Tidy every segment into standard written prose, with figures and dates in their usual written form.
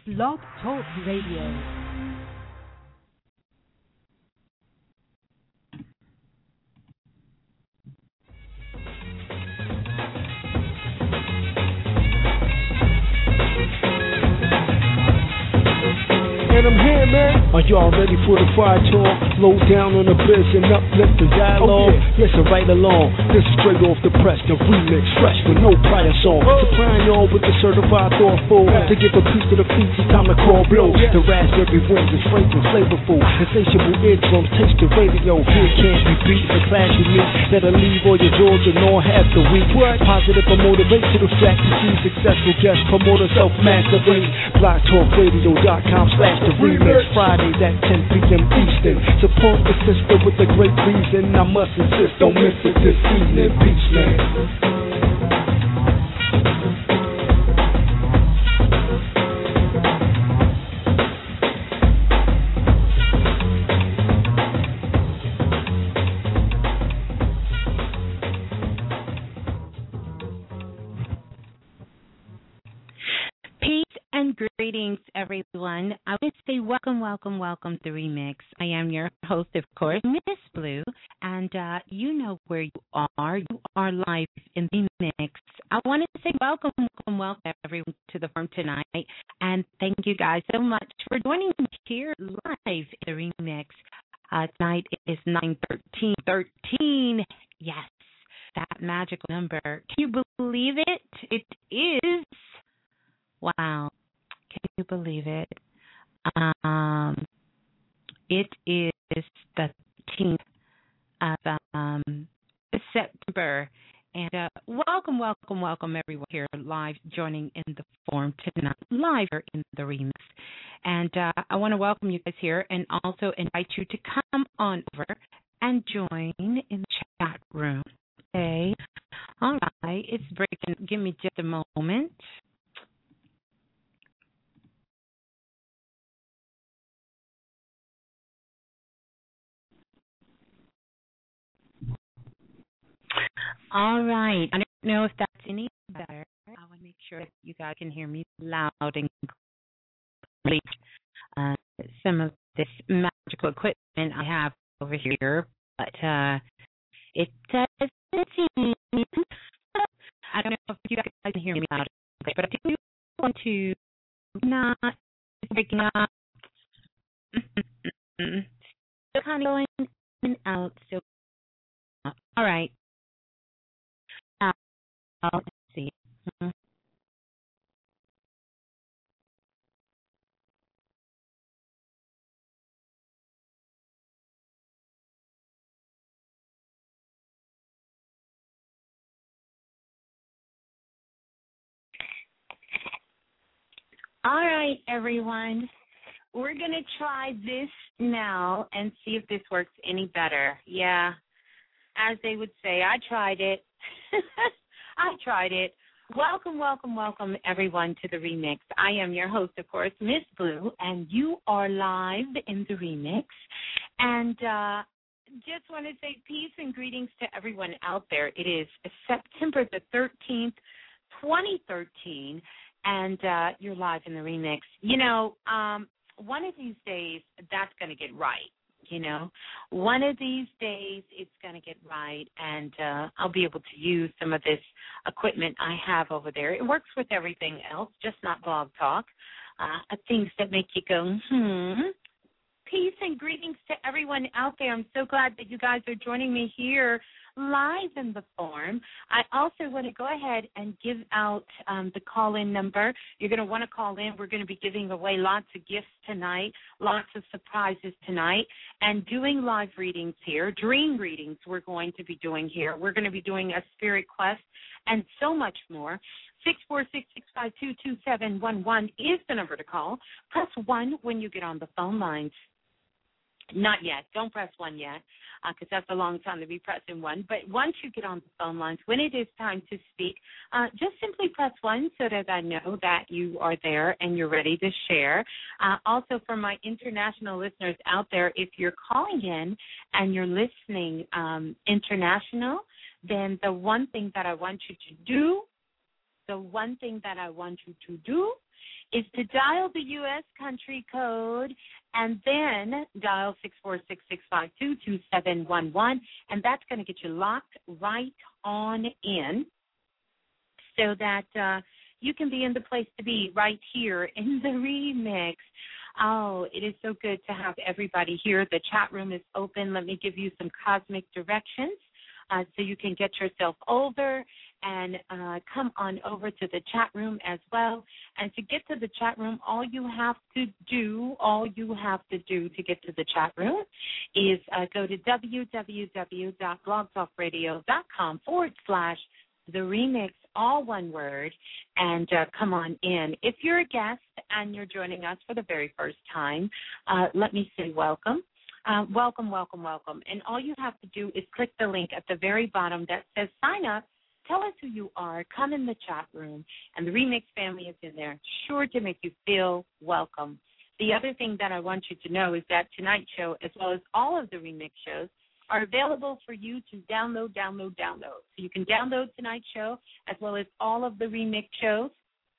Blog Talk Radio. And I'm here, man. Are y'all ready for the fire talk? Slow down on the biz and uplift the dialogue. Listen right along. This is straight off the press, the remix, fresh with no prior song. Supplying y'all with the certified thoughtful. To give a piece to the feet, it's time to call blow. The raspberry winds is fragrant, flavorful. Insatiable eardrums, taste the radio. Here can't be beat. The clash with me that'll leave all your jaws and all half the week. Positive or motivational strategy. Successful guest promoter, self-mastery. BlogTalkRadio.com/the remix. Fridays at 10 p.m. Eastern. Support the sister with a great reason. I must insist, don't miss it this evening. Peace, man. Greetings, everyone. I would say welcome to the Remix. I am your host, of course, Miss Blue, and you know where you are. You are live in the Remix. I wanted to say welcome, everyone to the firm tonight, and thank you guys so much for joining me here live in the Remix. Tonight is 9/13/13. Yes, that magical number. Can you believe it? It is. Wow. Can you believe it? It is the 13th of September. And welcome everyone here live joining in the forum tonight, live here in the Remix. And I want to welcome you guys here and also invite you to come on over and join in the chat room. Okay. All right. It's breaking. Give me just a moment. All right. I don't know if that's any better. I want to make sure that you guys can hear me loud and clear. Some of this magical equipment I have over here, but it doesn't seem. I don't know if you guys can hear me loud and clear, but I do want to not breaking up. Still kind of going in and out. Still. All right. Let's see. All right, everyone. We're going to try this now and see if this works any better. Yeah, as they would say, I tried it. I tried it. Welcome, everyone, to the Remix. I am your host, of course, Miss Blue, and you are live in the Remix. And just want to say peace and greetings to everyone out there. It is September the 13th, 2013, and you're live in the Remix. You know, one of these days, that's going to get right. You know, one of these days it's going to get right, and I'll be able to use some of this equipment I have over there. It works with everything else, just not Blog Talk. Things that make you go, Peace and greetings to everyone out there. I'm so glad that you guys are joining me here live in the forum. I also want to go ahead and give out the call-in number. You're going to want to call in. We're going to be giving away lots of gifts tonight, lots of surprises tonight, and doing live readings here, dream readings we're going to be doing here. We're going to be doing a spirit quest and so much more. 646-652-2711 is the number to call. Press 1 when you get on the phone lines. Not yet. Don't press 1 yet, because that's a long time to be pressing 1. But once you get on the phone lines, when it is time to speak, just simply press 1 so that I know that you are there and you're ready to share. Also, for my international listeners out there, if you're calling in and you're listening international, then the one thing that I want you to do is to dial the U.S. country code and then dial 646-652-2711, and that's going to get you locked right on in so that you can be in the place to be right here in the remix. Oh, it is so good to have everybody here. The chat room is open. Let me give you some cosmic directions so you can get yourself over and come on over to the chat room as well. And to get to the chat room, all you have to do to get to the chat room is go to www.blogtalkradio.com/The Remix, all one word, and come on in. If you're a guest and you're joining us for the very first time, let me say welcome. Welcome. And all you have to do is click the link at the very bottom that says sign up. Tell us who you are. Come in the chat room. And the Remix family is in there, sure to make you feel welcome. The other thing that I want you to know is that tonight's show, as well as all of the Remix shows, are available for you to download. So you can download tonight's show as well as all of the Remix shows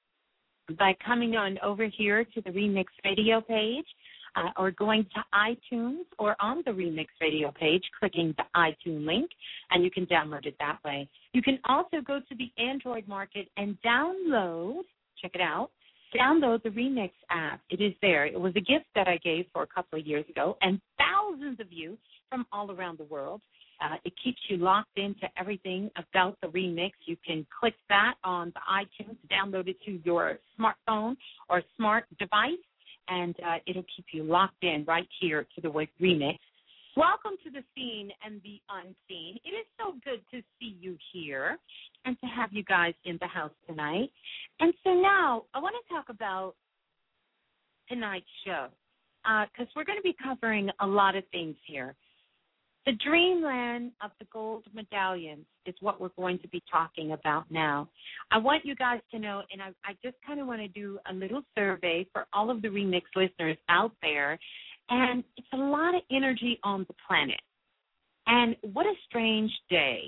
by coming on over here to the Remix Radio page or going to iTunes or on the Remix Radio page, clicking the iTunes link, and you can download it that way. You can also go to the Android market and download, check it out, download the Remix app. It is there. It was a gift that I gave for a couple of years ago, and thousands of you from all around the world. It keeps you locked into everything about the Remix. You can click that on the iTunes, download it to your smartphone or smart device, and it'll keep you locked in right here to the Remix. Welcome to the seen and the unseen. It is so good to see you here and to have you guys in the house tonight. And so now I want to talk about tonight's show because we're going to be covering a lot of things here. The dreamland of the gold medallions is what we're going to be talking about now. I want you guys to know, and I just kind of want to do a little survey for all of the Remix listeners out there, and it's a lot of energy on the planet. And what a strange day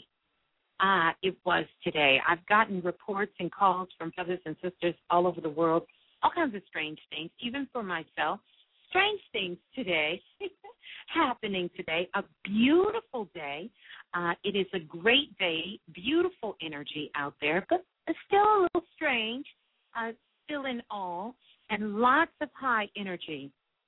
it was today. I've gotten reports and calls from brothers and sisters all over the world, all kinds of strange things, even for myself. Strange things today happening today. A beautiful day. It is a great day, beautiful energy out there, but still a little strange, still in awe, and lots of high energy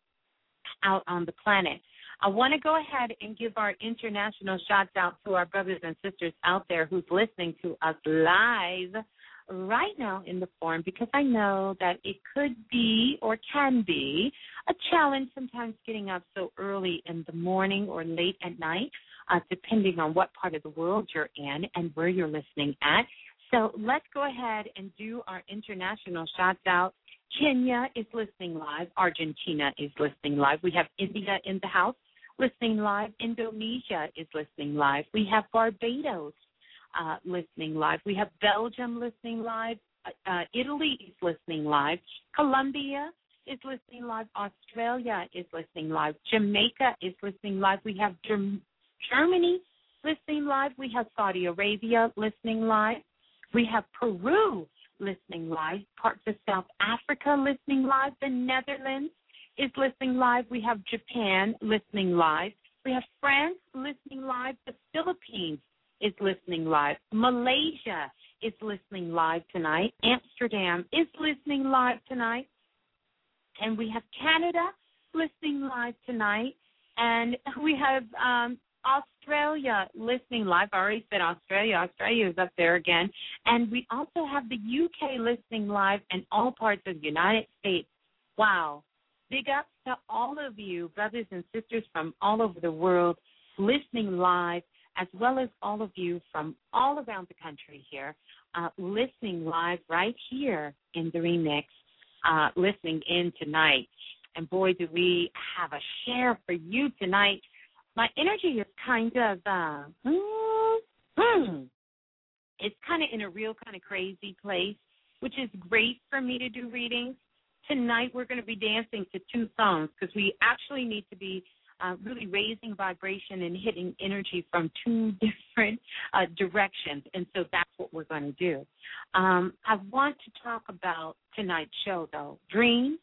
out on the planet. I want to go ahead and give our international shots out to our brothers and sisters out there who's listening to us live right now in the forum, because I know that it could be or can be a challenge sometimes getting up so early in the morning or late at night, depending on what part of the world you're in and where you're listening at. So let's go ahead and do our international shots out. Kenya is listening live. Argentina is listening live. We have India in the house listening live. Indonesia is listening live. We have Barbados listening live. We have Belgium listening live. Italy is listening live. Colombia is listening live. Australia is listening live. Jamaica is listening live. We have Germany listening live. We have Saudi Arabia listening live. We have Peru listening live. Parts of South Africa listening live. The Netherlands is listening live. We have Japan listening live. We have France listening live. The Philippines is listening live. Malaysia is listening live tonight. Amsterdam is listening live tonight. And we have Canada listening live tonight. And we have Australia listening live. I already said Australia. Australia is up there again. And we also have the UK listening live and all parts of the United States. Wow. Big ups to all of you, brothers and sisters from all over the world, listening live, as well as all of you from all around the country here, listening live right here in the Remix, listening in tonight. And boy, do we have a share for you tonight. My energy is kind of, it's kind of in a real kind of crazy place, which is great for me to do readings. Tonight we're going to be dancing to two songs because we actually need to be really raising vibration and hitting energy from two different directions. And so that's what we're going to do. I want to talk about tonight's show, though, dreams.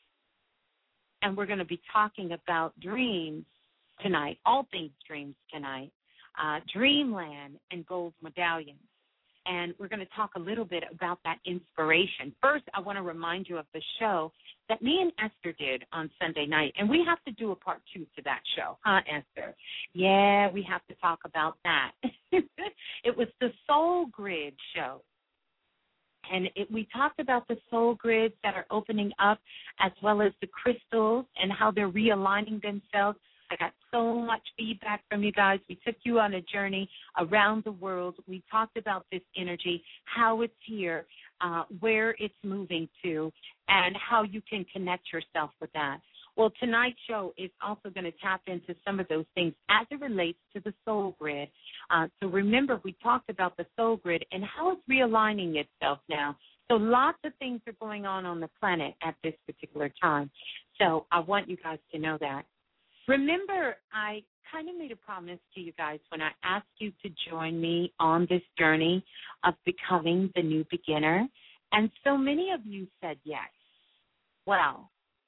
And we're going to be talking about dreams tonight, all things dreams tonight, dreamland and gold medallions. And we're going to talk a little bit about that inspiration. First, I want to remind you of the show that me and Esther did on Sunday night. And we have to do a part 2 to that show, huh, Esther? Yeah, we have to talk about that. It was the Soul Grid show. And we talked about the soul grids that are opening up, as well as the crystals and how they're realigning themselves. I got so much feedback from you guys. We took you on a journey around the world. We talked about this energy, how it's here, where it's moving to, and how you can connect yourself with that. Well, tonight's show is also going to tap into some of those things as it relates to the soul grid. So remember, we talked about the soul grid and how it's realigning itself now. So lots of things are going on the planet at this particular time. So I want you guys to know that. Remember, I kind of made a promise to you guys when I asked you to join me on this journey of becoming the new beginner. And so many of you said yes. Well,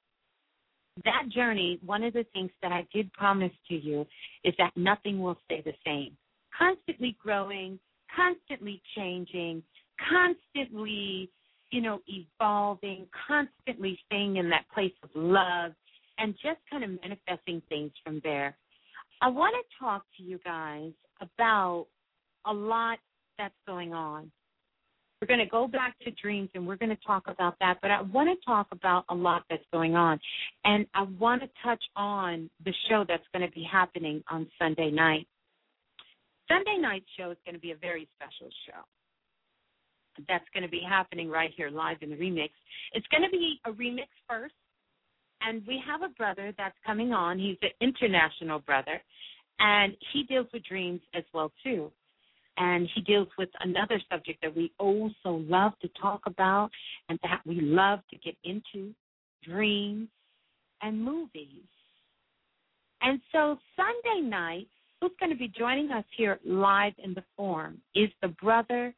that journey, one of the things that I did promise to you is that nothing will stay the same. Constantly growing, constantly changing, constantly, evolving, constantly staying in that place of love and just kind of manifesting things from there. I want to talk to you guys about a lot that's going on. We're going to go back to dreams, and we're going to talk about that, but I want to talk about a lot that's going on, and I want to touch on the show that's going to be happening on Sunday night. Sunday night's show is going to be a very special show. That's going to be happening right here live in the remix. It's going to be a remix first, and we have a brother that's coming on. He's an international brother, and he deals with dreams as well, too. And he deals with another subject that we also love to talk about and that we love to get into, dreams and movies. And so Sunday night, who's going to be joining us here live in the forum is the brother,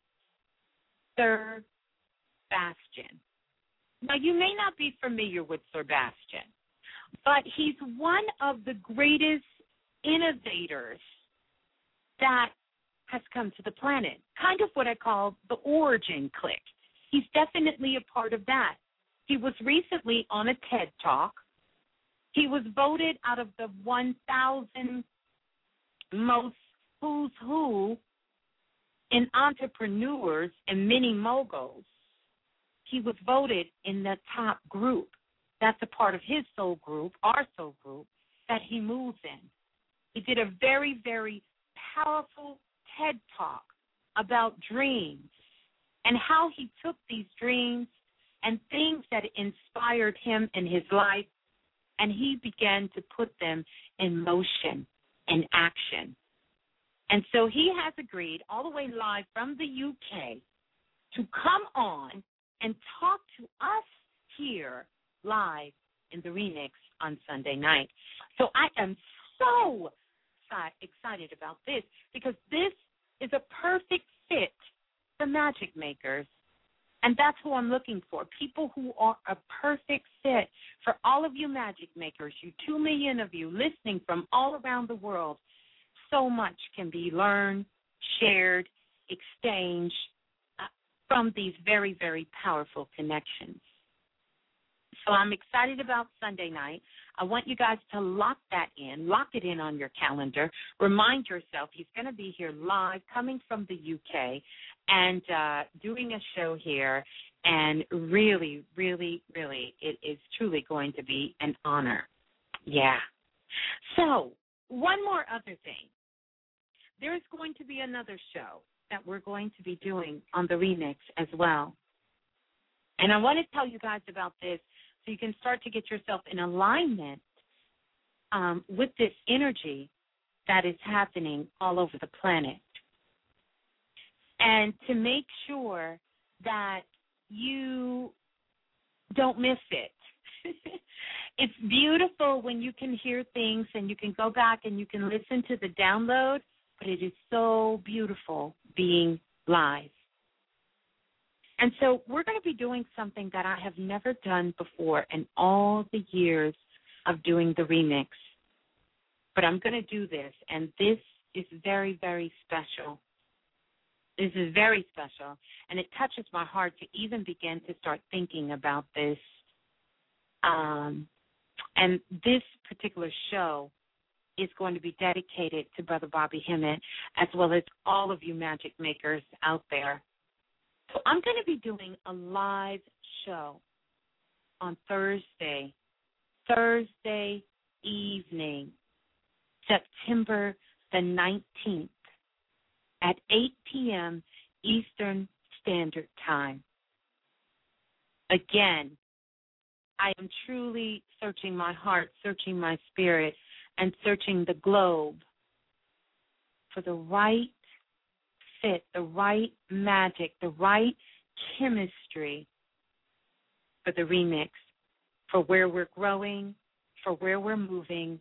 Sir Bastian. Now, you may not be familiar with Sir Bastian, but he's one of the greatest innovators that has come to the planet, kind of what I call the origin clique. He's definitely a part of that. He was recently on a TED Talk. He was voted out of the 1,000 most who's who in entrepreneurs and mini moguls. He was voted in the top group. That's a part of his soul group, our soul group, that he moves in. He did a very, very powerful TED Talk about dreams and how he took these dreams and things that inspired him in his life, and he began to put them in motion, in action. And so he has agreed, all the way live from the UK, to come on and talk to us here live in the remix on Sunday night. So I am so excited about this because this is a perfect fit for magic makers. And that's who I'm looking for, people who are a perfect fit for all of you magic makers, you 2 million of you listening from all around the world. So much can be learned, shared, exchanged from these very, very powerful connections. So I'm excited about Sunday night. I want you guys to lock it in on your calendar. Remind yourself he's going to be here live, coming from the UK, and doing a show here. And really, really, really, it is truly going to be an honor. Yeah. So one more other thing. There is going to be another show that we're going to be doing on the remix as well. And I want to tell you guys about this so you can start to get yourself in alignment with this energy that is happening all over the planet. And to make sure that you don't miss it. It's beautiful when you can hear things and you can go back and you can listen to the download, but it is so beautiful being live. And so we're going to be doing something that I have never done before in all the years of doing the remix. But I'm going to do this, and this is very, very special. This is very special, and it touches my heart to even begin to start thinking about this. And this particular show is going to be dedicated to Brother Bobby Hemmitt, as well as all of you magic makers out there. So I'm going to be doing a live show on Thursday evening, September the 19th at 8 p.m. Eastern Standard Time. Again, I am truly searching my heart, searching my spirit, and searching the globe for the right fit, the right magic, the right chemistry for the remix, for where we're growing, for where we're moving,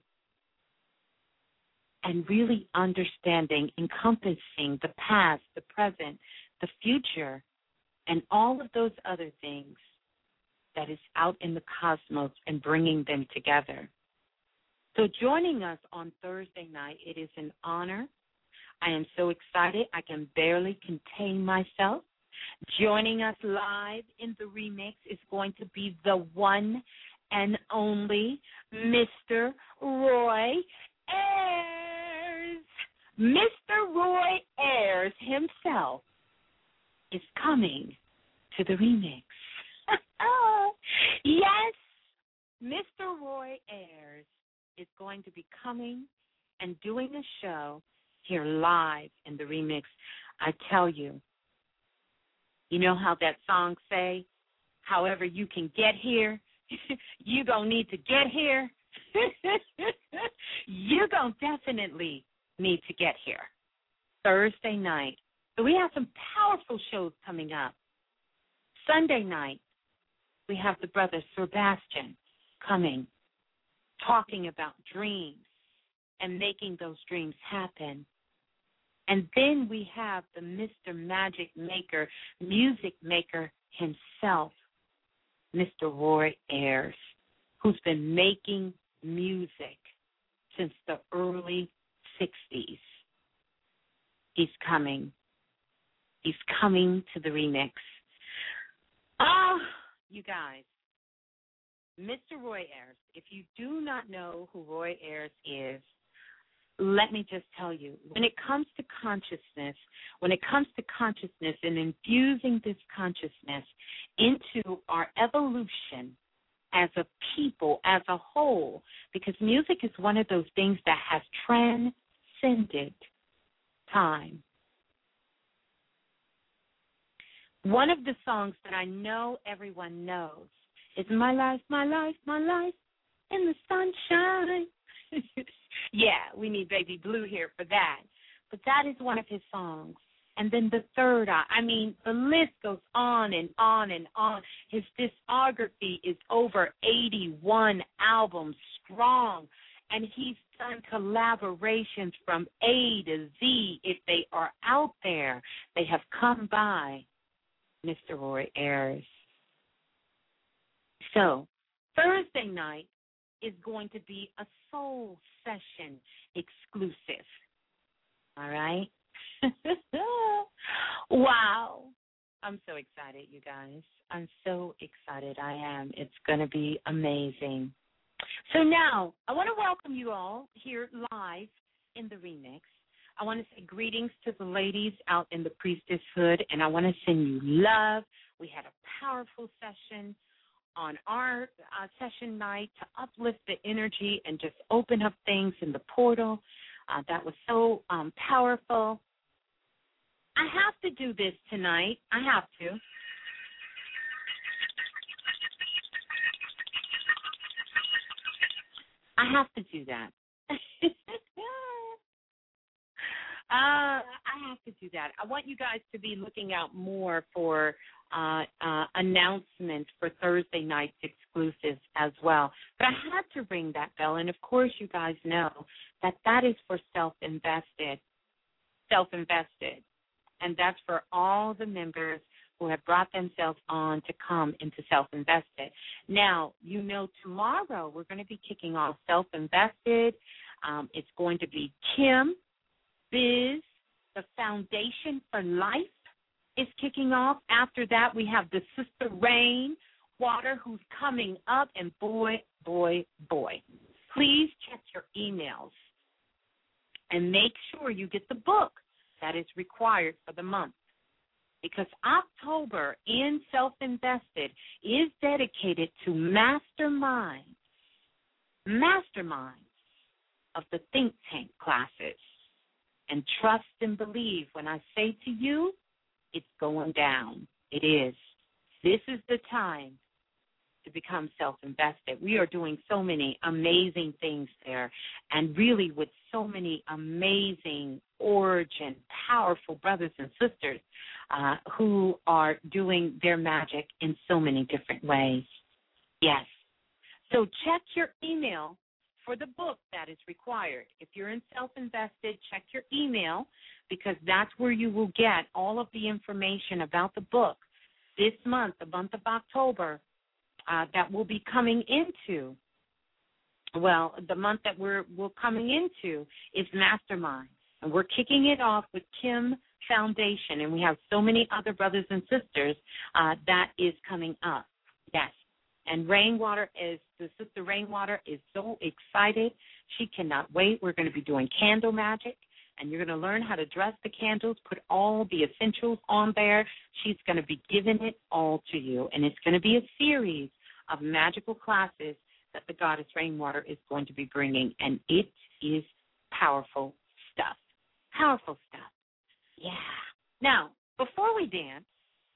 and really understanding, encompassing the past, the present, the future, and all of those other things that is out in the cosmos and bringing them together. So joining us on Thursday night, it is an honor. I am so excited. I can barely contain myself. Joining us live in the remix is going to be the one and only Mr. Roy Ayers. Mr. Roy Ayers himself is coming to the remix. Yes, Mr. Roy Ayers is going to be coming and doing a show here live in the remix. I tell you, you know how that song say, however you can get here, you gonna need to get here. You gonna definitely need to get here Thursday night. So we have some powerful shows coming up. Sunday night, we have the brother Sebastian coming, talking about dreams and making those dreams happen. And then we have the Mr. Magic Maker, music maker himself, Mr. Roy Ayers, who's been making music since the early 60s. He's coming. He's coming to the remix. You guys, Mr. Roy Ayers, if you do not know who Roy Ayers is, let me just tell you, when it comes to consciousness and infusing this consciousness into our evolution as a people, as a whole, because music is one of those things that has transcended time. One of the songs that I know everyone knows is My Life, My Life, My Life in the Sunshine. Yeah, we need Baby Blue here for that. But that is one of his songs. And then the third, the list goes on and on and on. His discography is over 81 albums strong. And he's done collaborations from A to Z. If they are out there, they have come by Mr. Roy Ayers. So Thursday night is going to be a soul session exclusive. All right? Wow. I'm so excited, you guys. I'm so excited. I am. It's going to be amazing. So now I want to welcome you all here live in the remix. I want to say greetings to the ladies out in the priestesshood, and I want to send you love. We had a powerful session on our session night to uplift the energy and just open up things in the portal. That was so powerful. I have to do this tonight. I have to. I have to do that. I have to do that. I want you guys to be looking out more for announcements for Thursday night's exclusives as well. But I had to ring that bell, and of course you guys know that that is for self-invested, and that's for all the members who have brought themselves on to come into self-invested. Now, you know, tomorrow we're going to be kicking off self-invested. It's going to be Kim, Biz, the Foundation for Life is kicking off. After that, we have the Sister Rain Water who's coming up, and boy, please check your emails and make sure you get the book that is required for the month, because October in Self-Invested is dedicated to masterminds of the think tank classes. And trust and believe when I say to you, it's going down. It is. This is the time to become self-invested. We are doing so many amazing things there, and really with so many amazing origin, powerful brothers and sisters who are doing their magic in so many different ways. Yes. So check your email for the book that is required. If you're in Self-Invested, check your email, because that's where you will get all of the information about the book this month, the month of October, that we'll be coming into. Well, the month that we're coming into is Mastermind, and we're kicking it off with Kim Foundation, and we have so many other brothers and sisters that is coming up. Yes. And the Sister Rainwater is so excited. She cannot wait. We're going to be doing candle magic, and you're going to learn how to dress the candles, put all the essentials on there. She's going to be giving it all to you, and it's going to be a series of magical classes that the Goddess Rainwater is going to be bringing, and it is powerful stuff. Powerful stuff. Yeah. Now, before we dance,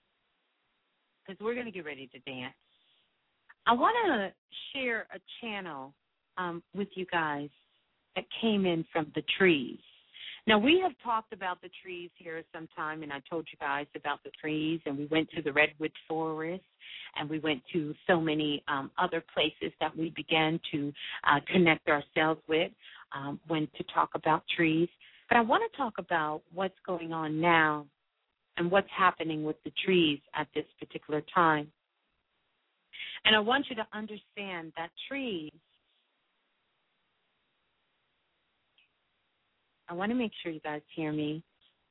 because we're going to get ready to dance, I want to share a channel with you guys that came in from the trees. Now, we have talked about the trees here sometime, and I told you guys about the trees, and we went to the redwood forest, and we went to so many other places that we began to connect ourselves with when to talk about trees. But I want to talk about what's going on now and what's happening with the trees at this particular time. And I want you to understand that trees, I want to make sure you guys hear me.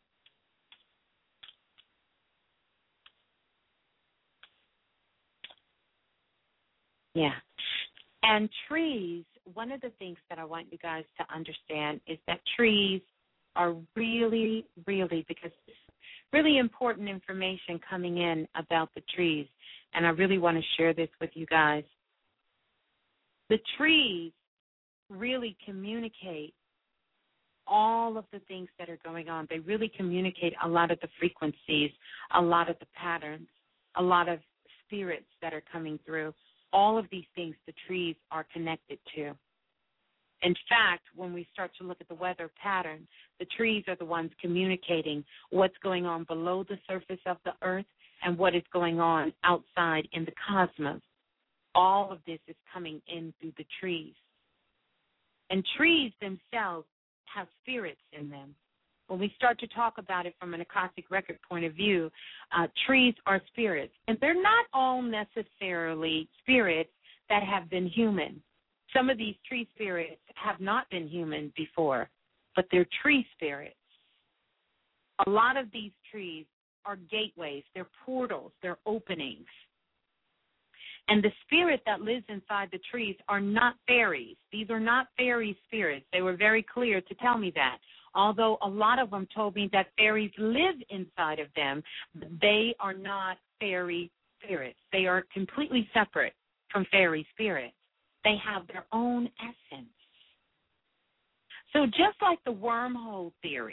Yeah. And trees, one of the things that I want you guys to understand is that trees are really, because really important information coming in about the trees, and I really want to share this with you guys. The trees really communicate all of the things that are going on. They really communicate a lot of the frequencies, a lot of the patterns, a lot of spirits that are coming through. All of these things the trees are connected to. In fact, when we start to look at the weather pattern, the trees are the ones communicating what's going on below the surface of the earth and what is going on outside in the cosmos. All of this is coming in through the trees. And trees themselves have spirits in them. When we start to talk about it from an Akashic record point of view, trees are spirits. And they're not all necessarily spirits that have been human. Some of these tree spirits have not been human before, but they're tree spirits. A lot of these trees are gateways, they're portals, they're openings. And the spirit that lives inside the trees are not fairies. These are not fairy spirits. They were very clear to tell me that. Although a lot of them told me that fairies live inside of them, they are not fairy spirits. They are completely separate from fairy spirits. They have their own essence. So just like the wormhole theory,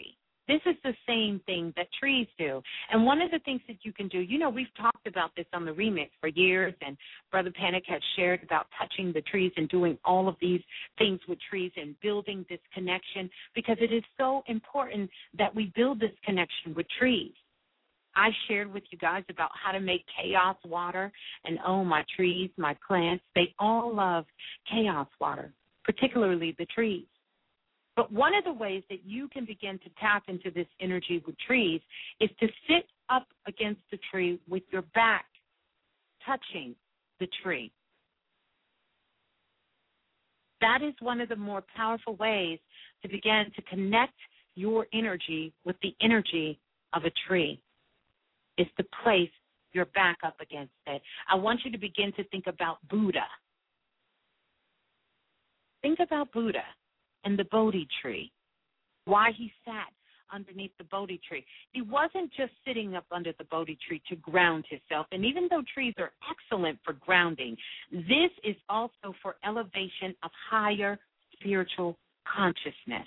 This is the same thing that trees do. And one of the things that you can do, we've talked about this on the remix for years, and Brother Panic has shared about touching the trees and doing all of these things with trees and building this connection, because it is so important that we build this connection with trees. I shared with you guys about how to make chaos water, and my trees, my plants, they all love chaos water, particularly the trees. But one of the ways that you can begin to tap into this energy with trees is to sit up against the tree with your back touching the tree. That is one of the more powerful ways to begin to connect your energy with the energy of a tree, is to place your back up against it. I want you to begin to think about Buddha. Think about Buddha and the Bodhi tree, why he sat underneath the Bodhi tree. He wasn't just sitting up under the Bodhi tree to ground himself, and even though trees are excellent for grounding, this is also for elevation of higher spiritual consciousness.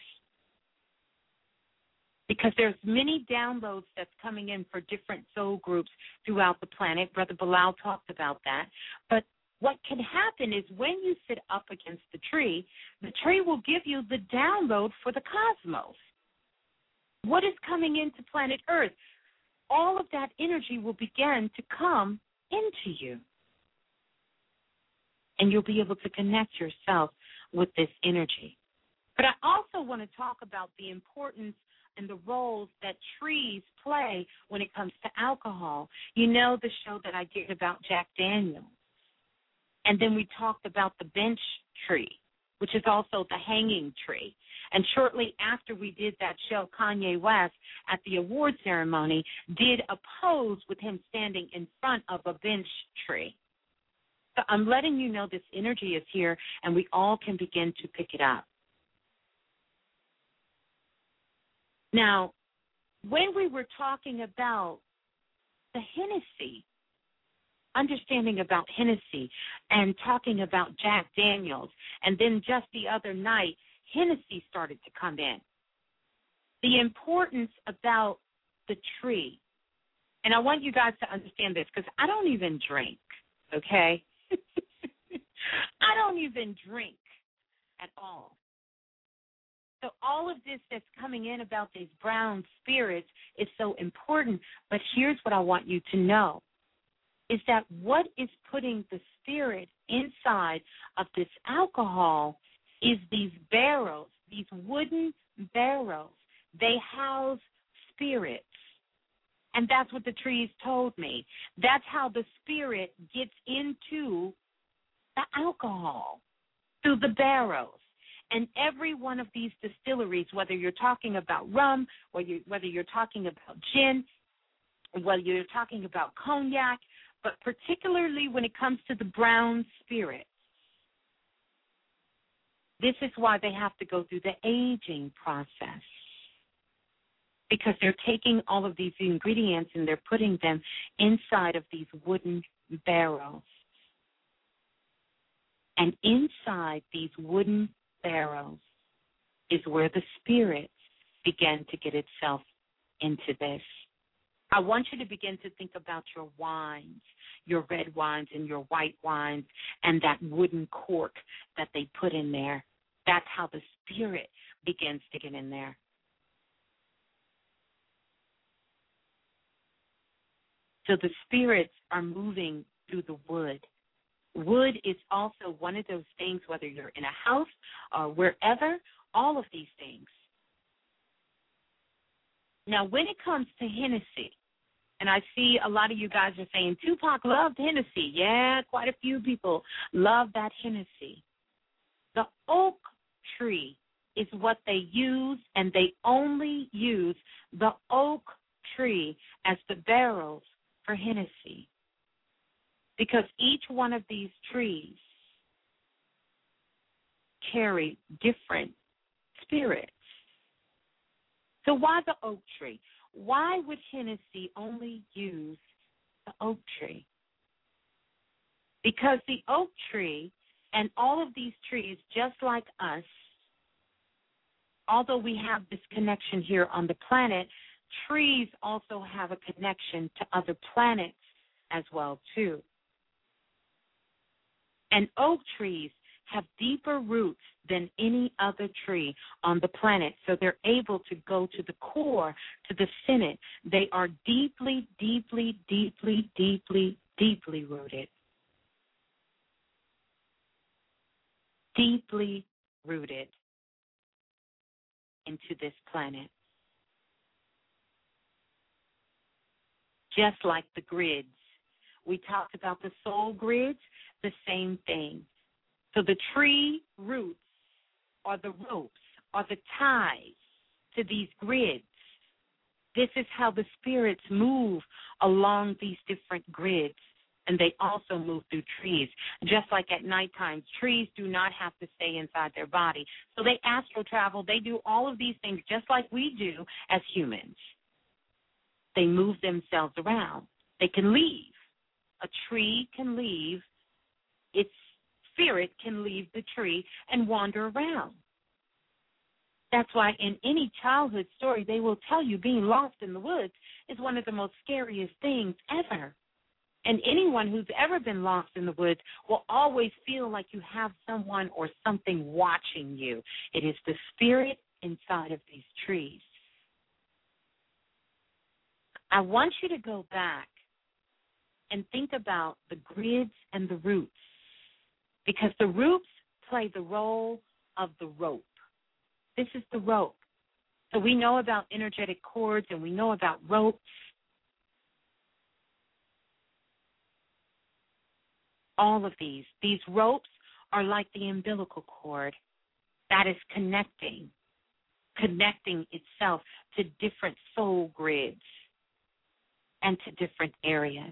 Because there's many downloads that's coming in for different soul groups throughout the planet. Brother Bilal talked about that. But what can happen is when you sit up against the tree will give you the download for the cosmos. What is coming into planet Earth? All of that energy will begin to come into you. And you'll be able to connect yourself with this energy. But I also want to talk about the importance and the roles that trees play when it comes to alcohol. You know the show that I did about Jack Daniels. And then we talked about the bench tree, which is also the hanging tree. And shortly after we did that show, Kanye West, at the award ceremony, did a pose with him standing in front of a bench tree. So I'm letting you know this energy is here, and we all can begin to pick it up. Now, when we were talking about the Hennessy, understanding about Hennessy and talking about Jack Daniels, and then just the other night, Hennessy started to come in. The importance about the tree, and I want you guys to understand this because I don't even drink, okay? I don't even drink at all. So all of this that's coming in about these brown spirits is so important, but here's what I want you to know, is that what is putting the spirit inside of this alcohol is these barrels, these wooden barrels. They house spirits. And that's what the trees told me. That's how the spirit gets into the alcohol, through the barrels. And every one of these distilleries, whether you're talking about rum, whether you're talking about gin, whether you're talking about cognac, but particularly when it comes to the brown spirit, this is why they have to go through the aging process, because they're taking all of these ingredients and they're putting them inside of these wooden barrels. And inside these wooden barrels is where the spirit began to get itself into this. I want you to begin to think about your wines, your red wines and your white wines, and that wooden cork that they put in there. That's how the spirit begins to get in there. So the spirits are moving through the wood. Wood is also one of those things, whether you're in a house or wherever, all of these things. Now, when it comes to Hennessy, and I see a lot of you guys are saying, Tupac loved Hennessy. Yeah, quite a few people love that Hennessy. The oak tree is what they use, and they only use the oak tree as the barrels for Hennessy, because each one of these trees carry different spirits. So why the oak tree? Why would Hennessy only use the oak tree? Because the oak tree and all of these trees, just like us, although we have this connection here on the planet, trees also have a connection to other planets as well, too. And oak trees have deeper roots than any other tree on the planet, so they're able to go to the core, to the cynic. They are deeply, deeply, deeply, deeply, deeply rooted. Deeply rooted into this planet. Just like the grids. We talked about the soul grids, the same thing. So the tree roots are the ropes, are the ties to these grids. This is how the spirits move along these different grids, and they also move through trees. Just like at nighttime, trees do not have to stay inside their body. So they astral travel. They do all of these things just like we do as humans. They move themselves around. They can leave. A tree can leave. Its spirit can leave the tree and wander around. That's why in any childhood story, they will tell you being lost in the woods is one of the most scariest things ever. And anyone who's ever been lost in the woods will always feel like you have someone or something watching you. It is the spirit inside of these trees. I want you to go back and think about the grids and the roots, because the roots play the role of the rope. This is the rope. So we know about energetic cords and we know about ropes. All of these ropes are like the umbilical cord that is connecting itself to different soul grids and to different areas.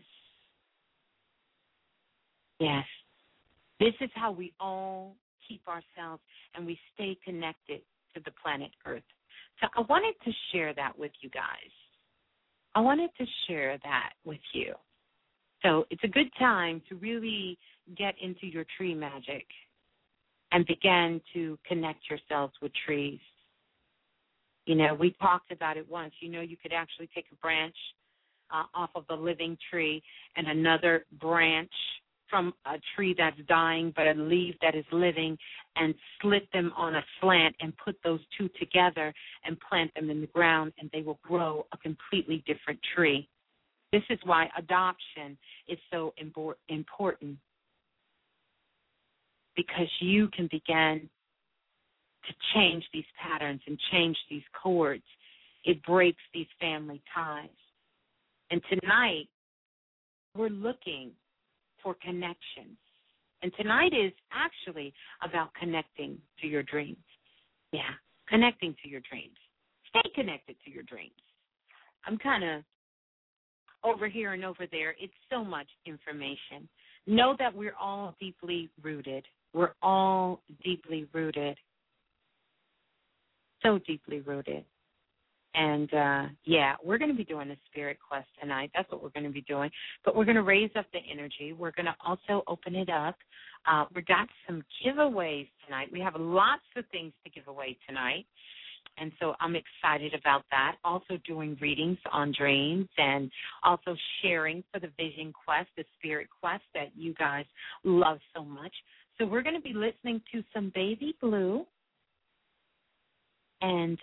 Yes, this is how we all keep ourselves and we stay connected to the planet Earth. So I wanted to share that with you guys. I wanted to share that with you. So it's a good time to really get into your tree magic and begin to connect yourselves with trees. You know, we talked about it once. You know, you could actually take a branch off of the living tree and another branch from a tree that's dying but a leaf that is living and slit them on a slant and put those two together and plant them in the ground, and they will grow a completely different tree. This is why adoption is so important, because you can begin to change these patterns and change these cords. It breaks these family ties. And tonight, we're looking for connections. And tonight is actually about connecting to your dreams. Yeah, connecting to your dreams. Stay connected to your dreams. I'm kind of over here and over there. It's so much information. Know that we're all deeply rooted. We're all deeply rooted. So deeply rooted. And, we're going to be doing a spirit quest tonight. That's what we're going to be doing. But we're going to raise up the energy. We're going to also open it up. We've got some giveaways tonight. We have lots of things to give away tonight. And so I'm excited about that. Also doing readings on dreams and also sharing for the vision quest, the spirit quest that you guys love so much. So we're going to be listening to some Baby Blue. And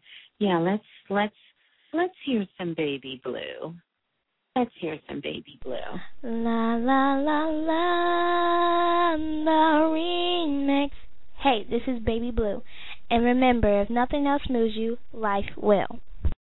let's hear some Baby Blue. Let's hear some Baby Blue. La la la la, the remix. Hey, this is Baby Blue. And remember, if nothing else moves you, life will.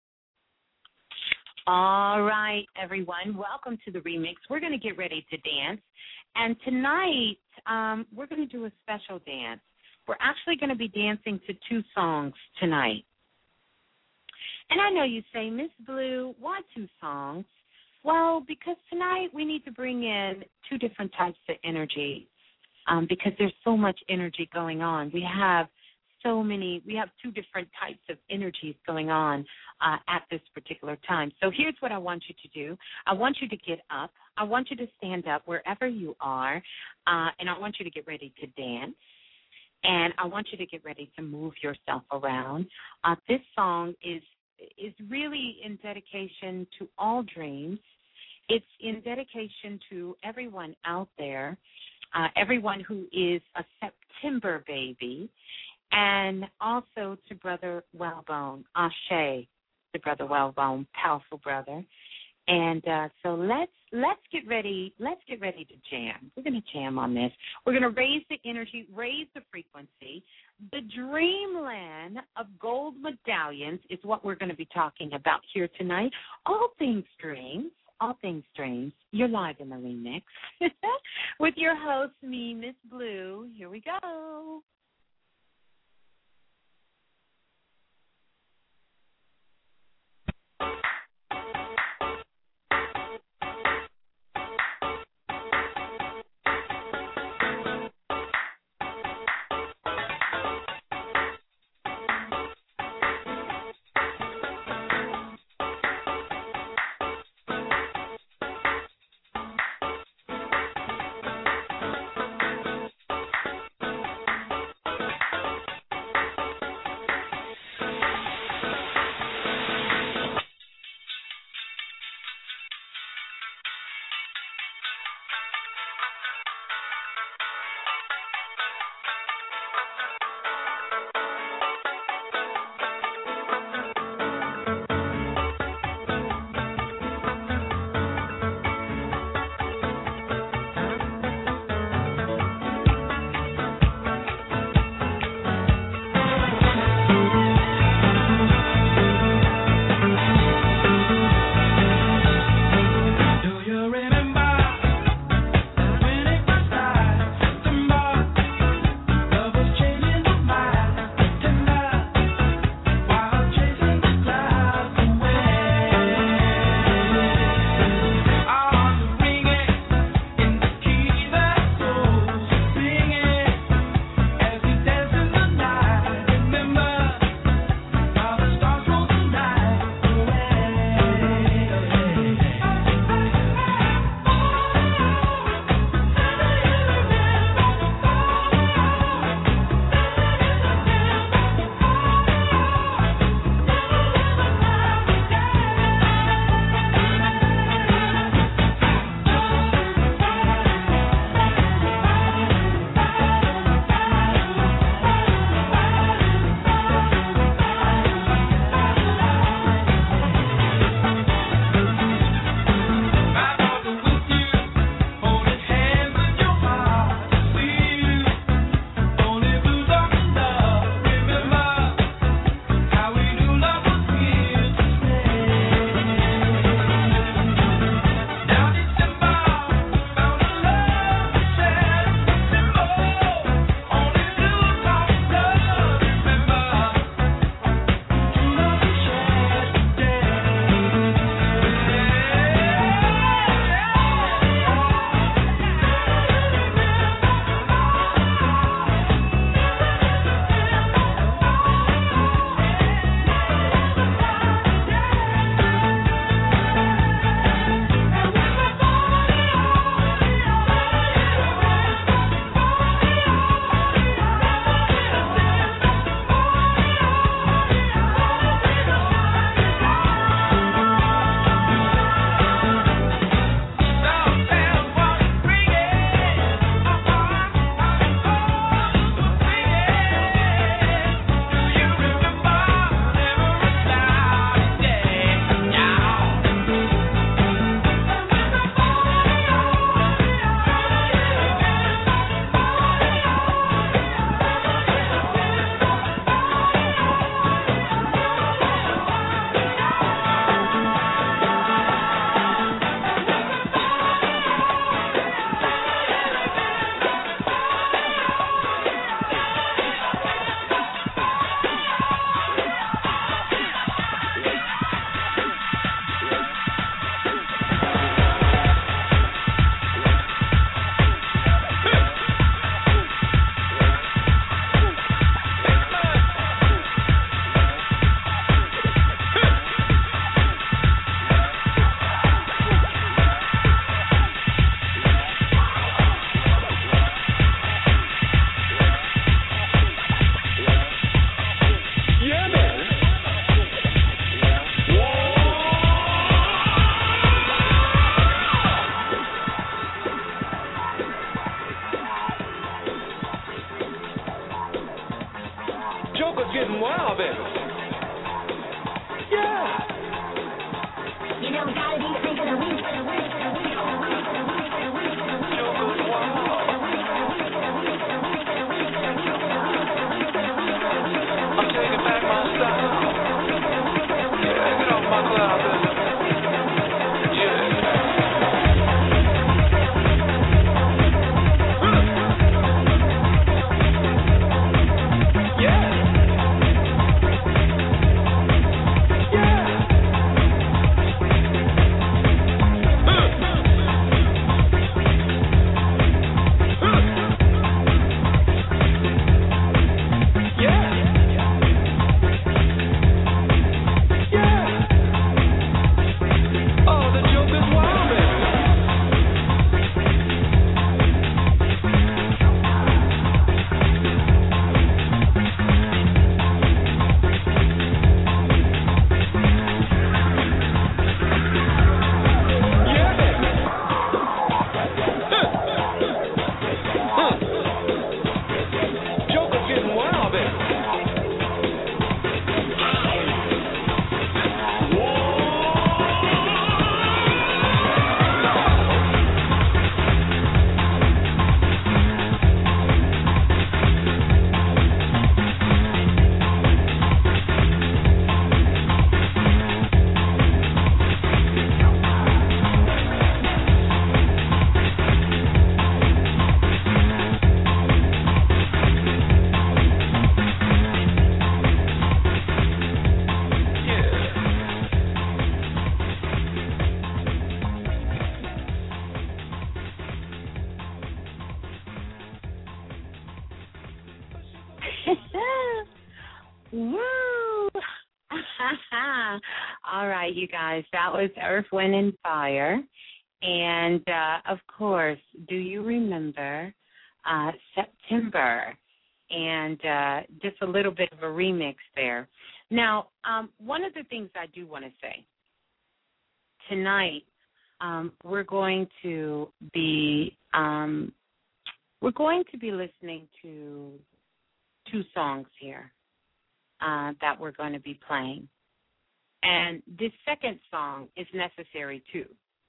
All right, everyone. Welcome to the remix. We're going to get ready to dance. And tonight, we're going to do a special dance. We're actually going to be dancing to two songs tonight. And I know you say, Miss Blue, why two songs? Well, because tonight we need to bring in two different types of energy because there's so much energy going on. We have two different types of energies going on at this particular time. So here's what I want you to do. I want you to get up. I want you to stand up wherever you are, and I want you to get ready to dance. And I want you to get ready to move yourself around. This song is really in dedication to all dreams. It's in dedication to everyone out there, everyone who is a September baby, and also to Brother Wellbone, Ashe, to Brother Wellbone, powerful brother. And so let's get ready. Let's get ready to jam. We're going to jam on this. We're going to raise the energy, raise the frequency. The dreamland of gold medallions is what we're going to be talking about here tonight. All things dreams. All things dreams. You're live in the remix with your host, me, Miss Blue. Here we go. Joker's getting wild, baby. Yeah. You know, gotta be the freak of the week. Joker's wild. I'm taking back my style. Yeah, get off my cloud, baby. Woo! All right, you guys, that was Earth, Wind, and Fire. And, of course, do you remember September? And just a little bit of a remix there. Now, one of the things I do want to say, tonight we're going to be listening to two songs here that we're going to be playing. And this second song is necessary, too.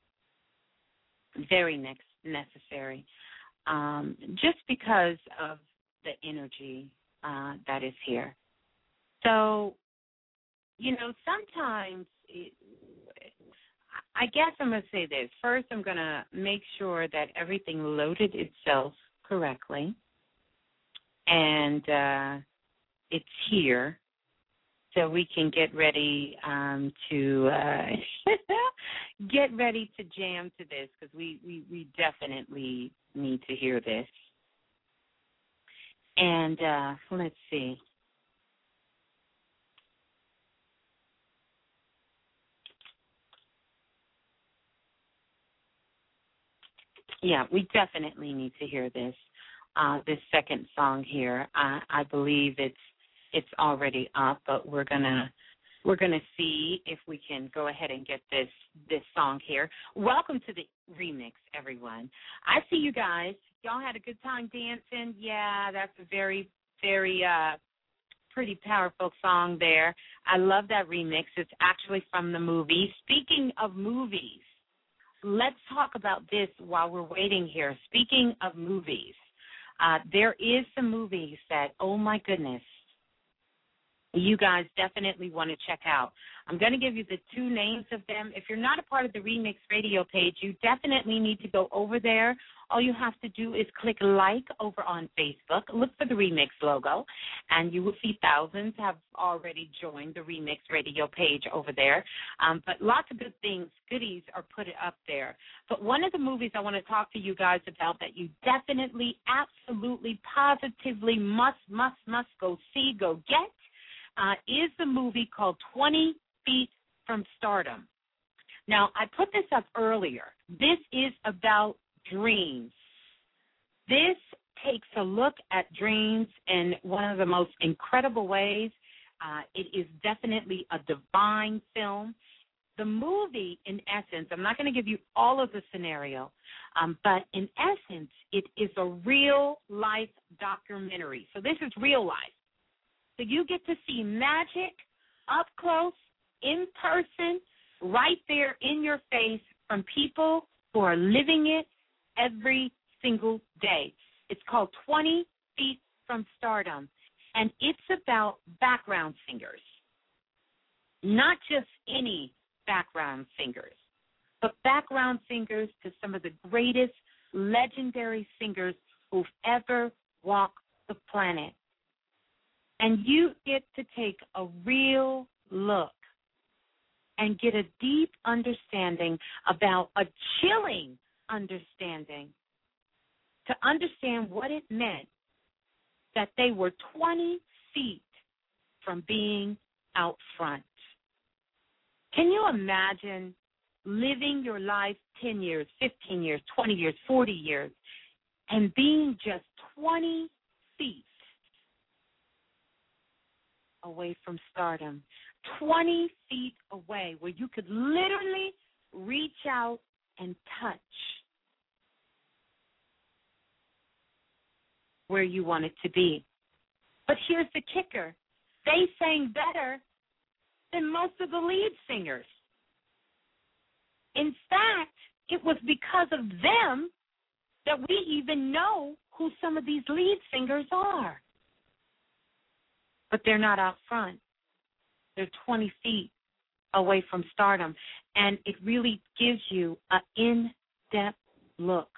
Very necessary. Just because of the energy that is here. So, you know, sometimes, I guess I'm going to say this. First, I'm going to make sure that everything loaded itself correctly. And it's here. So we can get ready to get ready to jam to this, because we definitely need to hear this. And let's see. Yeah, we definitely need to hear this. This second song here. I believe it's already up, but we're gonna see if we can go ahead and get this song here. Welcome to the remix, everyone. I see you guys. Y'all had a good time dancing. Yeah, that's a very, very pretty powerful song there. I love that remix. It's actually from the movie. Speaking of movies, let's talk about this while we're waiting here. Speaking of movies, there is some movies that, oh my goodness, you guys definitely want to check out. I'm going to give you the two names of them. If you're not a part of the Remix Radio page, you definitely need to go over there. All you have to do is click like over on Facebook. Look for the Remix logo, and you will see thousands have already joined the Remix Radio page over there. But lots of good things, goodies are put up there. But one of the movies I want to talk to you guys about that you definitely, absolutely, positively must go see, go get, is the movie called 20 Feet from Stardom. Now, I put this up earlier. This is about dreams. This takes a look at dreams in one of the most incredible ways. It is definitely a divine film. The movie, in essence, I'm not going to give you all of the scenario, but in essence, it is a real-life documentary. So this is real life. So you get to see magic up close, in person, right there in your face from people who are living it every single day. It's called 20 Feet from Stardom, and it's about background singers. Not just any background singers, but background singers to some of the greatest legendary singers who've ever walked the planet. And you get to take a real look and get a deep understanding about a chilling understanding to understand what it meant that they were 20 feet from being out front. Can you imagine living your life 10 years, 15 years, 20 years, 40 years, and being just 20 feet away from stardom, 20 feet away where you could literally reach out and touch where you wanted to be? But here's the kicker. They sang better than most of the lead singers. In fact, it was because of them that we even know who some of these lead singers are. But they're not out front. They're 20 feet away from stardom. And it really gives you an in-depth look,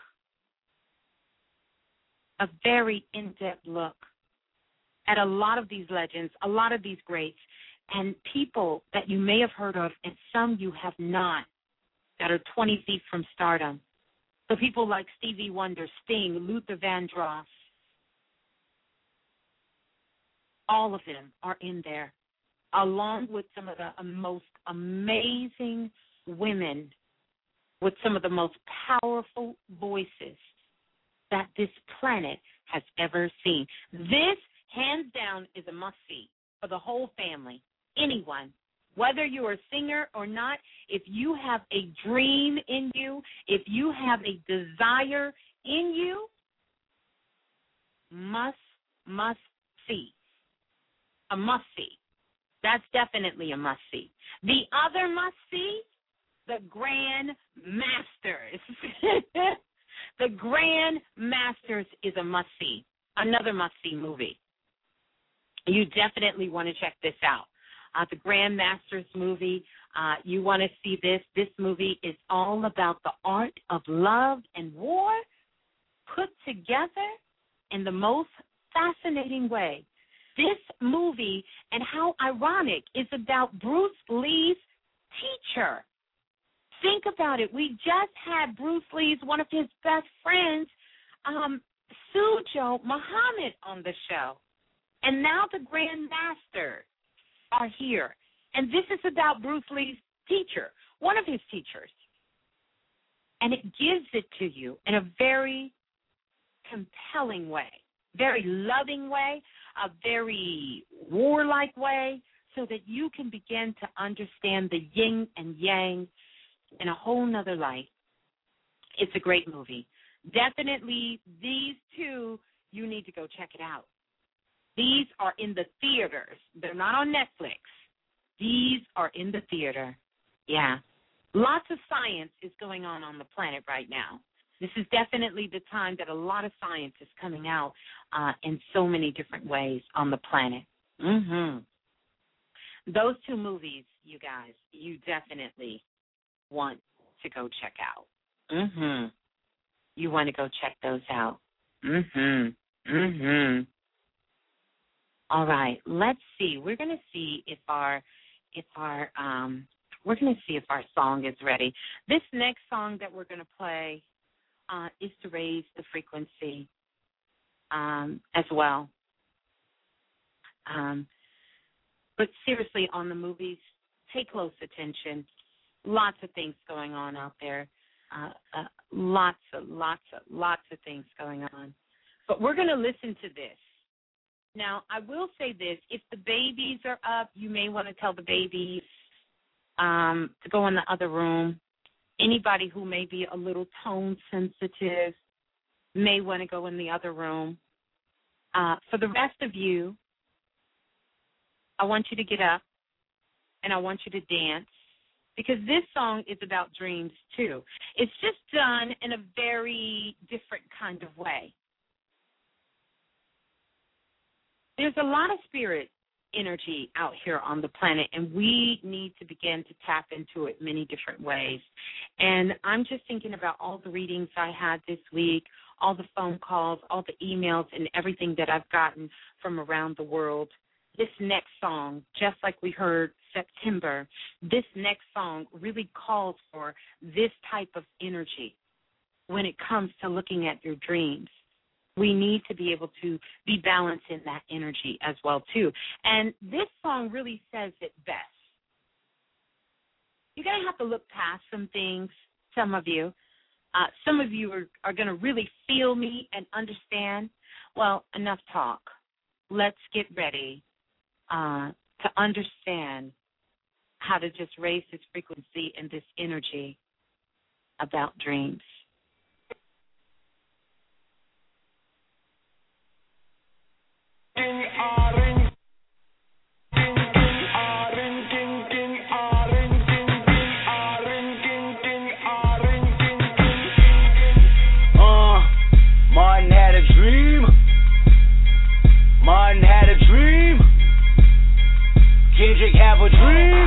a very in-depth look at a lot of these legends, a lot of these greats, and people that you may have heard of and some you have not, that are 20 feet from stardom. So people like Stevie Wonder, Sting, Luther Vandross, all of them are in there, along with some of the most amazing women with some of the most powerful voices that this planet has ever seen. This, hands down, is a must-see for the whole family, anyone. Whether you're a singer or not, if you have a dream in you, if you have a desire in you, must see. A must-see. That's definitely a must-see. The other must-see, the Grand Masters. The Grand Masters is a must-see, another must-see movie. You definitely want to check this out. The Grand Masters movie, you want to see this. This movie is all about the art of love and war put together in the most fascinating way. This movie, and how ironic, is about Bruce Lee's teacher. Think about it. We just had Bruce Lee's, one of his best friends, Sujo Muhammad, on the show. And now the Grand Master are here. And this is about Bruce Lee's teacher, one of his teachers. And it gives it to you in a very compelling way, very loving way, a very warlike way, so that you can begin to understand the yin and yang in a whole nother light. It's a great movie. Definitely these two, you need to go check it out. These are in the theaters. They're not on Netflix. These are in the theater. Yeah. Lots of science is going on the planet right now. This is definitely the time that a lot of science is coming out in so many different ways on the planet. Those two movies, you guys, you definitely want to go check out. You want to go check those out. All right, let's see. We're going to see if our song is ready. This next song that we're going to play is to raise the frequency as well. But seriously, on the movies, pay close attention. Lots of things going on out there. Lots of things going on. But we're going to listen to this. Now, I will say this. If the babies are up, you may want to tell the babies to go in the other room. Anybody who may be a little tone sensitive may want to go in the other room. For the rest of you, I want you to get up, and I want you to dance, because this song is about dreams, too. It's just done in a very different kind of way. There's a lot of spirit energy out here on the planet, and we need to begin to tap into it many different ways. And I'm just thinking about all the readings I had this week, all the phone calls, all the emails, and everything that I've gotten from around the world. This next song, just like we heard September, this next song really calls for this type of energy when it comes to looking at your dreams. We need to be able to be balanced in that energy as well, too. And this song really says it best. You're going to have to look past some things, some of you. Some of you are going to really feel me and understand. Well, enough talk. Let's get ready to understand how to just raise this frequency and this energy about dreams. Martin had a dream. Martin had a dream. Kendrick have a dream.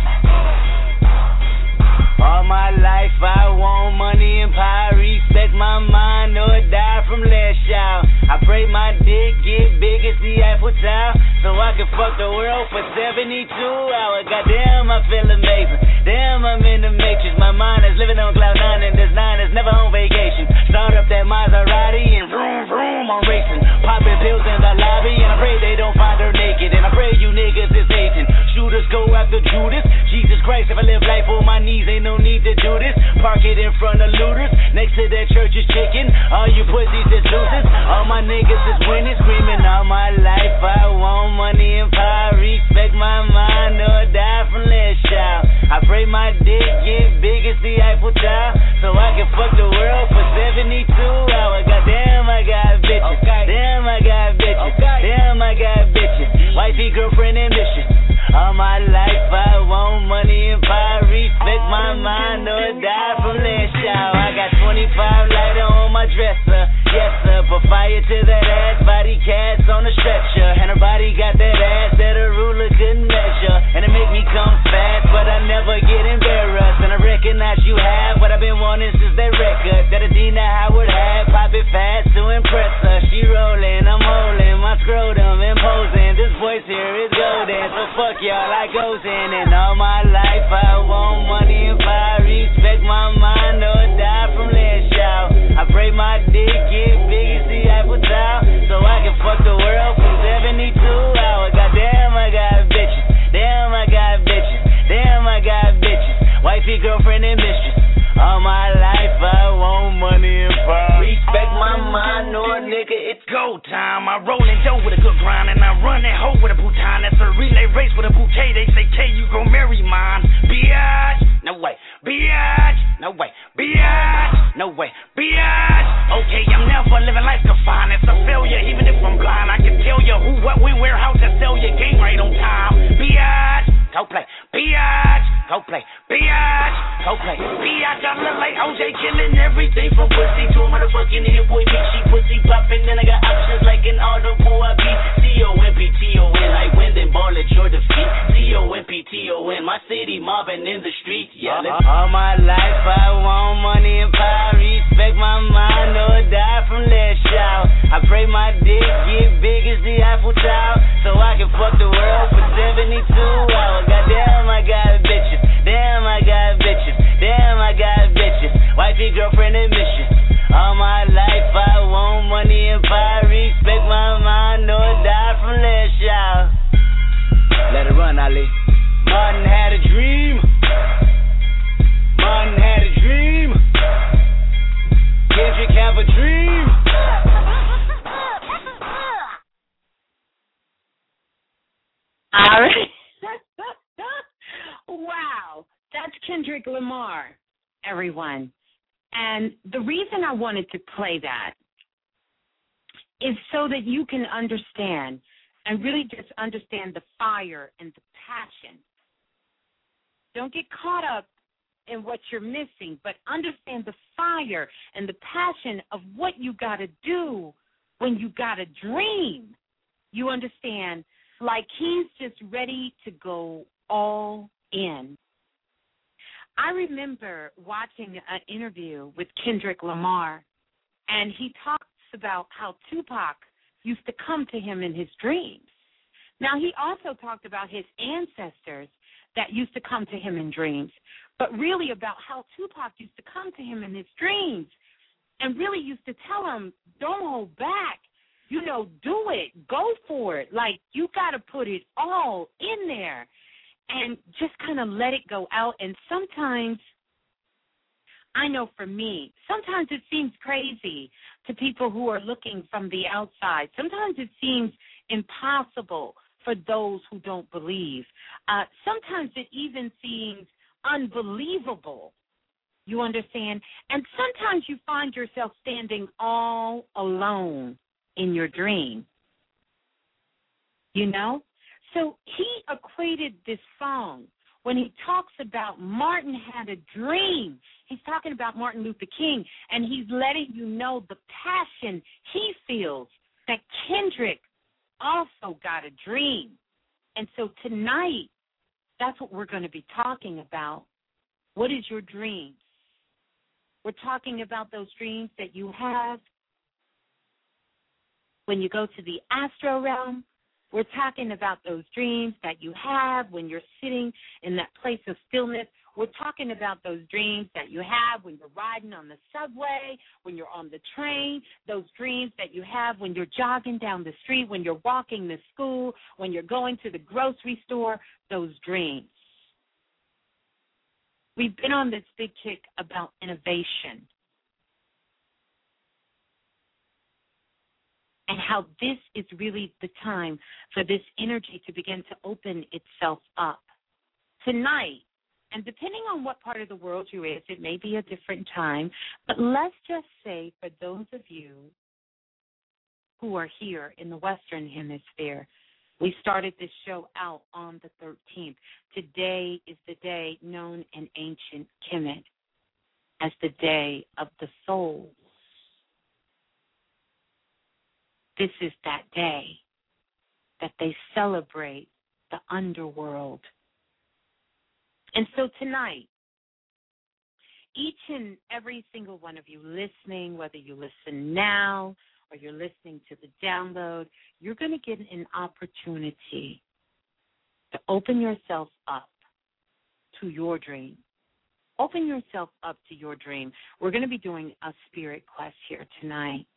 All my life I want money and power, respect my mind or die from last child. I pray my dick get big as the Eiffel Tower, so I can fuck the world for 72 hours. Goddamn, I feel amazing. Damn, I'm in the matrix. My mind is living on cloud nine, and this nine is never on vacation. Start up that Maserati and vroom vroom, I'm racing. Popping pills in the lobby, and I pray they don't find her naked. And I pray you niggas is hating. Shooters go after Judas. Jesus Christ, if I live life on my knees, ain't no need to do this. Park it in front of looters. Next to that church is chicken. All you pussies is losers. All my niggas is winning, screaming all my life. I want money and power, respect my mind or die from last child. I pray my dick get big as the Eiffel Tower, so I can fuck the world for 72 hours. Goddamn, I got bitches. Damn, I got bitches. Damn, I got bitches. Wifey, girlfriend, and mission. All my life I want money and power, respect my mind or die from last child. I got 25 lighter on my dresser, yes sir. Put fire to that ass, body cats on the stretcher, and her body got that ass that a ruler couldn't measure. And it make me come fast, but I never get embarrassed. And I recognize you have what I've been wanting since that record that Adina Howard had. Pop it fast to impress her. She rolling, I'm holding my scrotum, imposing. This voice here is golden, so fuck y'all, I goes in. And all my life I want money and power, respect my mind or die from last child. I pray my dick get big as the Eiffel Tower, so I can fuck the world for 72 hours. Goddamn, I got bitches. Damn, I got bitches. Damn, I got bitches. Wifey, girlfriend, and mistress. All my life I want money and power. Respect my mind, or nigga, it's go time. I roll in dough with a good grind, and I run that hoe with a bouton. That's a relay race with a bouquet. They say, K, you gon' marry mine. Biatch, no way. Biatch, no way. Biatch, no way. Biatch, okay, I'm never living life confined. It's a failure, even if I'm blind. I can tell you who, what, when, where, how to sell your game right on time. Biatch, go play. Biatch, go play. Biatch, go play. Biatch, I look like OJ killing everything from pussy to a motherfucking hit boy beat. She pussy popping, then I got options like an audible. I beat C-O-M-P-T-O-N like wind and ball at your defeat. C-O-M-P-T-O-N, my city mobbing in the street. Yeah, all my life I want money and power, respect my mind or die from last child. I pray my dick get big as the Eiffel Tower, so I can fuck the world for 72 hours. Goddamn, I got bitches. Damn, I got bitches. Damn, I got bitches. Wifey, girlfriend, and mission. All my life I want money and power, respect my mind or die from last child. Let it run, Ali. Martin had a dream. Martin had a dream. Kendrick have a dream. All right. Wow. That's Kendrick Lamar, everyone. And the reason I wanted to play that is so that you can understand and really just understand the fire and the passion. Don't get caught up in what you're missing, but understand the fire and the passion of what you got to do when you got a dream. You understand? Like he's just ready to go all in. I remember watching an interview with Kendrick Lamar, and he talks about how Tupac used to come to him in his dreams. Now, he also talked about his ancestors that used to come to him in dreams, but really about how Tupac used to come to him in his dreams and really used to tell him, don't hold back. You know, do it. Go for it. Like, you got to put it all in there and just kind of let it go out. And sometimes, I know for me, sometimes it seems crazy to people who are looking from the outside. Sometimes it seems impossible for those who don't believe. Sometimes it even seems unbelievable. You understand? And sometimes you find yourself standing all alone in your dream. You know? So he equated this song when he talks about Martin had a dream. He's talking about Martin Luther King, and he's letting you know the passion he feels that Kendrick also got a dream. And so tonight, that's what we're going to be talking about. What is your dream? We're talking about those dreams that you have when you go to the astral realm. We're talking about those dreams that you have when you're sitting in that place of stillness. We're talking about those dreams that you have when you're riding on the subway, when you're on the train, those dreams that you have when you're jogging down the street, when you're walking to school, when you're going to the grocery store, those dreams. We've been on this big kick about innovation and how this is really the time for this energy to begin to open itself up. Tonight, and depending on what part of the world you're in, it may be a different time, but let's just say for those of you who are here in the Western Hemisphere, we started this show out on the 13th. Today is the day known in ancient Kemet as the Day of the Souls. This is that day that they celebrate the underworld. And so tonight, each and every single one of you listening, whether you listen now or you're listening to the download, you're going to get an opportunity to open yourself up to your dream. Open yourself up to your dream. We're going to be doing a spirit quest here tonight.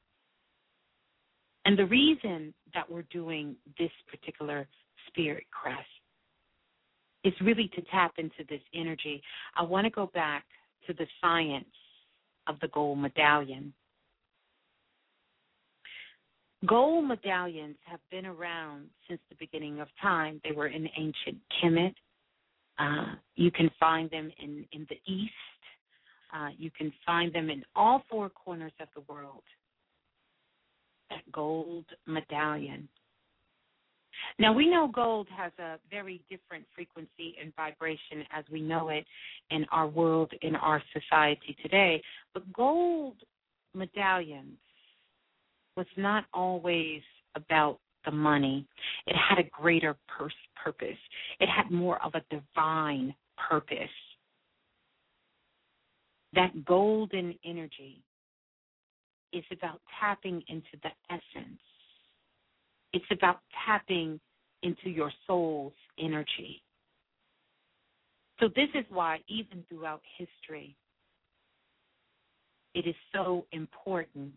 And the reason that we're doing this particular spirit quest is really to tap into this energy. I want to go back to the science of the gold medallion. Gold medallions have been around since the beginning of time. They were in ancient Kemet. You can find them in the East. You can find them in all four corners of the world. That gold medallion. Now, we know gold has a very different frequency and vibration as we know it in our world, in our society today. But gold medallions was not always about the money. It had a greater purpose. It had more of a divine purpose. That golden energy is about tapping into the essence. It's about tapping into your soul's energy. So this is why even throughout history, it is so important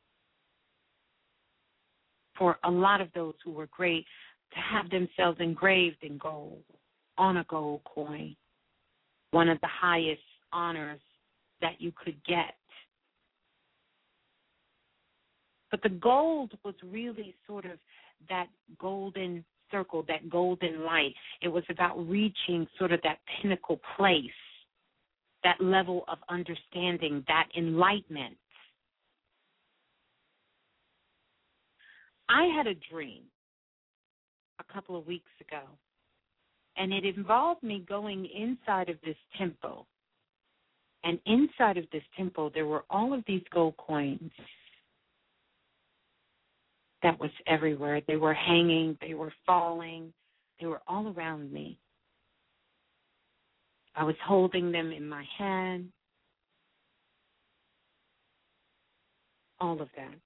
for a lot of those who were great to have themselves engraved in gold on a gold coin, one of the highest honors that you could get. But the gold was really sort of that golden circle, that golden light. It was about reaching sort of that pinnacle place, that level of understanding, that enlightenment. I had a dream a couple of weeks ago. And it involved me going inside of this temple. And inside of this temple, there were all of these gold coins that was everywhere. They were hanging. They were falling. They were all around me. I was holding them in my hand. All of that.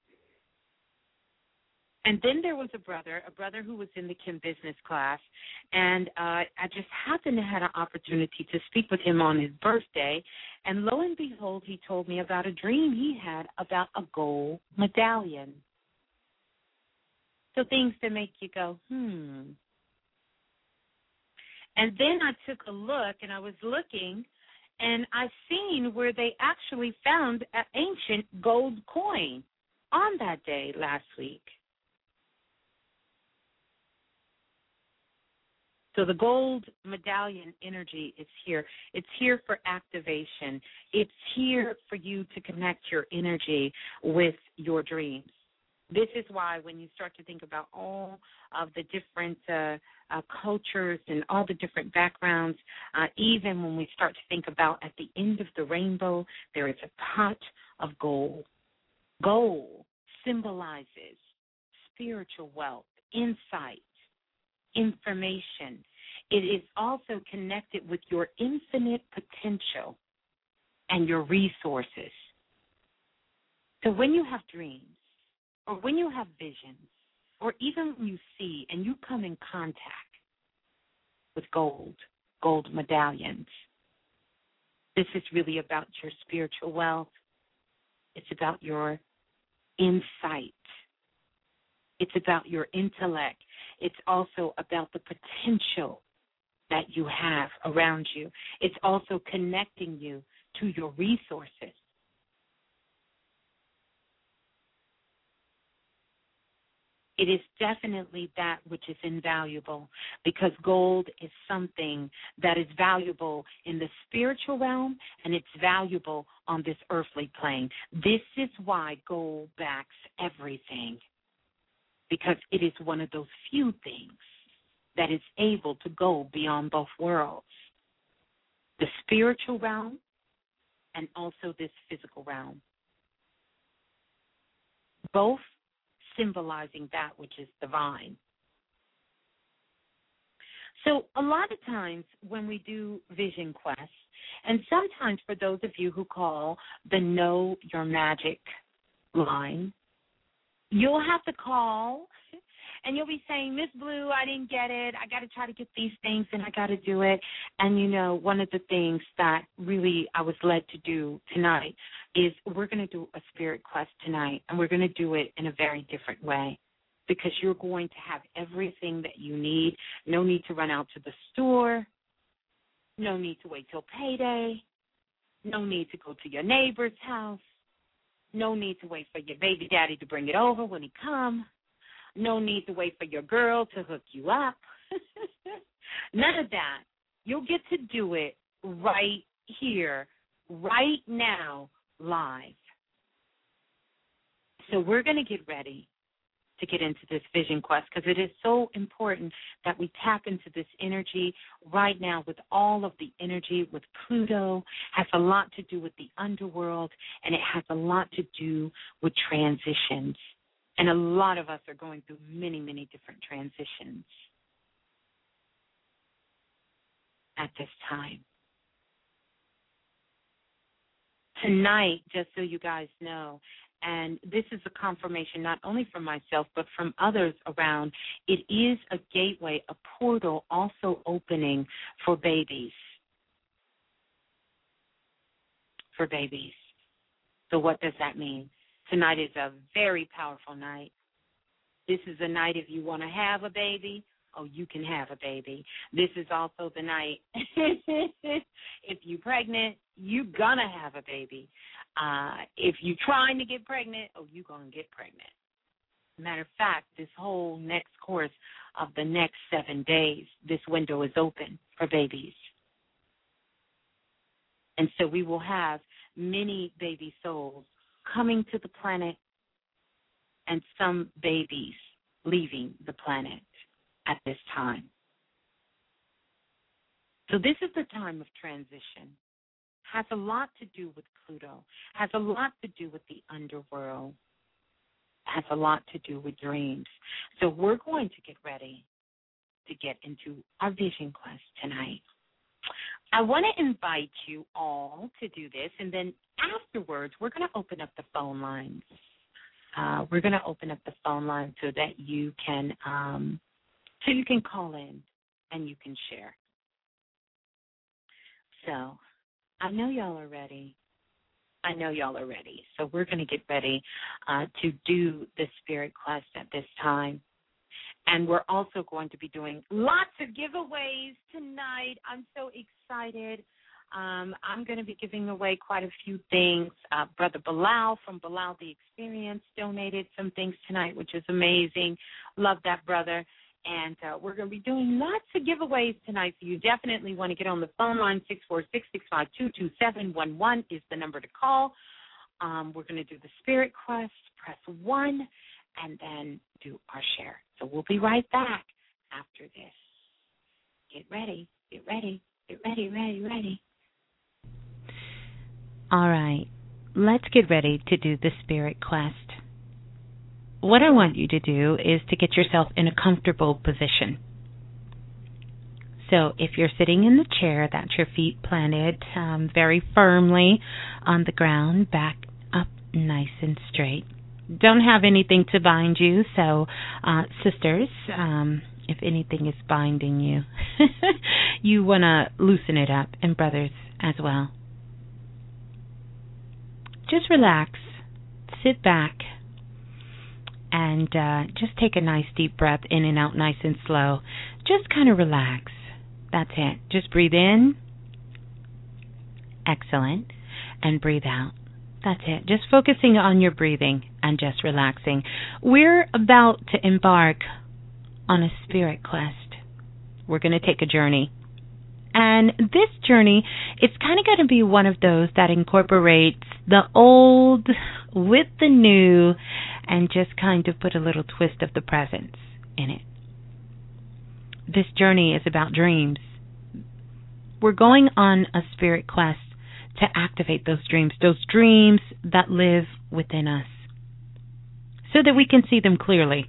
And then there was a brother who was in the Kim business class, and I just happened to have an opportunity to speak with him on his birthday, and lo and behold, he told me about a dream he had about a gold medallion. So things that make you go, And then I took a look, and I was looking, and I seen where they actually found an ancient gold coin on that day last week. So the gold medallion energy is here. It's here for activation. It's here for you to connect your energy with your dreams. This is why when you start to think about all of the different cultures and all the different backgrounds, even when we start to think about at the end of the rainbow, there is a pot of gold. Gold symbolizes spiritual wealth, insight, information. It is also connected with your infinite potential and your resources. So when you have dreams, or when you have visions, or even when you see and you come in contact with gold medallions, this is really about your spiritual wealth. It's about your insight. It's about your intellect. It's also about the potential that you have around you. It's also connecting you to your resources. It is definitely that which is invaluable, because gold is something that is valuable in the spiritual realm, and it's valuable on this earthly plane. This is why gold backs everything, because it is one of those few things that is able to go beyond both worlds, the spiritual realm and also this physical realm. Both symbolizing that which is divine. So a lot of times when we do vision quests, and sometimes for those of you who call the Know Your Magic line, you'll have to call and you'll be saying, Miss Blue, I didn't get it. I got to try to get these things and I got to do it. And, you know, one of the things that really I was led to do tonight is we're going to do a spirit quest tonight, and we're going to do it in a very different way, because you're going to have everything that you need. No need to run out to the store. No need to wait till payday. No need to go to your neighbor's house. No need to wait for your baby daddy to bring it over when he comes. No need to wait for your girl to hook you up. None of that. You'll get to do it right here, right now, live. So we're going to get ready to get into this vision quest, because it is so important that we tap into this energy right now. With all of the energy with Pluto, has a lot to do with the underworld, and it has a lot to do with transitions. And a lot of us are going through many, many different transitions at this time. Tonight, just so you guys know, and this is a confirmation not only from myself but from others around, it is a gateway, a portal also opening for babies. For babies. So what does that mean? Tonight is a very powerful night. This is a night if you want to have a baby, oh, you can have a baby. This is also the night if you're pregnant, you're going to have a baby. If you're trying to get pregnant, oh, you're going to get pregnant. Matter of fact, this whole next course of the next 7 days, this window is open for babies. And so we will have many baby souls coming to the planet and some babies leaving the planet. at this time. So this is the time of transition. Has a lot to do with Pluto. Has a lot to do with the underworld. Has a lot to do with dreams. So we're going to get ready to get into our vision quest tonight. I want to invite you all to do this, and then afterwards we're going to open up the phone lines. We're going to open up the phone line so that you can call in and you can share. So I know y'all are ready. So we're going to get ready to do the Spirit Quest at this time. And we're also going to be doing lots of giveaways tonight. I'm so excited. I'm going to be giving away quite a few things. Brother Bilal from Bilal the Experience donated some things tonight, which is amazing. Love that, brother. And we're going to be doing lots of giveaways tonight, so you definitely want to get on the phone line. 646-652-2711 is the number to call. We're going to do the Spirit Quest, press 1, and then do our share. So we'll be right back after this. Get ready. All right, let's get ready to do the Spirit Quest. What I want you to do is to get yourself in a comfortable position. So if you're sitting in the chair, that's your feet planted very firmly on the ground, back up nice and straight. Don't have anything to bind you, so sisters, if anything is binding you, you want to loosen it up, and brothers as well. Just relax, sit back, and just take a nice deep breath in and out nice and slow. Just kind of relax. That's it. Just breathe in. Excellent. And breathe out. That's it. Just focusing on your breathing and just relaxing. We're about to embark on a Spirit Quest. We're going to take a journey. And this journey, it's kind of going to be one of those that incorporates the old with the new and just kind of put a little twist of the present in it. This journey is about dreams. We're going on a Spirit Quest to activate those dreams that live within us, so that we can see them clearly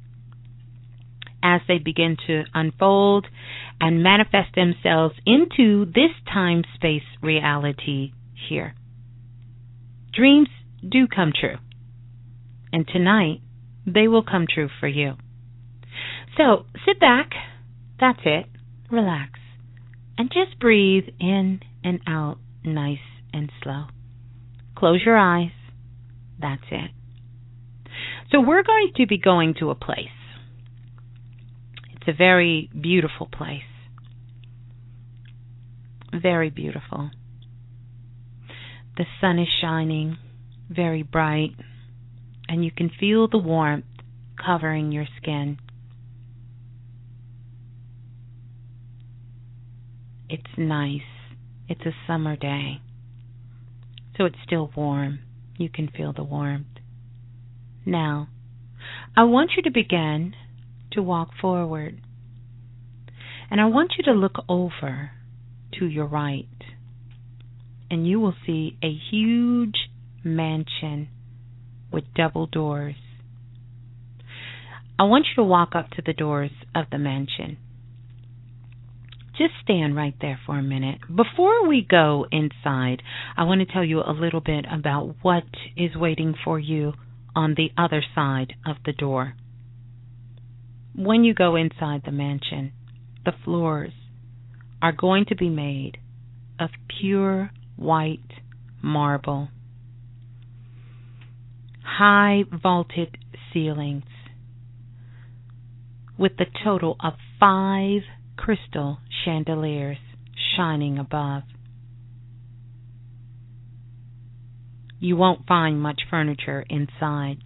as they begin to unfold and manifest themselves into this time-space reality here. Dreams do come true, and tonight they will come true for you. So sit back, that's it, relax, and just breathe in and out nice and slow. Close your eyes, that's it. So we're going to be going to a place. It's a very beautiful place. Very beautiful. The sun is shining, very bright, and you can feel the warmth covering your skin. It's nice. It's a summer day, so it's still warm. You can feel the warmth. Now, I want you to begin to walk forward, and I want you to look over to your right, and you will see a huge mansion with double doors. I want you to walk up to the doors of the mansion. Just stand right there for a minute. Before we go inside, I want to tell you a little bit about what is waiting for you on the other side of the door. When you go inside the mansion, the floors are going to be made of pure white marble. High vaulted ceilings with a total of 5 crystal chandeliers shining above. You won't find much furniture inside.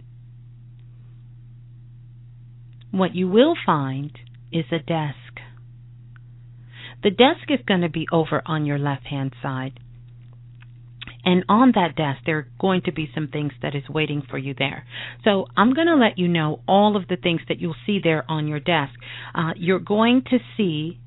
What you will find is a desk. The desk is going to be over on your left-hand side. And on that desk, there are going to be some things that is waiting for you there. So I'm going to let you know all of the things that you'll see there on your desk. You're going to see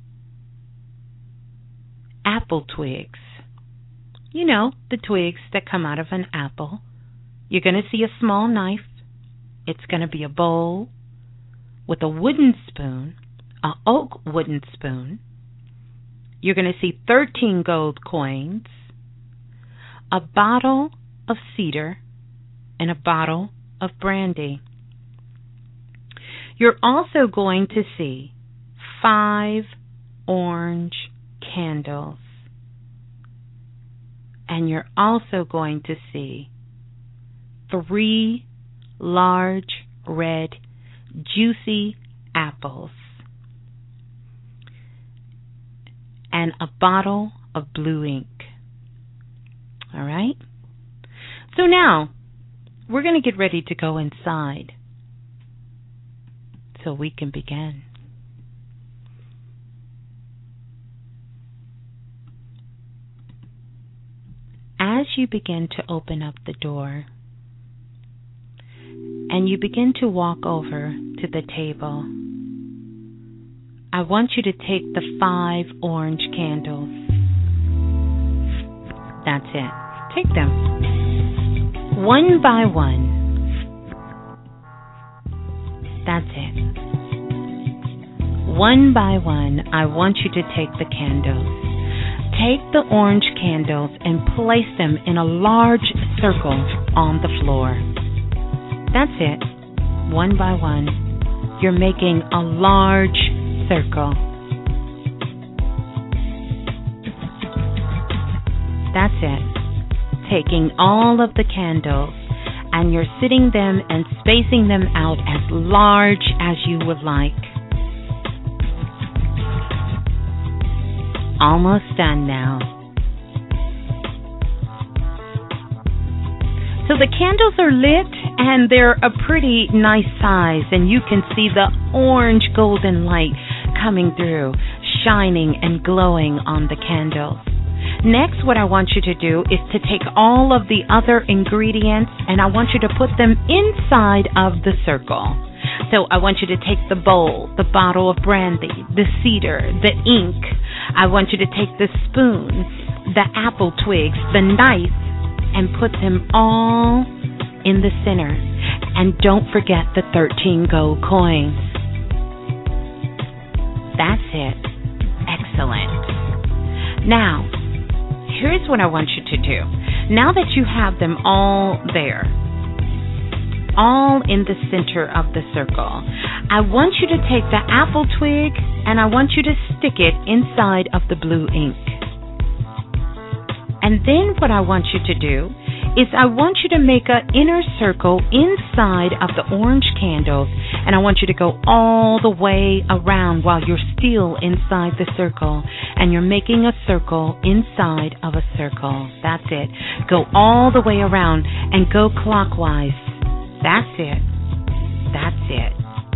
apple twigs. You know, the twigs that come out of an apple. You're going to see a small knife. It's going to be a bowl with a wooden spoon, an oak wooden spoon. You're going to see 13 gold coins, a bottle of cedar, and a bottle of brandy. You're also going to see 5 orange candles. And you're also going to see 3 large, red, juicy apples and a bottle of blue ink. All right? So now, we're going to get ready to go inside so we can begin. As you begin to open up the door and you begin to walk over to the table, I want you to take the 5 orange candles. That's it. Take them. One by one. That's it. One by one, I want you to take the candles. Take the orange candles and place them in a large circle on the floor. That's it. One by one, you're making a large circle. That's it. Taking all of the candles and you're sitting them and spacing them out as large as you would like. Almost done now. So the candles are lit and they're a pretty nice size, and you can see the orange golden light coming through, shining and glowing on the candles. Next, what I want you to do is to take all of the other ingredients and I want you to put them inside of the circle. So I want you to take the bowl, the bottle of brandy, the cedar, the ink. I want you to take the spoon, the apple twigs, the knife, and put them all in the center. And don't forget the 13 gold coins. That's it. Excellent. Now, here's what I want you to do. Now that you have them all there, all in the center of the circle, I want you to take the apple twig and I want you to stick it inside of the blue ink. And then what I want you to do is I want you to make an inner circle inside of the orange candles, and I want you to go all the way around while you're still inside the circle, and you're making a circle inside of a circle. That's it. Go all the way around and go clockwise. That's it. That's it.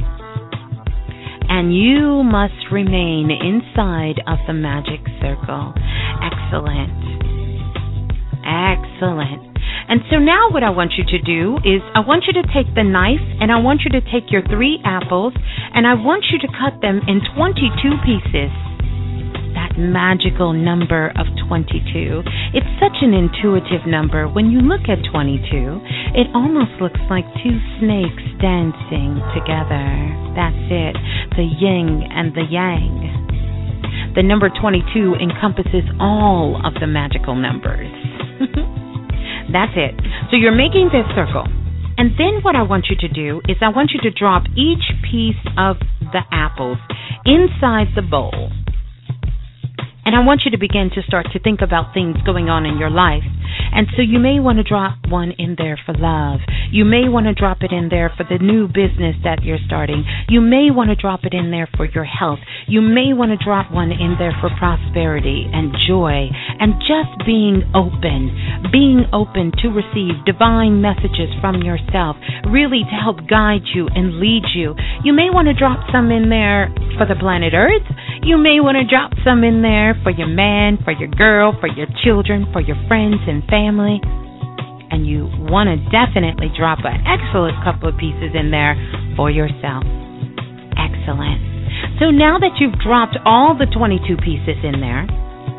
And you must remain inside of the magic circle. Excellent. Excellent. And so now what I want you to do is I want you to take the knife and I want you to take your 3 apples and I want you to cut them in 22 pieces. That magical number of 22. It's such an intuitive number. When you look at 22, it almost looks like 2 snakes dancing together. That's it. The yin and the yang. The number 22 encompasses all of the magical numbers. That's it. So you're making this circle. And then what I want you to do is I want you to drop each piece of the apples inside the bowl. And I want you to begin to start to think about things going on in your life. And so you may want to drop one in there for love. You may want to drop it in there for the new business that you're starting. You may want to drop it in there for your health. You may want to drop one in there for prosperity and joy and just being open to receive divine messages from yourself, really to help guide you and lead you. You may want to drop some in there for the planet Earth. You may want to drop some in there for your man, for your girl, for your children, for your friends and family. And you want to definitely drop an excellent couple of pieces in there for yourself. Excellent. So now that you've dropped all the 22 pieces in there,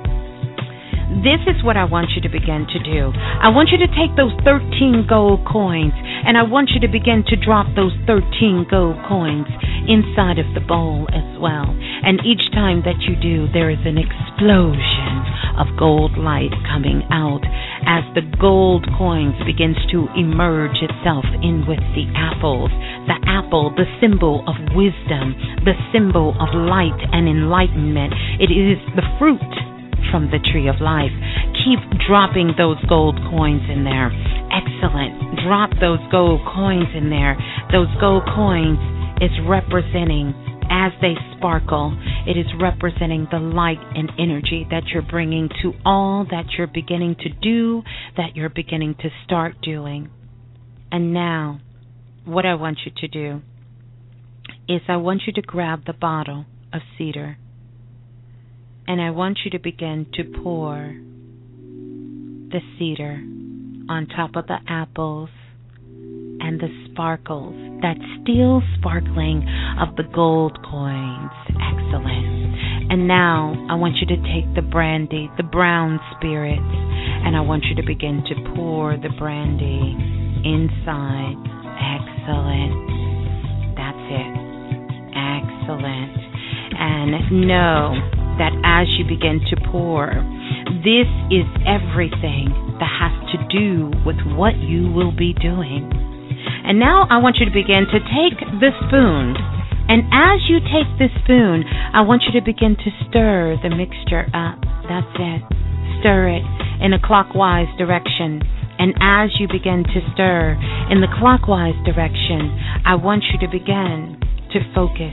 this is what I want you to begin to do. I want you to take those 13 gold coins, and I want you to begin to drop those 13 gold coins inside of the bowl as well. And each time that you do, there is an explosion of gold light coming out as the gold coins begins to emerge itself in with the apples. The apple, the symbol of wisdom, the symbol of light and enlightenment. It is the fruit from the tree of life. Keep dropping those gold coins in there. Excellent. Drop those gold coins in there. Those gold coins is representing, as they sparkle, it is representing the light and energy that you're bringing to all that you're beginning to do, that you're beginning to start doing. And now, what I want you to do is I want you to grab the bottle of cedar, and I want you to begin to pour the cedar on top of the apples and the sparkles, that still sparkling of the gold coins. Excellent. And now I want you to take the brandy, the brown spirits, and I want you to begin to pour the brandy inside. Excellent. That's it. Excellent. And know that as you begin to pour, this is everything that has to do with what you will be doing. And now I want you to begin to take the spoon. And as you take the spoon, I want you to begin to stir the mixture up. That's it. Stir it in a clockwise direction. And as you begin to stir in the clockwise direction, I want you to begin to focus.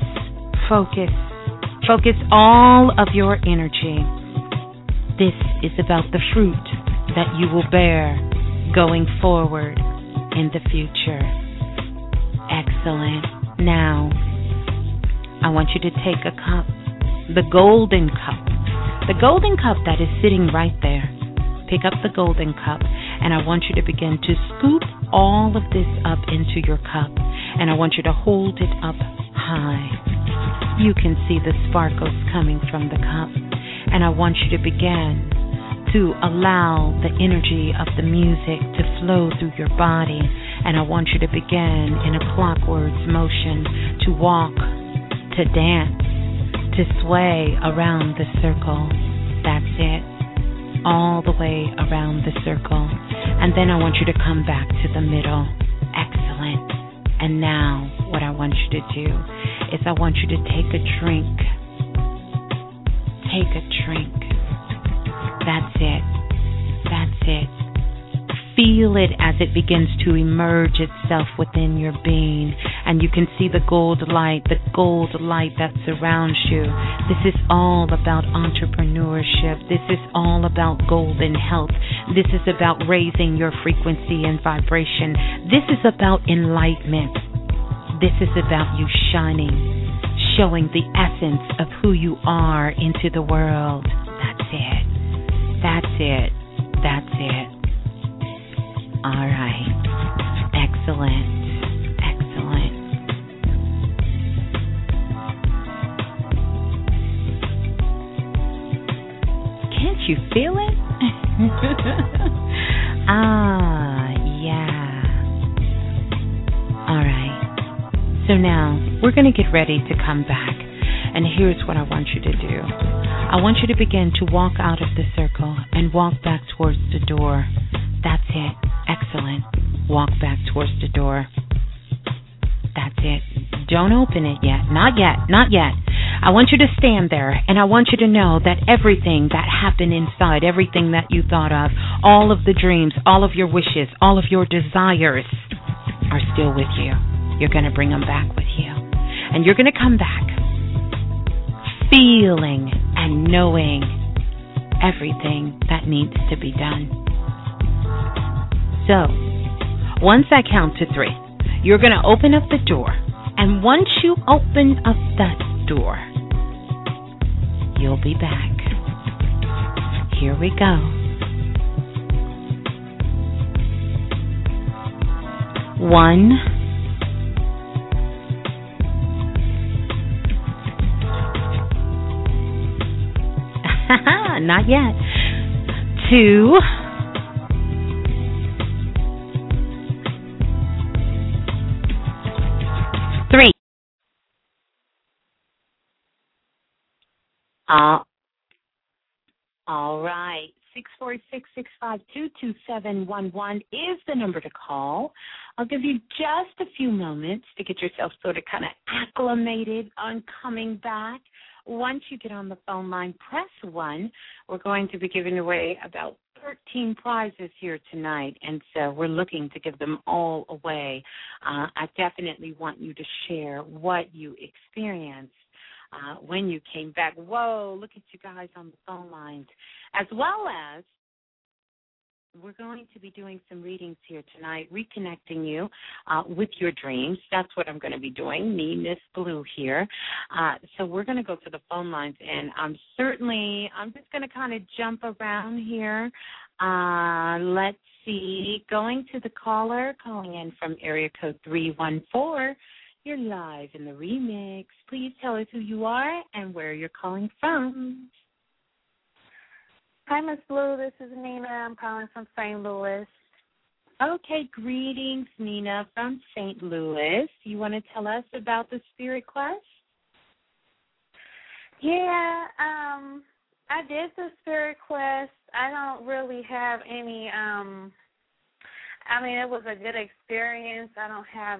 Focus all of your energy. This is about the fruit that you will bear going forward in the future. Excellent. Now, I want you to take a cup, the golden cup that is sitting right there. Pick up the golden cup, and I want you to begin to scoop all of this up into your cup, and I want you to hold it up high. You can see the sparkles coming from the cup, and I want you to begin to allow the energy of the music to flow through your body, and I want you to begin in a clockwork motion to walk, to dance, to sway around the circle. That's it. All the way around the circle. And then I want you to come back to the middle. Excellent. And now what I want you to do is I want you to take a drink. Take a drink. That's it. That's it. Feel it as it begins to emerge itself within your being. And you can see the gold light that surrounds you. This is all about entrepreneurship. This is all about golden health. This is about raising your frequency and vibration. This is about enlightenment. This is about you shining, showing the essence of who you are into the world. That's it. That's it. That's it. All right. Excellent. Excellent. Can't you feel it? Yeah. All right. So now we're going to get ready to come back. And here's what I want you to do. I want you to begin to walk out of the circle and walk back towards the door. That's it. Excellent. Walk back towards the door. That's it. Don't open it yet. Not yet. Not yet. I want you to stand there, and I want you to know that everything that happened inside, everything that you thought of, all of the dreams, all of your wishes, all of your desires are still with you. You're going to bring them back with you. And you're going to come back feeling and knowing everything that needs to be done. So, once I count to 3, you're going to open up the door. And once you open up that door, you'll be back. Here we go. 1. Not yet. 2. 3. All right. 646-652-2711 is the number to call. I'll give you just a few moments to get yourself sort of kind of acclimated on coming back. Once you get on the phone line, press 1. We're going to be giving away about 13 prizes here tonight, and so we're looking to give them all away. I definitely want you to share what you experienced when you came back. Whoa, look at you guys on the phone lines. As well as we're going to be doing some readings here tonight, reconnecting you with your dreams. That's what I'm going to be doing, me, Miss Blue here. So we're going to go to the phone lines, and I'm just going to kind of jump around here. Let's see. Going to the caller, calling in from area code 314. You're live in the remix. Please tell us who you are and where you're calling from. Hi, Miss Blue. This is Nina. I'm calling from St. Louis. Okay, greetings, Nina from St. Louis. You want to tell us about the Spirit Quest? Yeah, I did the Spirit Quest. I don't really have any, it was a good experience. I don't have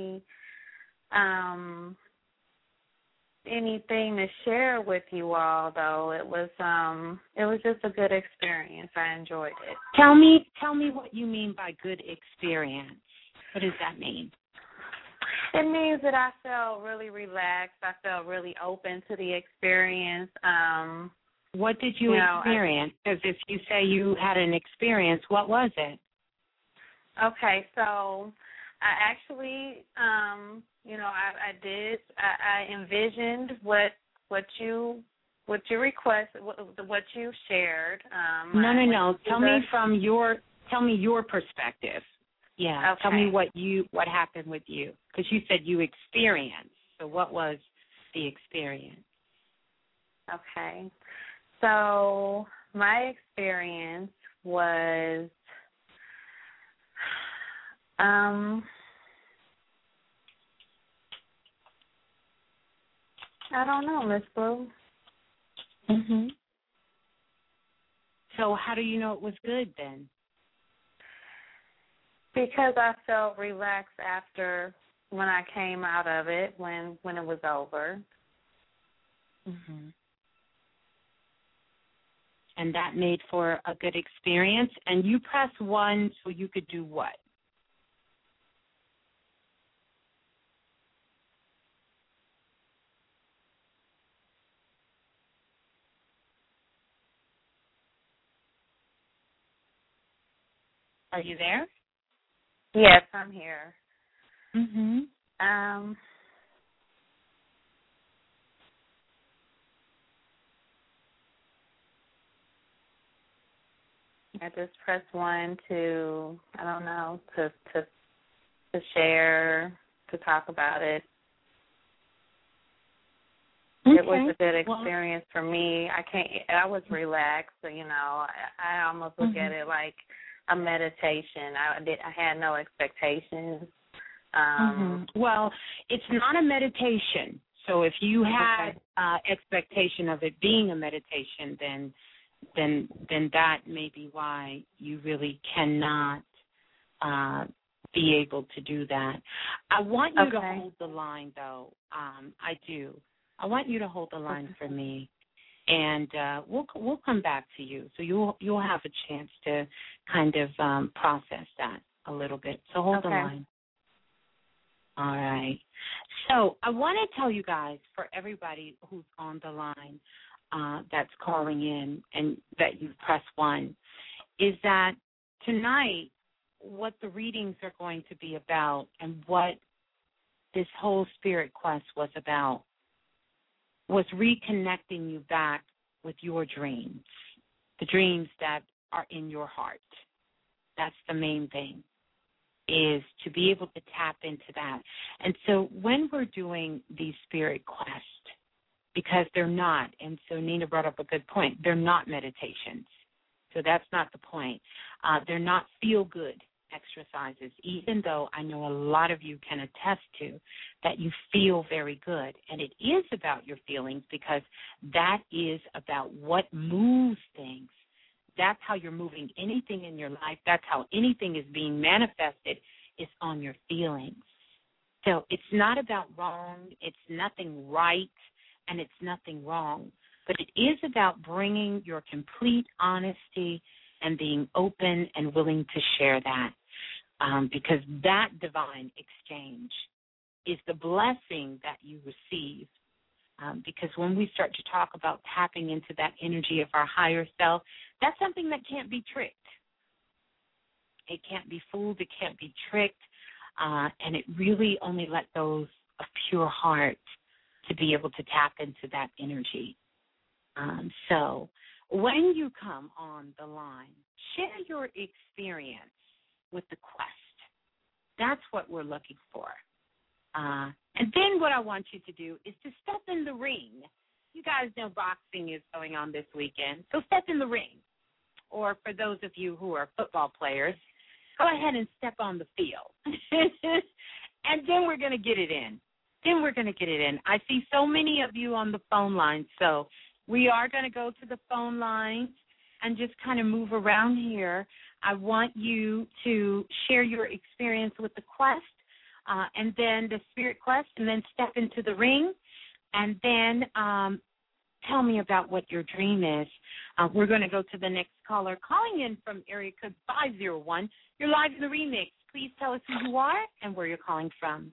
anything to share with you all, though. It was just a good experience. I enjoyed it. Tell me what you mean by good experience. What does that mean? It means that I felt really relaxed. I felt really open to the experience. What did you experience? Because if you say you had an experience, what was it? Okay, so I actually, I envisioned what you requested, what you shared. No. Tell me your perspective. Yeah. Okay. Tell me what happened with you, because you said you experienced. So what was the experience? Okay. So my experience was, I don't know, Miss Blue. Mhm. So how do you know it was good then? Because I felt relaxed after when I came out of it, when it was over. Mhm. And that made for a good experience. And you press 1 so you could do what? Are you there? Yes, I'm here. Mhm. I just pressed 1 to share, to talk about it. Okay. It was a good experience for me. I was relaxed, so, I almost look at it like a meditation. I had no expectations. Well, it's not a meditation. So if you had expectation of it being a meditation, then that may be why you really cannot be able to do that. I want you to hold the line, though. I do. I want you to hold the line for me, and we'll come back to you. So you'll have a chance to kind of process that a little bit. So hold the line. All right. So I want to tell you guys, for everybody who's on the line that's calling in and that you've pressed 1, is that tonight what the readings are going to be about and what this whole Spirit Quest was about was reconnecting you back with your dreams, the dreams that are in your heart. That's the main thing, is to be able to tap into that. And so when we're doing these spirit quests, because they're not, and so Nina brought up a good point, they're not meditations. So that's not the point. They're not feel-good exercises, even though I know a lot of you can attest to that you feel very good. And it is about your feelings, because that is about what moves things. That's how you're moving anything in your life. That's how anything is being manifested, is on your feelings. So it's not about wrong. It's nothing right, and it's nothing wrong. But it is about bringing your complete honesty and being open and willing to share that, because that divine exchange is the blessing that you receive. Because when we start to talk about tapping into that energy of our higher self, that's something that can't be tricked. It can't be fooled. It can't be tricked. And it really only let those of pure heart to be able to tap into that energy. So when you come on the line, share your experience with the quest. That's what we're looking for. And then what I want you to do is to step in the ring. You guys know boxing is going on this weekend, so step in the ring. Or for those of you who are football players, go ahead and step on the field. And then we're going to get it in. I see so many of you on the phone line, so we are going to go to the phone lines and just kind of move around here. I want you to share your experience with the quest, and then the spirit quest, and then step into the ring, and then tell me about what your dream is. We're going to go to the next caller calling in from area code 501. You're live in the remix. Please tell us who you are and where you're calling from.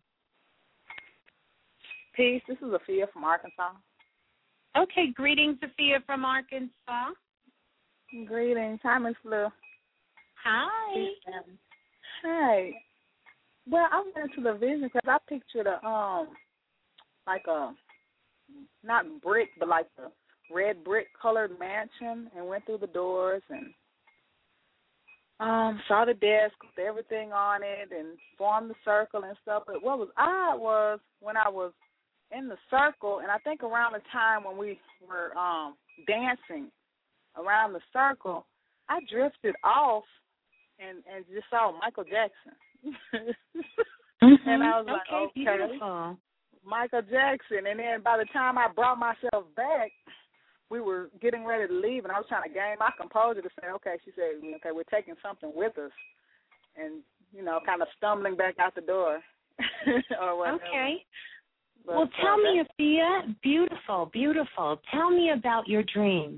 Peace. This is Afia from Arkansas. Okay, greetings, Afia from Arkansas. Greetings. Hi, Miss Blue. Hi. Hi. Well, I went into the vision because I pictured like a, not brick, but like the red brick colored mansion, and went through the doors and saw the desk with everything on it and formed the circle and stuff. But what was odd was when I was in the circle, and I think around the time when we were dancing around the circle, I drifted off and just saw Michael Jackson. And I was like, okay, beautiful. Michael Jackson. And then by the time I brought myself back, we were getting ready to leave, and I was trying to gain my composure to say, okay, she said, okay, we're taking something with us, and, kind of stumbling back out the door or whatever. Okay. But, well, tell me, Afia, beautiful. Tell me about your dream.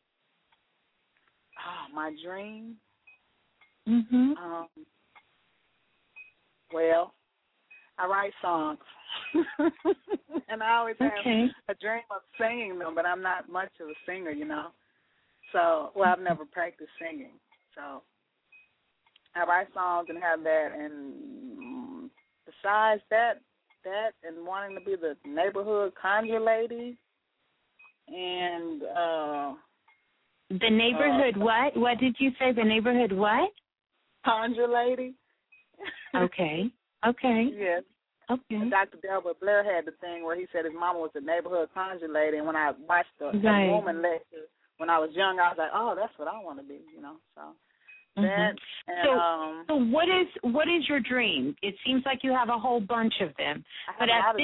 Oh, my dream? Mm-hmm. Well, I write songs, and I always have a dream of singing them, but I'm not much of a singer, So, I've never practiced singing. So, I write songs and have that, and besides that and wanting to be the neighborhood conjure lady, and the neighborhood what? What did you say? The neighborhood what? Conjure lady. Okay. Yes. Okay. Dr. Delbert Blair had the thing where he said his mama was a neighborhood conjure lady, and when I watched the woman lecture when I was young, I was like, oh, that's what I want to be, So that. And, so what is your dream? It seems like you have a whole bunch of them, but at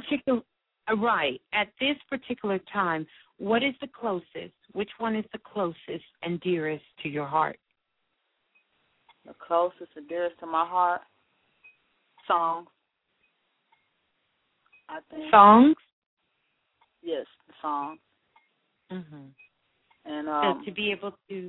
this particular time, what is the closest? Which one is the closest and dearest to your heart? The closest and dearest to my heart? Songs, I think. Songs? Yes, the songs. Mhm. And so to be able to,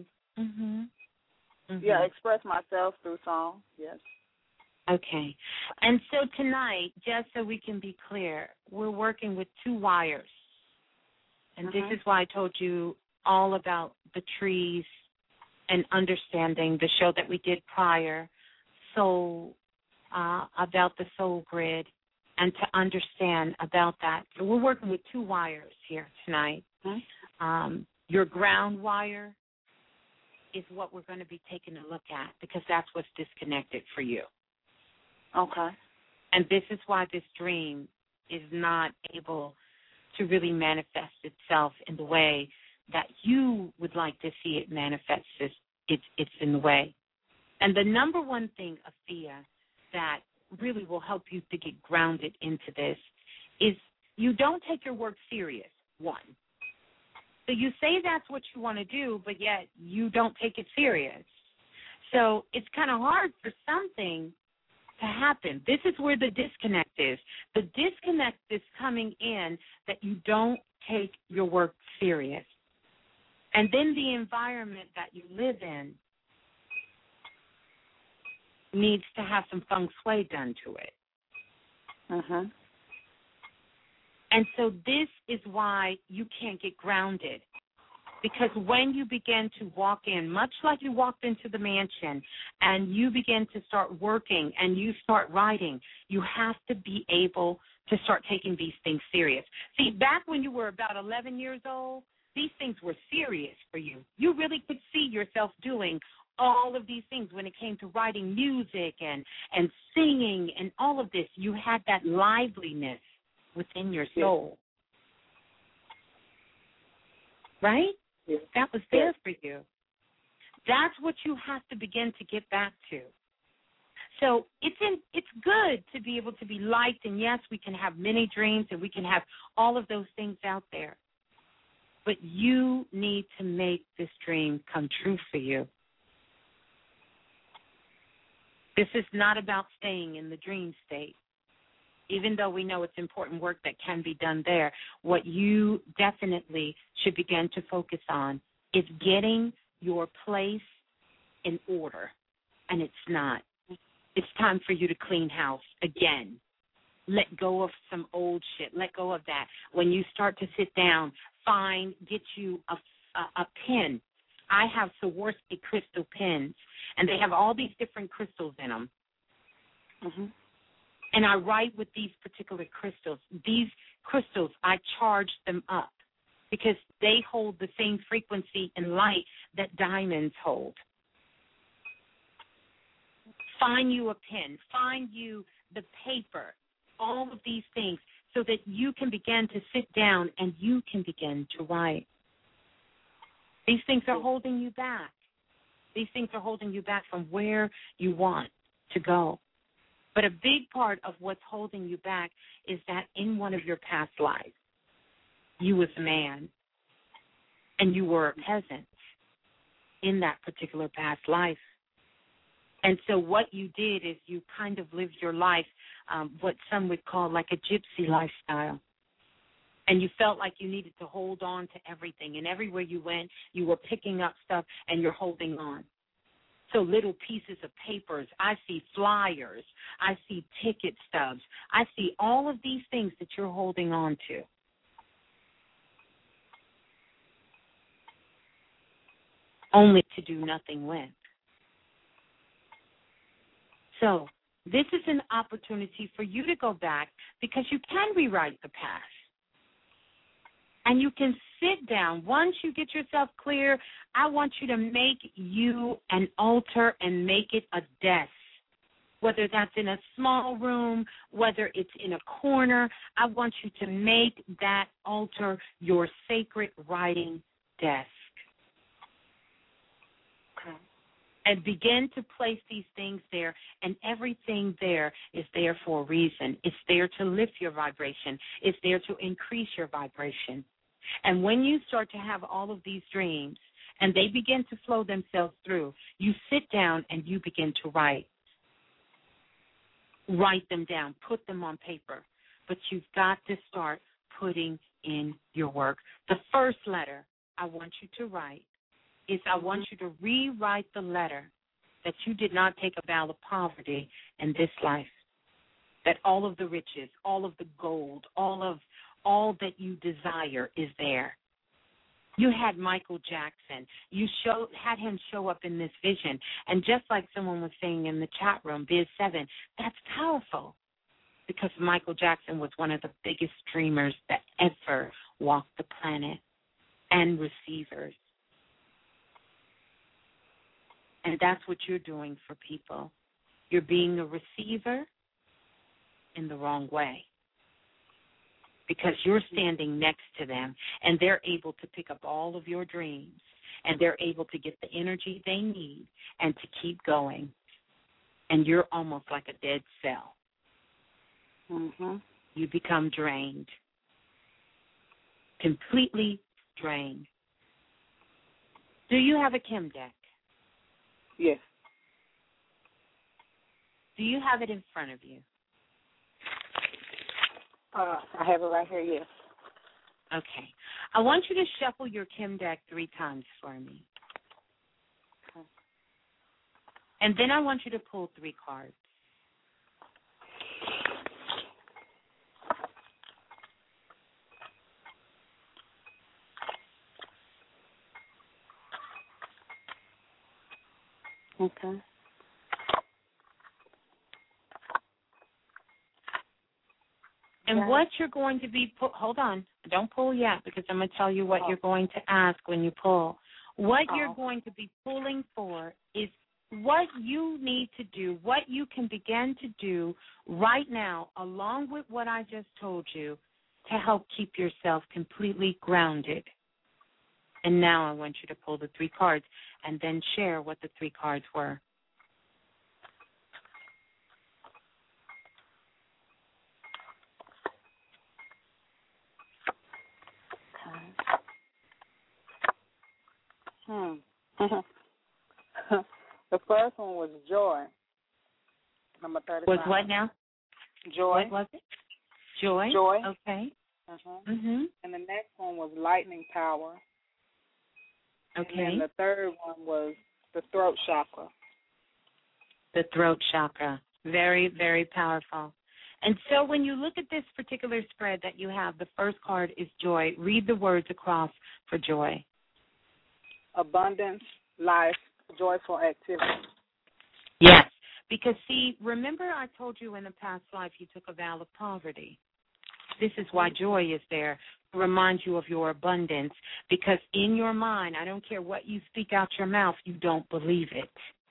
express myself through song. Yes. Okay. And so tonight, just so we can be clear, we're working with 2 wires, and this is why I told you all about the trees and understanding the show that we did prior. So. About the soul grid and to understand about that. So we're working with 2 wires here tonight. Your ground wire is what we're going to be taking a look at because that's what's disconnected for you. Okay. And this is why this dream is not able to really manifest itself in the way that you would like to see it manifest. It's in the way. And the number one thing, Afia, that really will help you to get grounded into this is you don't take your work serious, one. So you say that's what you want to do, but yet you don't take it serious. So it's kind of hard for something to happen. This is where the disconnect is. The disconnect is coming in that you don't take your work serious. And then the environment that you live in needs to have some feng shui done to it. And so this is why you can't get grounded. Because when you begin to walk in, much like you walked into the mansion, and you begin to start working and you start writing, you have to be able to start taking these things serious. See, back when you were about 11 years old, these things were serious for you. You really could see yourself doing all of these things when it came to writing music and singing and all of this. You had that liveliness within your soul. Right? Yes. That was there for you. That's what you have to begin to get back to. So it's good to be able to be liked, and yes, we can have many dreams and we can have all of those things out there. But you need to make this dream come true for you. This is not about staying in the dream state. Even though we know it's important work that can be done there, what you definitely should begin to focus on is getting your place in order. And it's not. It's time for you to clean house again. Let go of some old shit. Let go of that. When you start to sit down, get you a pen. I have Swarovski crystal pens, and they have all these different crystals in them. And I write with these particular crystals. These crystals, I charge them up because they hold the same frequency and light that diamonds hold. Find you a pen. Find you the paper, all of these things, so that you can begin to sit down and you can begin to write. These things are holding you back. These things are holding you back from where you want to go. But a big part of what's holding you back is that in one of your past lives, you was a man and you were a peasant in that particular past life. And so what you did is you kind of lived your life, what some would call like a gypsy lifestyle. And you felt like you needed to hold on to everything. And everywhere you went, you were picking up stuff and you're holding on. So little pieces of papers. I see flyers. I see ticket stubs. I see all of these things that you're holding on to. Only to do nothing with. So this is an opportunity for you to go back because you can rewrite the past. And you can sit down. Once you get yourself clear, I want you to make you an altar and make it a desk. Whether that's in a small room, whether it's in a corner, I want you to make that altar your sacred writing desk. Okay. And begin to place these things there, and everything there is there for a reason. It's there to lift your vibration. It's there to increase your vibration. And when you start to have all of these dreams and they begin to flow themselves through, you sit down and you begin to write. Write them down. Put them on paper. But you've got to start putting in your work. The first letter I want you to write is I want you to rewrite the letter that you did not take a vow of poverty in this life, that all of the riches, all of the gold, all that you desire is there. You had Michael Jackson. You had him show up in this vision. And just like someone was saying in the chat room, Biz 7, that's powerful. because Michael Jackson was one of the biggest dreamers that ever walked the planet, and receivers. And that's what you're doing for people. You're being a receiver in the wrong way, because you're standing next to them, and they're able to pick up all of your dreams, and they're able to get the energy they need and to keep going. And you're almost like a dead cell. Mhm. You become drained, completely drained. Do you have a Kim deck? Yes. Do you have it in front of you? I have it right here, yes. Okay. I want you to shuffle your Kim deck 3 times for me. Okay. And then I want you to pull 3 cards. Okay. And what you're going to be, hold on, don't pull yet, because I'm going to tell you what you're going to ask when you pull. What you're going to be pulling for is what you need to do, what you can begin to do right now, along with what I just told you, to help keep yourself completely grounded. And now I want you to pull the 3 cards and then share what the 3 cards were. The first one was joy. Number 35. Was what now? Joy. What was it? Joy. Joy. Okay. Mhm. And the next one was lightning power. Okay. And then the third one was the throat chakra. The throat chakra. Very, very powerful. And so when you look at this particular spread that you have, the first card is joy. Read the words across for joy. Abundance, life, joyful activity. Yes. Because, see, remember I told you in the past life you took a vow of poverty. This is why joy is there, to remind you of your abundance. Because in your mind, I don't care what you speak out your mouth, you don't believe it.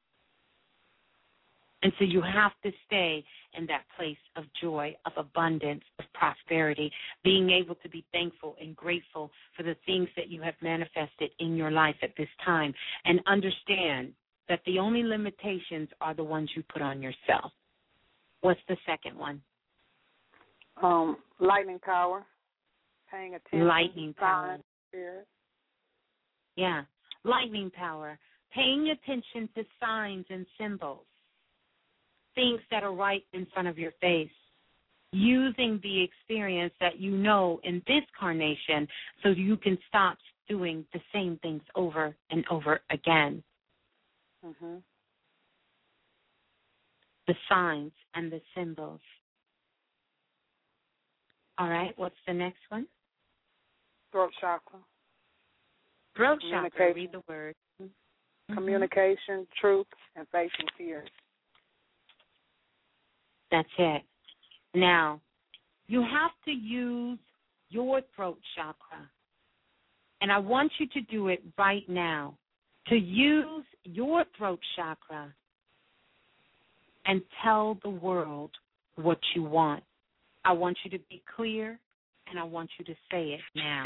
And so you have to stay in that place of joy, of abundance, of prosperity, being able to be thankful and grateful for the things that you have manifested in your life at this time, and understand that the only limitations are the ones you put on yourself. What's the second one? Lightning power, paying attention. Lightning power. Spirit. Yeah, lightning power, paying attention to signs and symbols, things that are right in front of your face, using the experience that you know in this carnation so you can stop doing the same things over and over again. Mhm. The signs and the symbols. All right, what's the next one? Throat chakra. Throat chakra, read the word. Communication, truth, and facing fears. That's it. Now, you have to use your throat chakra. And I want you to do it right now. To use your throat chakra and tell the world what you want. I want you to be clear, and I want you to say it now.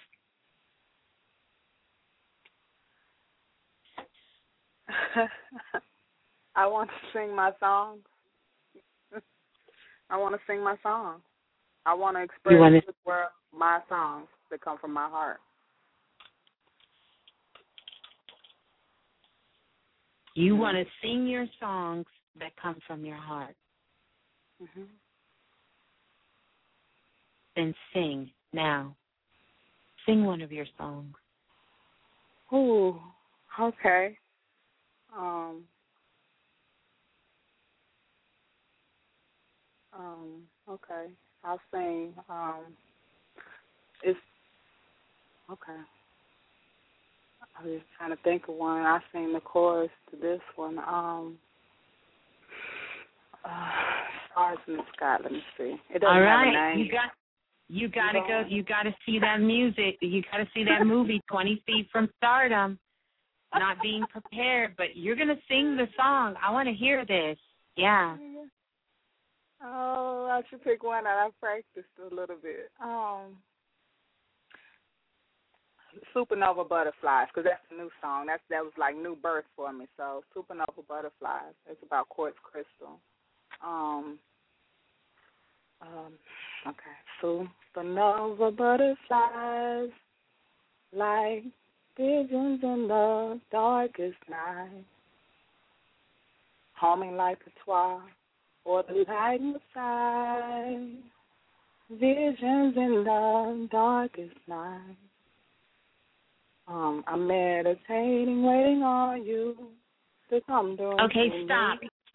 I want to sing my songs. I want to sing my songs. I want to express to the world my songs that come from my heart. You want to sing your songs that come from your heart. Mhm. Then sing now. Sing one of your songs. Ooh, okay. Okay. I'll sing. It's okay. I was trying to think of one. I sing the chorus to this one. Stars in the Sky. Let me see. It doesn't All have a right, name. you got to go. You got to see that music. You got to see that movie, 20 Feet from Stardom. Not being prepared, but you're gonna sing the song. I want to hear this. Yeah. Oh, I should pick one that I practiced a little bit. Supernova Butterflies, because that's a new song. That was like new birth for me. So Supernova Butterflies. It's about quartz crystal. Okay. Supernova butterflies, like visions in the darkest night, homing like the twilight or the light inside. Visions in the darkest night. I'm meditating, waiting on you to come through. Okay, stop.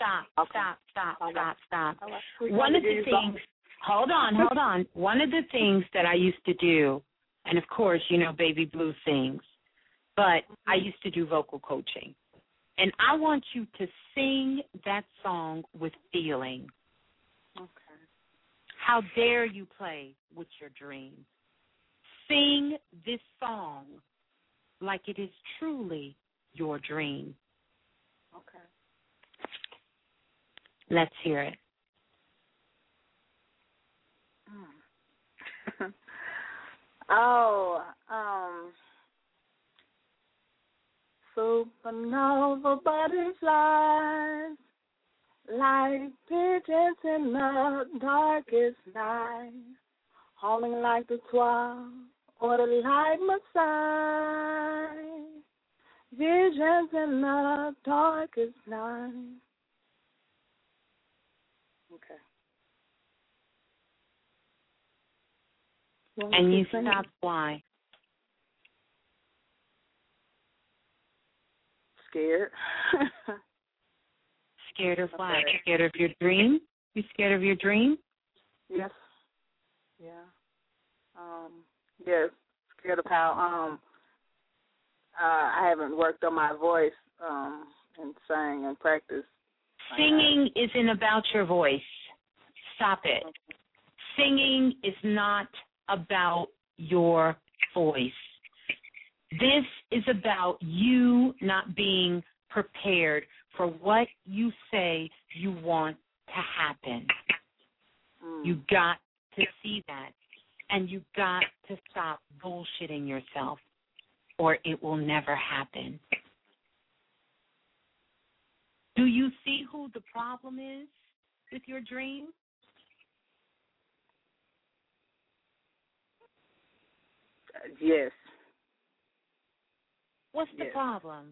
One of the things, hold on. One of the things that I used to do, and of course, you know, Baby Blue sings, but I used to do vocal coaching. And I want you to sing that song with feeling. Okay. How dare you play with your dreams? Sing this song like it is truly your dream. Okay. Let's hear it. Supernova butterflies, like pigeons in the darkest night, homing like the twilight or the light Messiah. Visions in the darkest night. Okay. And you stopped why? Scared. Scared of what? Scared of your dream? You scared of your dream? Yes. Yeah. Yes. Scared of how I haven't worked on my voice and sang and practiced. Singing isn't about your voice. Stop it. Singing is not about your voice. This is about you not being prepared for what you say you want to happen. You got to see that, and you got to stop bullshitting yourself, or it will never happen. Do you see who the problem is with your dream? Yes. What's the problem?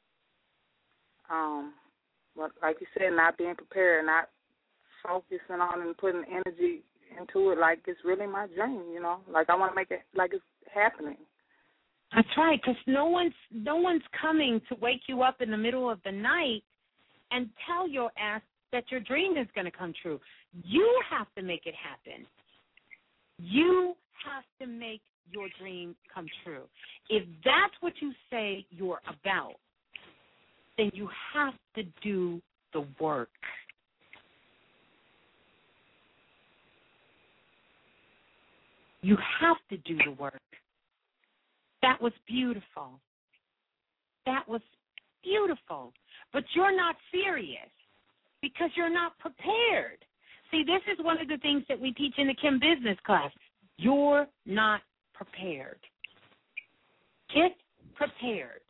Well, like you said, not being prepared, not focusing on and putting energy into it like it's really my dream, you know? Like I want to make it like it's happening. That's right, because no one's coming to wake you up in the middle of the night and tell your ass that your dream is going to come true. You have to make it happen. You have to make your dream come true. If that's what you say you're about, then you have to do the work. You have to do the work. That was beautiful. That was beautiful. But you're not serious because you're not prepared. See, this is one of the things that we teach in the Kim Business class. You're not prepared. Get prepared.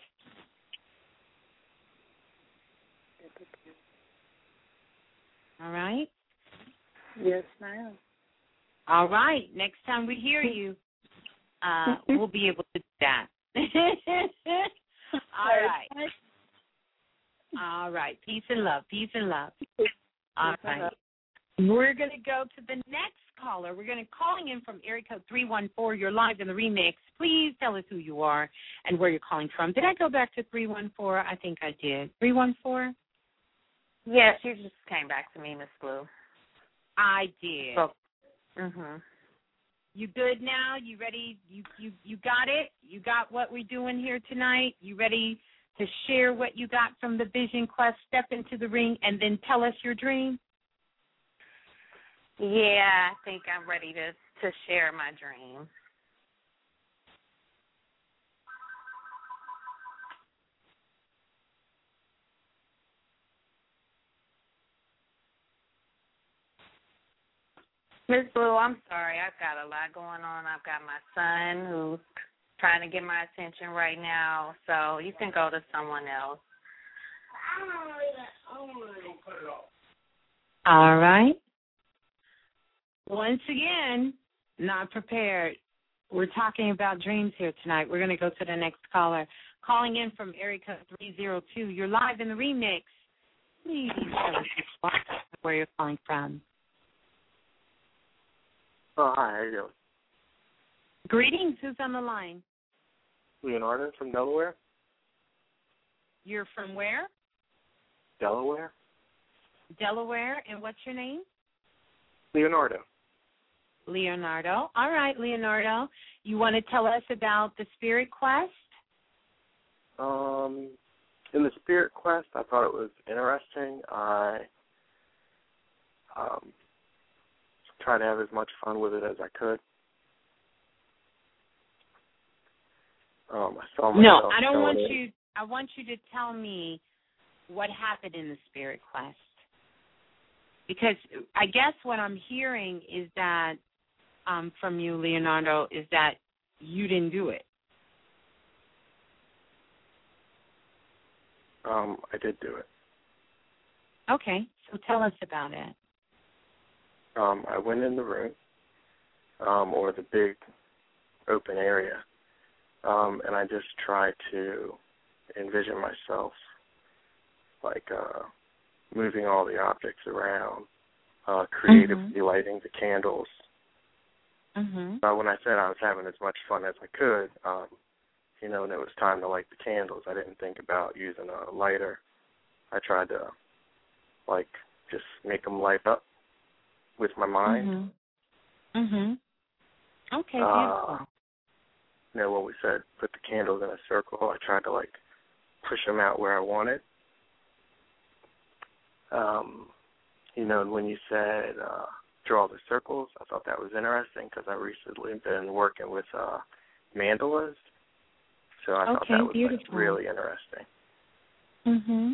All right? Yes, ma'am. All right. Next time we hear you, we'll be able to do that. All right. All right. Peace and love. Peace and love. All right. We're going to go to the next caller. We're going to calling in from area code 314. You're live in the remix. Please tell us who you are and where you're calling from. Did I go back to 314? I think I did. 314? Yes, you just came back to me, Miss Blue. I did. Oh. You good now? You ready? You got it? You got what we're doing here tonight? You ready to share what you got from the Vision Quest? Step into the ring and then tell us your dream? Yeah, I think I'm ready to share my dream. Miss Blue, I'm sorry. I've got a lot going on. I've got my son who's trying to get my attention right now, so you can go to someone else. All right. Once again, not prepared. We're talking about dreams here tonight. We're going to go to the next caller. Calling in from area code 302. You're live in the remix. Please tell us where you're calling from. Oh, hi, how you doing? Greetings. Who's on the line? Leonardo from Delaware. You're from where? Delaware. Delaware. And what's your name? Leonardo. Leonardo. All right, Leonardo. You want to tell us about the Spirit Quest? In the Spirit Quest, I thought it was interesting. I tried to have as much fun with it as I could. I saw myself. No, I don't want you. I want you to tell me what happened in the Spirit Quest, because I guess what I'm hearing is that from you, Leonardo, is that you didn't do it. I did do it. Okay, so tell us about it. I went in the room, or the big open area, and I just tried to envision myself like moving all the objects around, creatively lighting the candles. Mm-hmm. When I said I was having as much fun as I could, and it was time to light the candles, I didn't think about using a lighter. I tried to, just make them light up with my mind. Mm-hmm. Okay, beautiful. When we said put the candles in a circle, I tried to, push them out where I wanted. When you said draw the circles, I thought that was interesting because I've recently been working with mandalas. So I thought that was really interesting. Mm-hmm.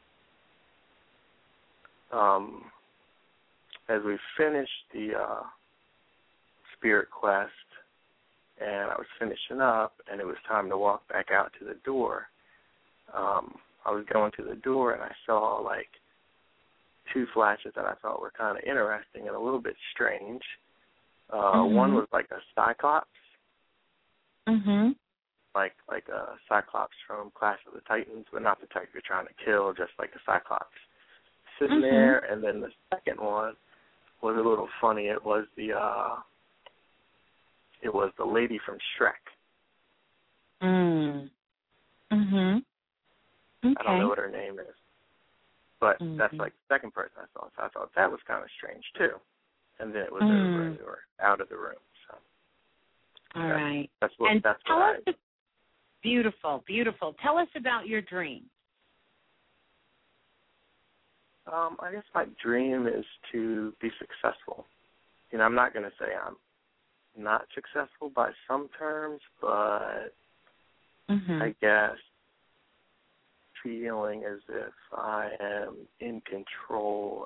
As we finished the Spirit Quest, and I was finishing up, and it was time to walk back out to the door, I was going to the door, and I saw, two flashes that I thought were kind of interesting and a little bit strange. One was like a cyclops. Mm-hmm. Like a cyclops from Clash of the Titans, but not the type you're trying to kill, just like a cyclops sitting there. And then the second one was a little funny. It was the lady from Shrek. Mm-hmm. Okay. I don't know what her name is, but that's the second person I saw. So I thought that was kind of strange too. And then it was over and we were out of the room. So. All right. That's what Beautiful, beautiful. Tell us about your dream. I guess my dream is to be successful. I'm not going to say I'm not successful by some terms, but I guess feeling as if I am in control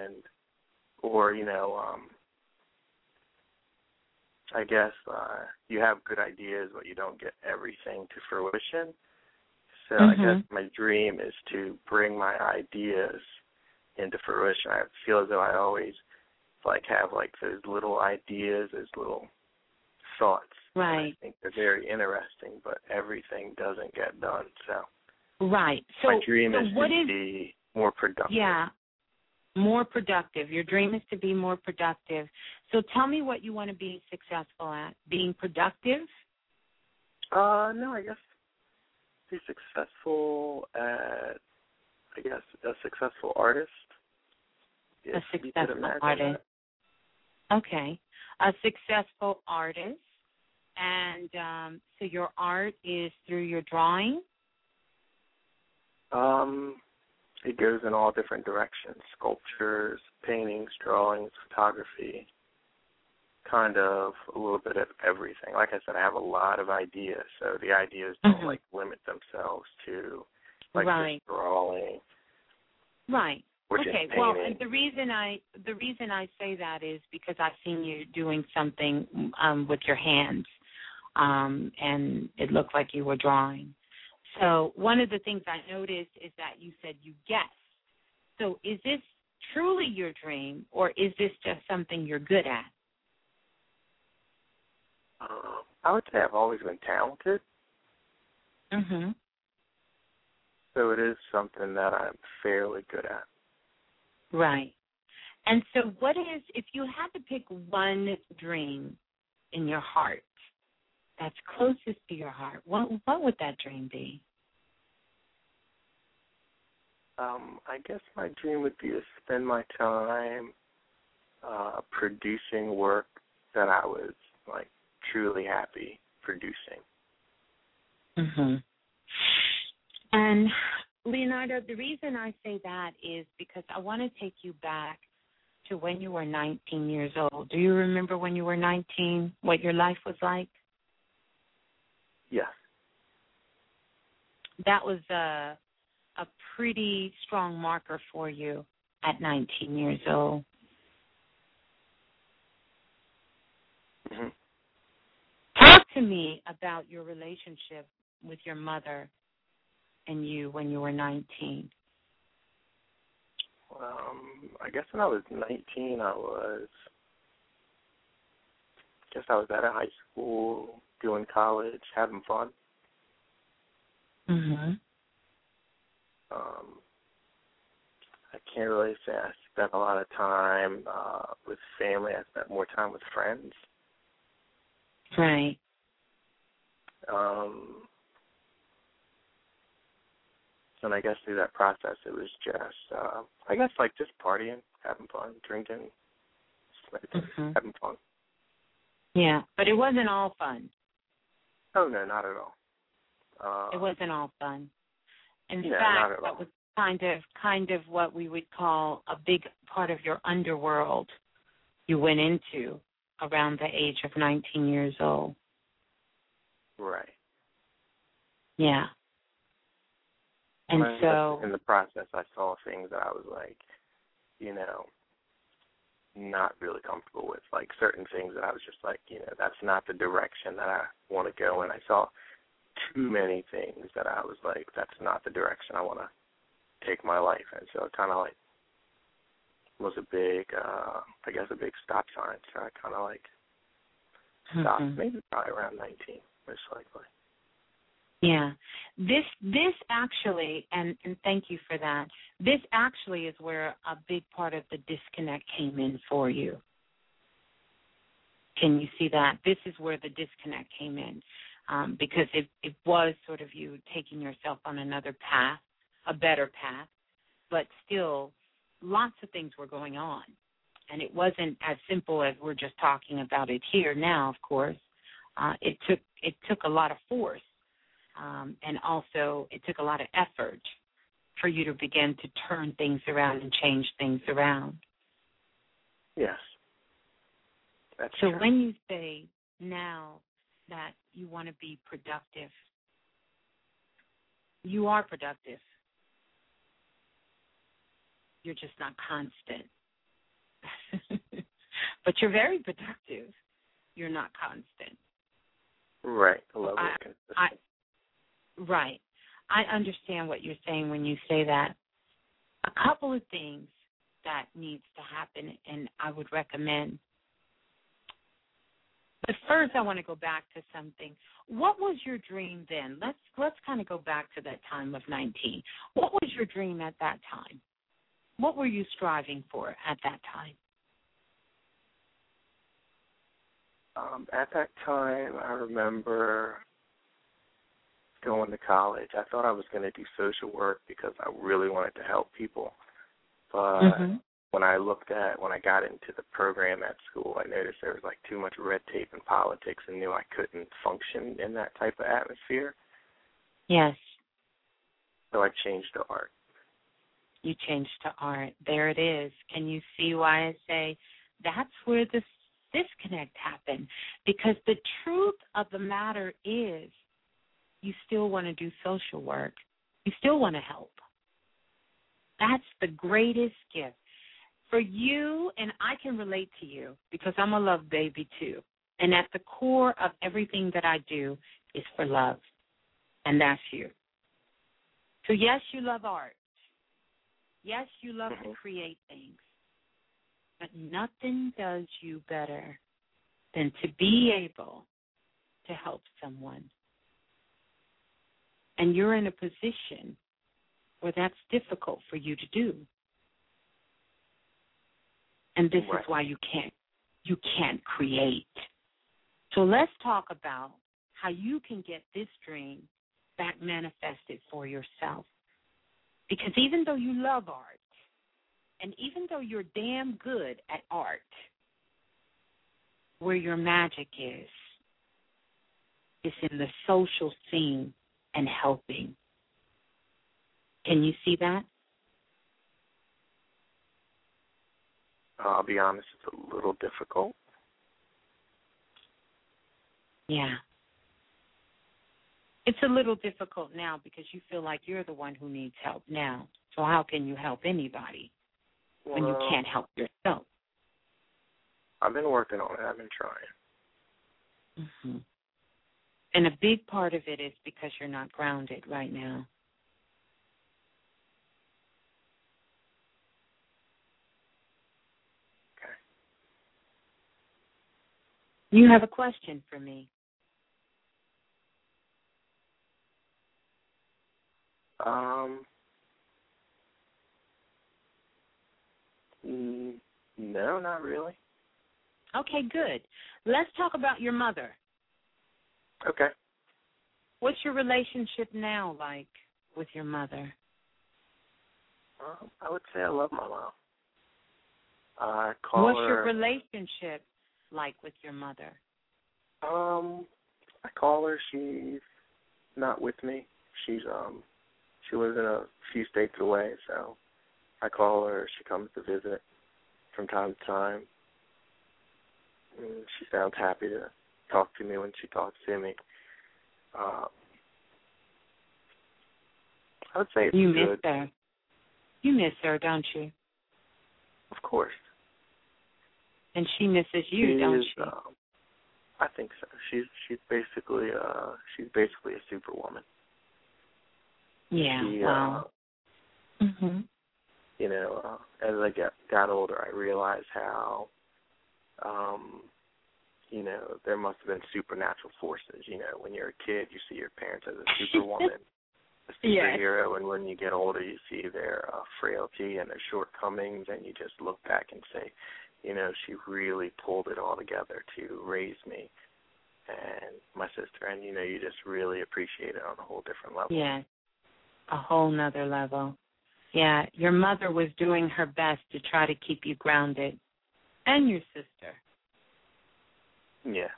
I guess you have good ideas, but you don't get everything to fruition. So I guess my dream is to bring my ideas into fruition. I feel as though I always have those little ideas, those little thoughts. Right. I think they're very interesting, but everything doesn't get done. So right. So my dream is to be more productive. Yeah. More productive. Your dream is to be more productive. So tell me what you want to be successful at. Being productive? No, I guess be successful at, a successful artist. A successful artist. Okay. A successful artist. And so your art is through your drawing? it goes in all different directions: sculptures, paintings, drawings, photography, kind of a little bit of everything. Like I said, I have a lot of ideas, so the ideas don't like limit themselves to like just drawing. Right. Okay. Well, and the reason I say that is because I've seen you doing something with your hands, and it looked like you were drawing. So one of the things I noticed is that you said you guessed. So is this truly your dream, or is this just something you're good at? I would say I've always been talented. Mhm. So it is something that I'm fairly good at. Right. And so if you had to pick one dream in your heart that's closest to your heart, what would that dream be? I guess my dream would be to spend my time producing work that I was like truly happy producing. Mhm. And Leonardo, the reason I say that is because I want to take you back to when you were 19 years old. Do you remember when you were 19, what your life was like? Yes. That was a pretty strong marker for you at 19 years old. Mm-hmm. Talk to me about your relationship with your mother and you when you were 19. I guess when I was 19, I was out of high school, doing college, having fun. Mhm. I can't really say I spent a lot of time with family. I spent more time with friends. Right. And I guess through that process, it was just, just partying, having fun, drinking, having fun. Yeah, but it wasn't all fun. Oh, no, not at all. It wasn't all fun. In not fact, at that all. was kind of what we would call a big part of your underworld you went into around the age of 19 years old. Right. Yeah. And so in the process, I saw things that I was like, not really comfortable with, like certain things that I was just like, that's not the direction that I want to go in. I saw too many things that I was like, that's not the direction I want to take my life in. So it kind of like was a big, a big stop sign. So I kind of like stopped, maybe probably around 19, most likely. Yeah. This actually, and thank you for that, this actually is where a big part of the disconnect came in for you. Can you see that? This is where the disconnect came in, because it was sort of you taking yourself on another path, a better path, but still lots of things were going on. And it wasn't as simple as we're just talking about it here now, of course. It took a lot of force. And also it took a lot of effort for you to begin to turn things around and change things around. Yes. That's so true. When you say now that you want to be productive, you are productive. You're just not constant. But you're very productive. You're not constant. Right. A level of consistency. Right. I understand what you're saying when you say that. A couple of things that needs to happen, and I would recommend. But first, I want to go back to something. What was your dream then? Let's kind of go back to that time of 19. What was your dream at that time? What were you striving for at that time? At that time, I remember going to college. I thought I was going to do social work because I really wanted to help people. But when I got into the program at school, I noticed there was like too much red tape and politics and knew I couldn't function in that type of atmosphere. Yes. So I changed to art. You changed to art. There it is. Can you see why I say that's where this disconnect happened? Because the truth of the matter is you still want to do social work. You still want to help. That's the greatest gift. For you, and I can relate to you because I'm a love baby too. And at the core of everything that I do is for love. And that's you. So yes, you love art. Yes, you love to create things. But nothing does you better than to be able to help someone. And you're in a position where that's difficult for you to do. And this is why you can't create. So let's talk about how you can get this dream back manifested for yourself. Because even though you love art, and even though you're damn good at art, where your magic is in the social scene and helping. Can you see that? I'll be honest, it's a little difficult. Yeah. It's a little difficult now because you feel like you're the one who needs help now. So how can you help anybody when you can't help yourself? I've been working on it. I've been trying. Mm-hmm. And a big part of it is because you're not grounded right now. Okay. You have a question for me. No, not really. Okay, good. Let's talk about your mother. Okay. What's your relationship now like with your mother? I would say I love my mom. I call What's her. Your relationship like with your mother? I call her. She's not with me. She lives in a few states away, so I call her. She comes to visit from time to time. She sounds happy to talk to me when she talks to me. I would say it's you good. miss her. You miss her, don't you? Of course. And she misses you, don't she? I think so. She's basically a superwoman. Yeah. Wow. You know, as I got older, I realized how, you know, there must have been supernatural forces. You know, when you're a kid, you see your parents as a superwoman, a superhero, and when you get older, you see their frailty and their shortcomings, and you just look back and say, you know, she really pulled it all together to raise me and my sister, and, you know, you just really appreciate it on a whole different level. Yeah, a whole nother level. Yeah, your mother was doing her best to try to keep you grounded, and your sister. Yeah,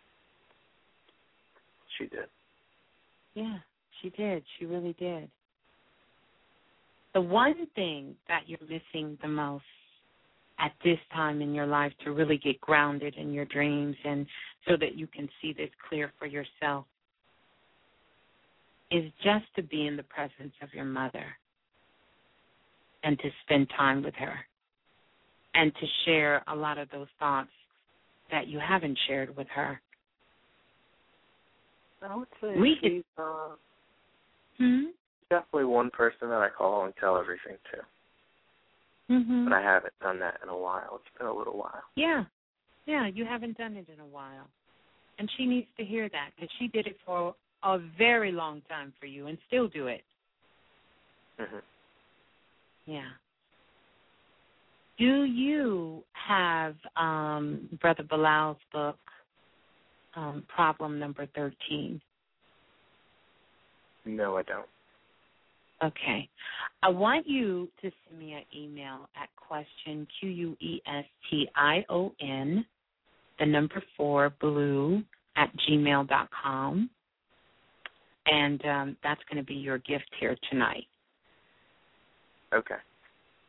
she did. Yeah, she did. She really did. The one thing that you're missing the most at this time in your life to really get grounded in your dreams and so that you can see this clear for yourself is just to be in the presence of your mother and to spend time with her and to share a lot of those thoughts that you haven't shared with her. I would say she's definitely one person that I call and tell everything to. But I haven't done that in a while. It's been a little while. Yeah, you haven't done it in a while. And she needs to hear that because she did it for a very long time for you and still do it. Yeah. Do you have Brother Bilal's book, Problem Number 13? No, I don't. Okay. I want you to send me an email at question, question, the number 4, blue, @gmail.com. And that's going to be your gift here tonight. Okay.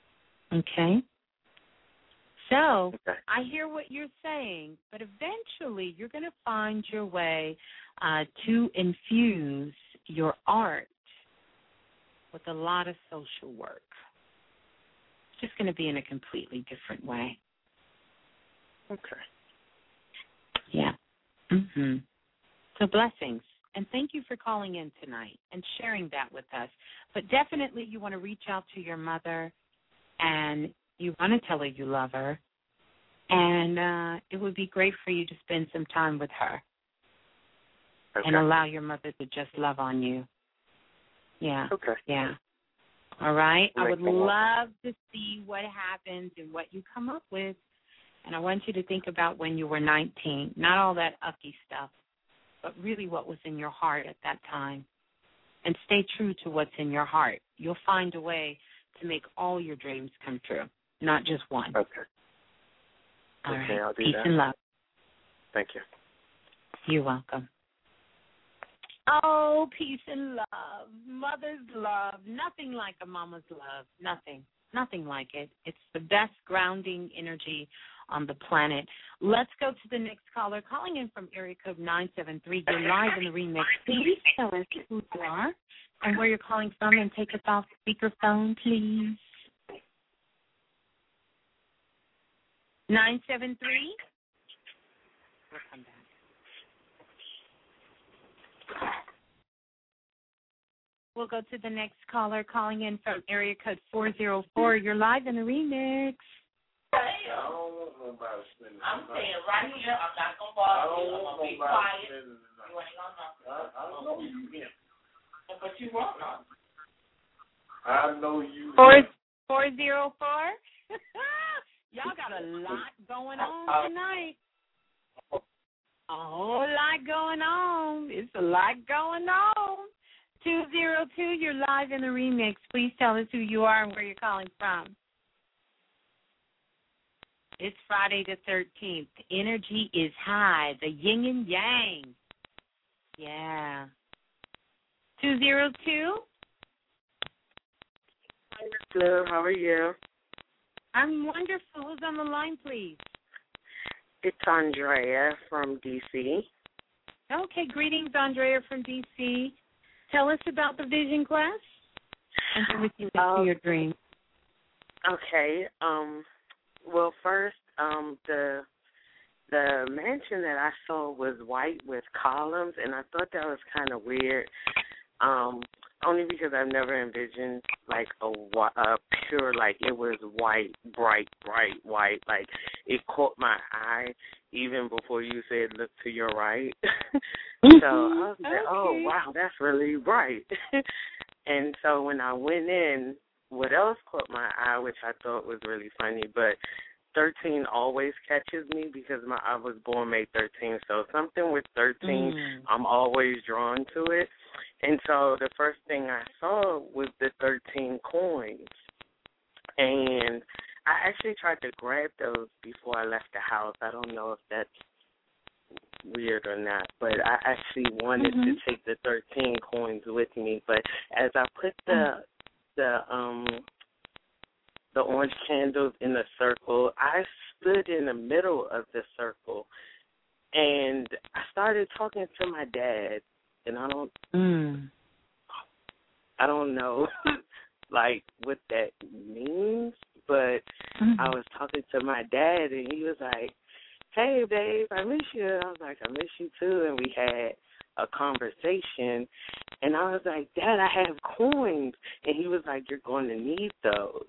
Okay? So I hear what you're saying, but eventually you're going to find your way to infuse your art with a lot of social work. It's just going to be in a completely different way. Okay. Yeah. Mm-hmm. So blessings. And thank you for calling in tonight and sharing that with us. But definitely you want to reach out to your mother and you want to tell her you love her. And it would be great for you to spend some time with her. Okay. And allow your mother to just love on you. Yeah. Okay. Yeah. All right? I would love to see what happens and what you come up with. And I want you to think about when you were 19, not all that ucky stuff, but really what was in your heart at that time. And stay true to what's in your heart. You'll find a way to make all your dreams come true, not just one. Okay. All okay, right. I'll do Peace that. and love. Thank you. You're welcome. Oh, peace and love. Mother's love. Nothing like a mama's love. Nothing. Nothing like it. It's the best grounding energy on the planet. Let's go to the next caller. Calling in from area code 973. You're live in the remix. Please tell us who you are and where you're calling from, and take us off speakerphone, please. 973. We'll come back. We'll go to the next caller calling in from area code 404. You're live in the remix. I'm staying right here. I'm not going to bother you. I'm going to be quiet. You ain't going to I know you here. But you won't know. I know you. 404? Y'all got a lot going on tonight. A whole lot going on. It's a lot going on. 202, you're live in the remix. Please tell us who you are and where you're calling from. It's Friday the 13th. Energy is high. The yin and yang. Yeah. 202? Hello, how are you? I'm wonderful. Who's on the line, please? It's Andrea from D.C. Okay, greetings, Andrea from D.C. Tell us about the Vision class and everything to your dream. Okay. Well, first, the mansion that I saw was white with columns, and I thought that was kind of weird. Only because I've never envisioned like a pure, like it was white, bright white. Like it caught my eye even before you said look to your right. So I was like, oh, wow, that's really bright. And so when I went in, what else caught my eye, which I thought was really funny, but 13 always catches me because I was born May 13th. So something with 13, I'm always drawn to it. And so the first thing I saw was the 13 coins. And I actually tried to grab those before I left the house. I don't know if that's weird or not, but I actually wanted to take the 13 coins with me. But as I put the orange candles in the circle, I stood in the middle of the circle, and I started talking to my dad, and I don't know like what that means, but I was talking to my dad, and he was like, hey, babe, I miss you. I was like, I miss you too, and we had a conversation, and I was like, Dad, I have coins, and he was like, you're going to need those.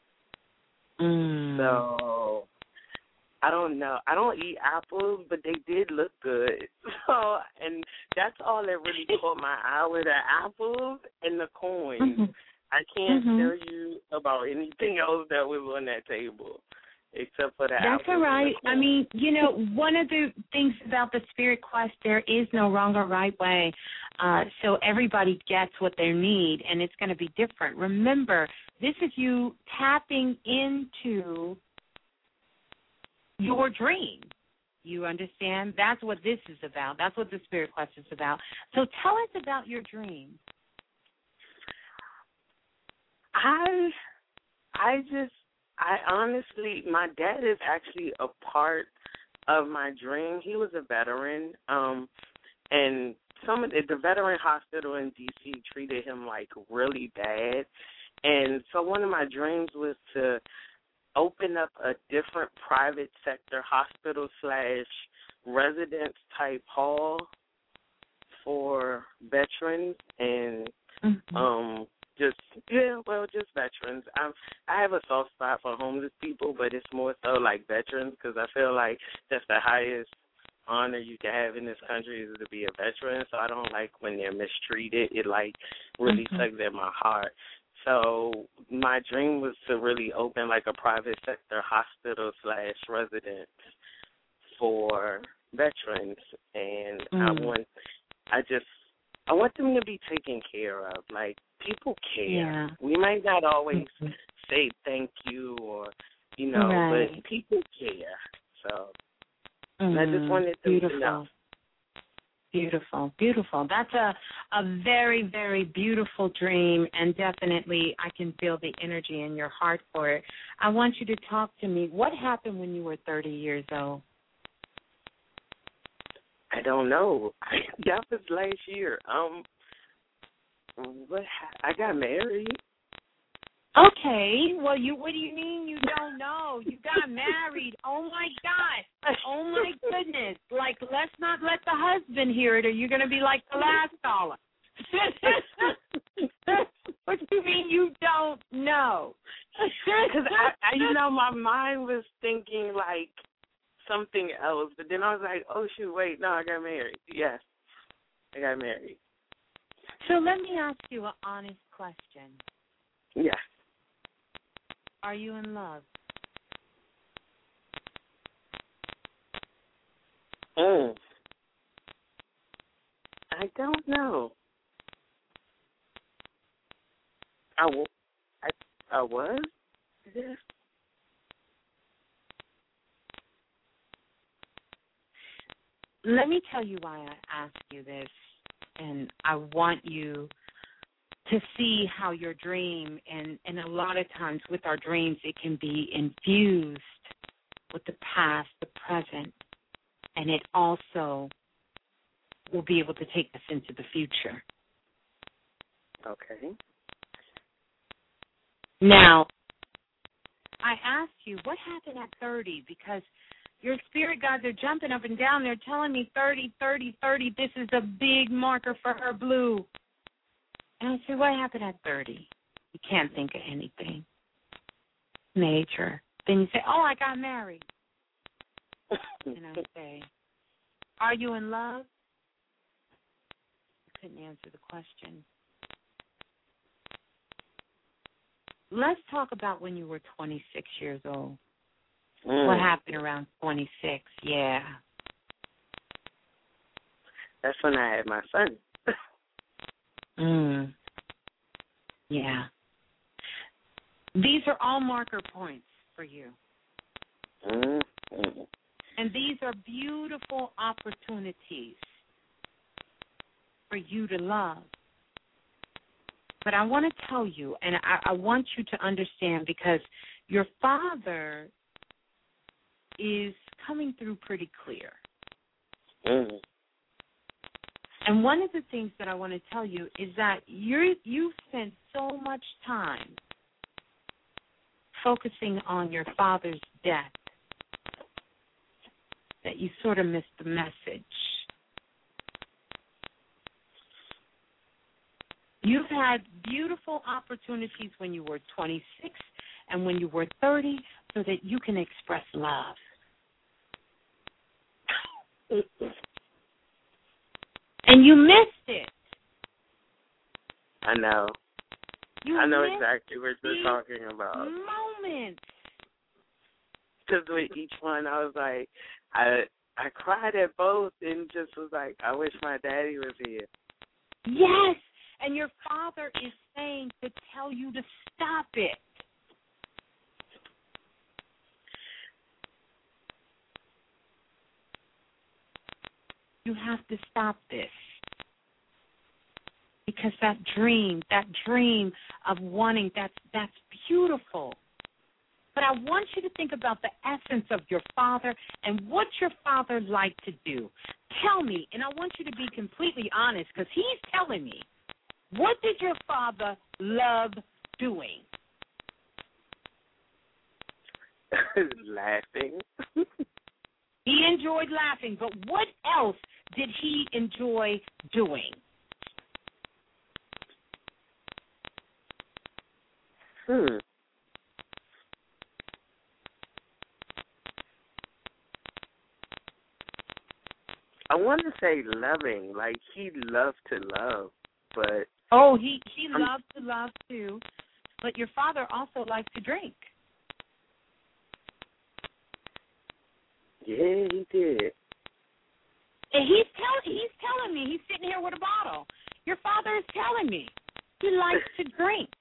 So I don't know. I don't eat apples, but they did look good. So, and that's all that really caught my eye were the apples and the coins. I can't tell you about anything else that was on that table except for the apples. That's all right. I mean, you know, one of the things about the Spirit Quest, there is no wrong or right way. So everybody gets what they need, and it's going to be different. Remember, this is you tapping into your dream. You understand? That's what this is about. That's what the Spirit Quest is about. So tell us about your dream. I honestly, my dad is actually a part of my dream. He was a veteran, and some of the veteran hospital in D.C. treated him like really bad. And so one of my dreams was to open up a different private sector hospital / residence type hall for veterans and just veterans. I have a soft spot for homeless people, but it's more so like veterans because I feel like that's the highest honor you can have in this country is to be a veteran. So I don't like when they're mistreated. It like really tugs at my heart. So my dream was to really open like a private sector hospital / residence for veterans, and I want them to be taken care of. Like, people care. Yeah. We might not always say thank you or, but people care. So I just wanted them to know. Beautiful, beautiful. That's a very, very beautiful dream, and definitely I can feel the energy in your heart for it. I want you to talk to me. What happened when you were 30 years old? I don't know. That was last year. I got married. Okay. Well, what do you mean you don't know? You got married. Oh my God. Oh my goodness. Like, let's not let the husband hear it, or you're gonna be like the last caller. What do you mean you don't know? Because I my mind was thinking like something else, but then I was like, oh shoot, wait, no, I got married. Yes, I got married. So let me ask you an honest question. Yes. Are you in love? I don't know. I was? Yes. Let me tell you why I asked you this, and I want you to see how your dream, and a lot of times with our dreams, it can be infused with the past, the present, and it also will be able to take us into the future. Okay. Now, I asked you, what happened at 30? Because your spirit guides are jumping up and down. They're telling me 30, 30, 30. This is a big marker for her, Blue. And I said, what happened at 30? You can't think of anything major. Then you say, oh, I got married. And I say, are you in love? You couldn't answer the question. Let's talk about when you were 26 years old. What happened around 26? Yeah. That's when I had my son. Yeah. These are all marker points for you. And these are beautiful opportunities for you to love. But I want to tell you, and I want you to understand, because your father is coming through pretty clear. And one of the things that I want to tell you is that you've spent so much time focusing on your father's death that you sort of missed the message. You've had beautiful opportunities when you were 26 and when you were 30 so that you can express love. And you missed it. I know. I know exactly what you're talking about. Moments. Because with each one, I was like, I cried at both and just was like, I wish my daddy was here. Yes. And your father is saying to tell you to stop it. You have to stop this. Because that dream of wanting, that's beautiful. But I want you to think about the essence of your father and what your father liked to do. Tell me, and I want you to be completely honest because he's telling me, what did your father love doing? Laughing. He enjoyed laughing, but what else did he enjoy doing? I want to say loving, like he loved to love, but... Oh, he loved to love too, but your father also liked to drink. Yeah, he did. And he's telling me, he's sitting here with a bottle. Your father is telling me he likes to drink.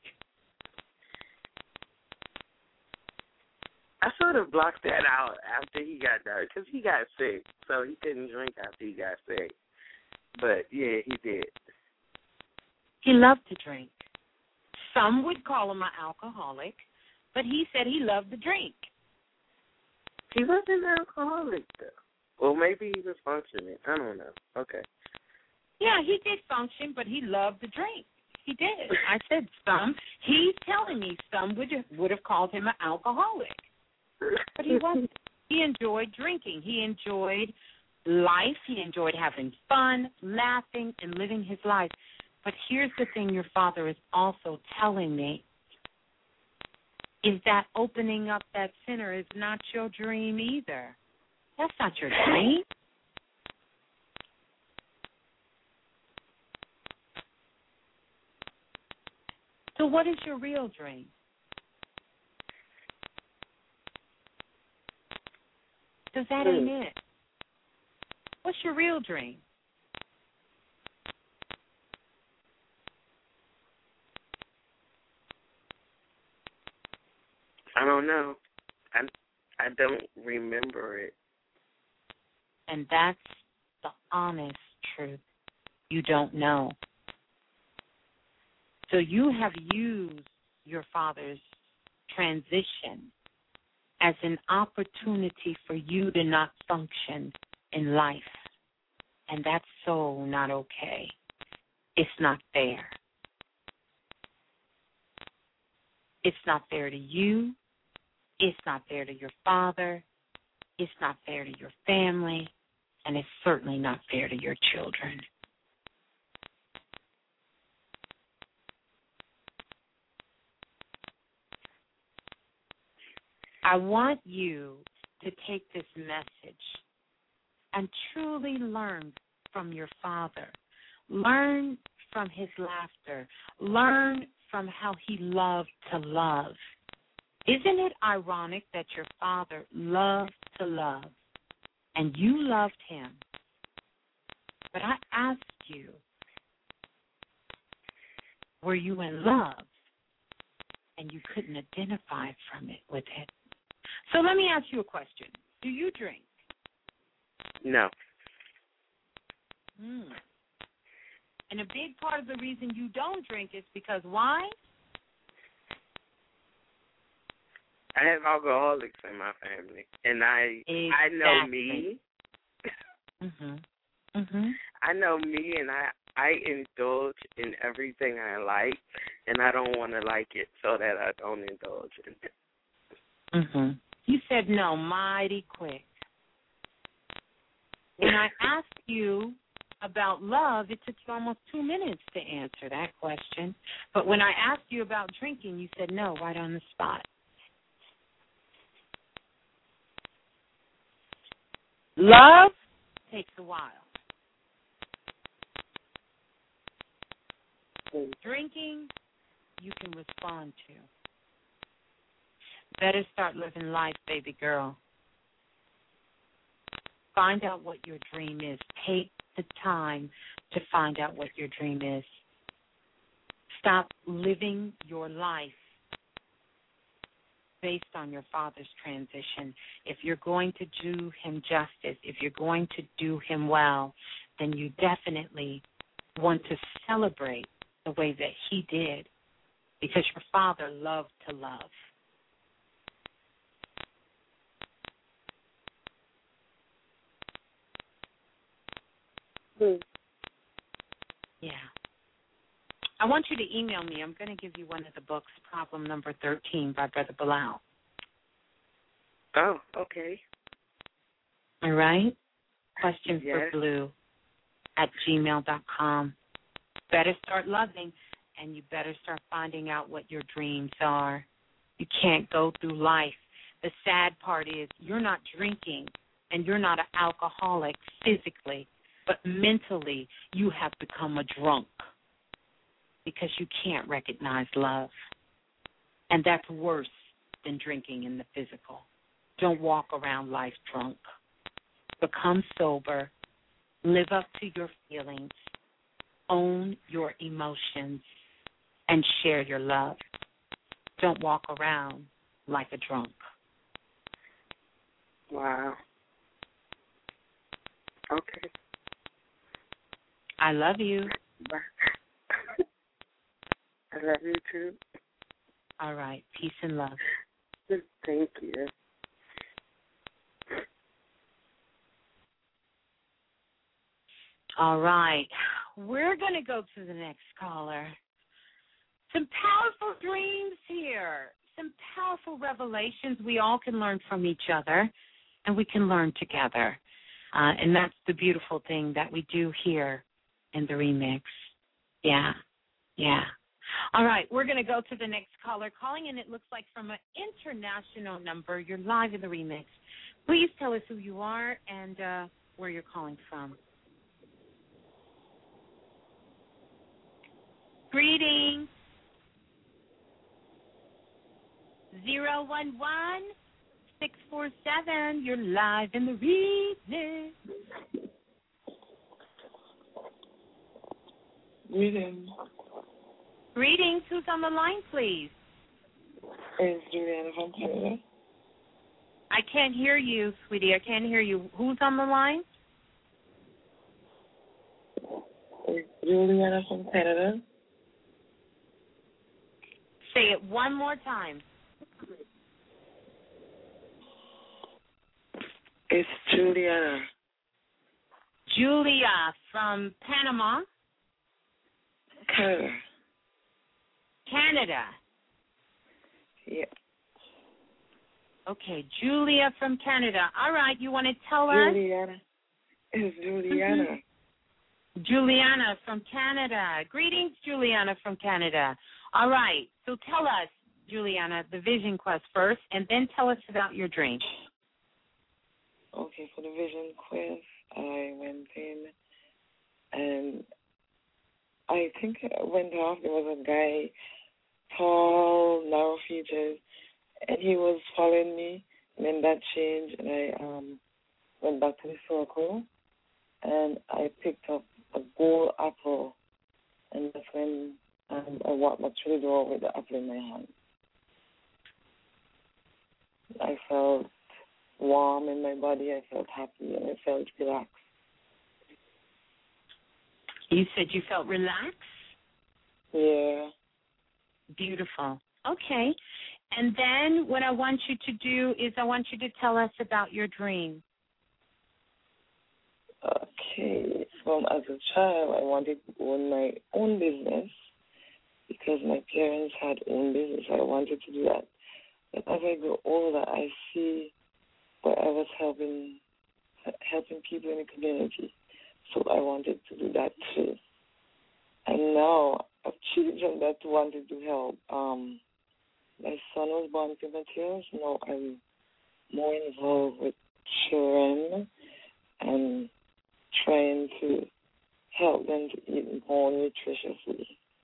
I sort of blocked that out after he got done because he got sick, so he couldn't drink after he got sick. But, yeah, he did. He loved to drink. Some would call him an alcoholic, but he said he loved to drink. He wasn't an alcoholic, though. Well, maybe he was functioning. I don't know. Okay. Yeah, he did function, but he loved to drink. He did. I said some. He's telling me some would have called him an alcoholic. But he wasn't. He enjoyed drinking. He enjoyed life. He enjoyed having fun, laughing, and living his life. But here's the thing your father is also telling me, is that opening up that center is not your dream either. That's not your dream. So what is your real dream? Because that ain't it. What's your real dream? I don't know. I don't remember it. And that's the honest truth. You don't know. So you have used your father's transition as an opportunity for you to not function in life. And that's so not okay. It's not fair. It's not fair to you. It's not fair to your father. It's not fair to your family. And it's certainly not fair to your children. I want you to take this message and truly learn from your father. Learn from his laughter. Learn from how he loved to love. Isn't it ironic that your father loved to love and you loved him? But I asked you, were you in love? And you couldn't identify with it. So let me ask you a question. Do you drink? No. And a big part of the reason you don't drink is because why? I have alcoholics in my family, and I know me. I know me, and I indulge in everything I like, and I don't want to like it so that I don't indulge in it. You said no mighty quick. When I asked you about love, it took you almost 2 minutes to answer that question. But when I asked you about drinking, you said no right on the spot. Love takes a while. Drinking, you can respond to. Better start living life, baby girl. Find out what your dream is. Take the time to find out what your dream is. Stop living your life based on your father's transition. If you're going to do him justice, if you're going to do him well, then you definitely want to celebrate the way that he did, because your father loved to love. Yeah. I want you to email me. I'm going to give you one of the books, Problem Number 13 by Brother Bilal. Oh, okay. All right? Questions Yes. for Blue at gmail.com. Better start loving, and you better start finding out what your dreams are. You can't go through life. The sad part is you're not drinking, and you're not an alcoholic physically, but mentally you have become a drunk because you can't recognize love. And that's worse than drinking in the physical. Don't walk around life drunk. Become sober. Live up to your feelings. Own your emotions and share your love. Don't walk around like a drunk. Wow. Okay. I love you. I love you too. All right. Peace and love. Thank you. All right. We're going to go to the next caller. Some powerful dreams here. Some powerful revelations. We all can learn from each other, and we can learn together. And that's the beautiful thing that we do here in the remix. Yeah. All right, we're going to go to the next caller. Calling in, it looks like from an international number. You're live in the remix. Please tell us who you are and where you're calling from. Greetings. 011-647. You're live in the remix. Greetings. Greetings. Who's on the line, please? It's Juliana from Canada. I can't hear you, sweetie. I can't hear you. Who's on the line? It's Juliana from Canada. Say it one more time. It's Juliana. Julia from Panama. Canada. Yeah. Okay, Julia from Canada. All right, you want to tell us? Juliana. It's Juliana. Mm-hmm. Juliana from Canada. Greetings, Juliana from Canada. All right, so tell us, Juliana, the vision quest first, and then tell us about your dream. Okay, for the vision quest, I went in, and I think I went off. There was a guy, tall, narrow features, and he was following me, and then that changed, and I went back to the circle, and I picked up a gold apple, and that's when I walked back to the door with the apple in my hand. I felt warm in my body, I felt happy, and I felt relaxed. You said you felt relaxed? Yeah. Beautiful. Okay. And then what I want you to do is I want you to tell us about your dream. Okay. From as a child, I wanted to own my own business because my parents had owned business. I wanted to do that. But as I grow older, I see where I was helping people in the community. So I wanted to do that too. And now I've changed from that to wanting to help. My son was born premature, so now I'm more involved with children and trying to help them to eat more nutritiously.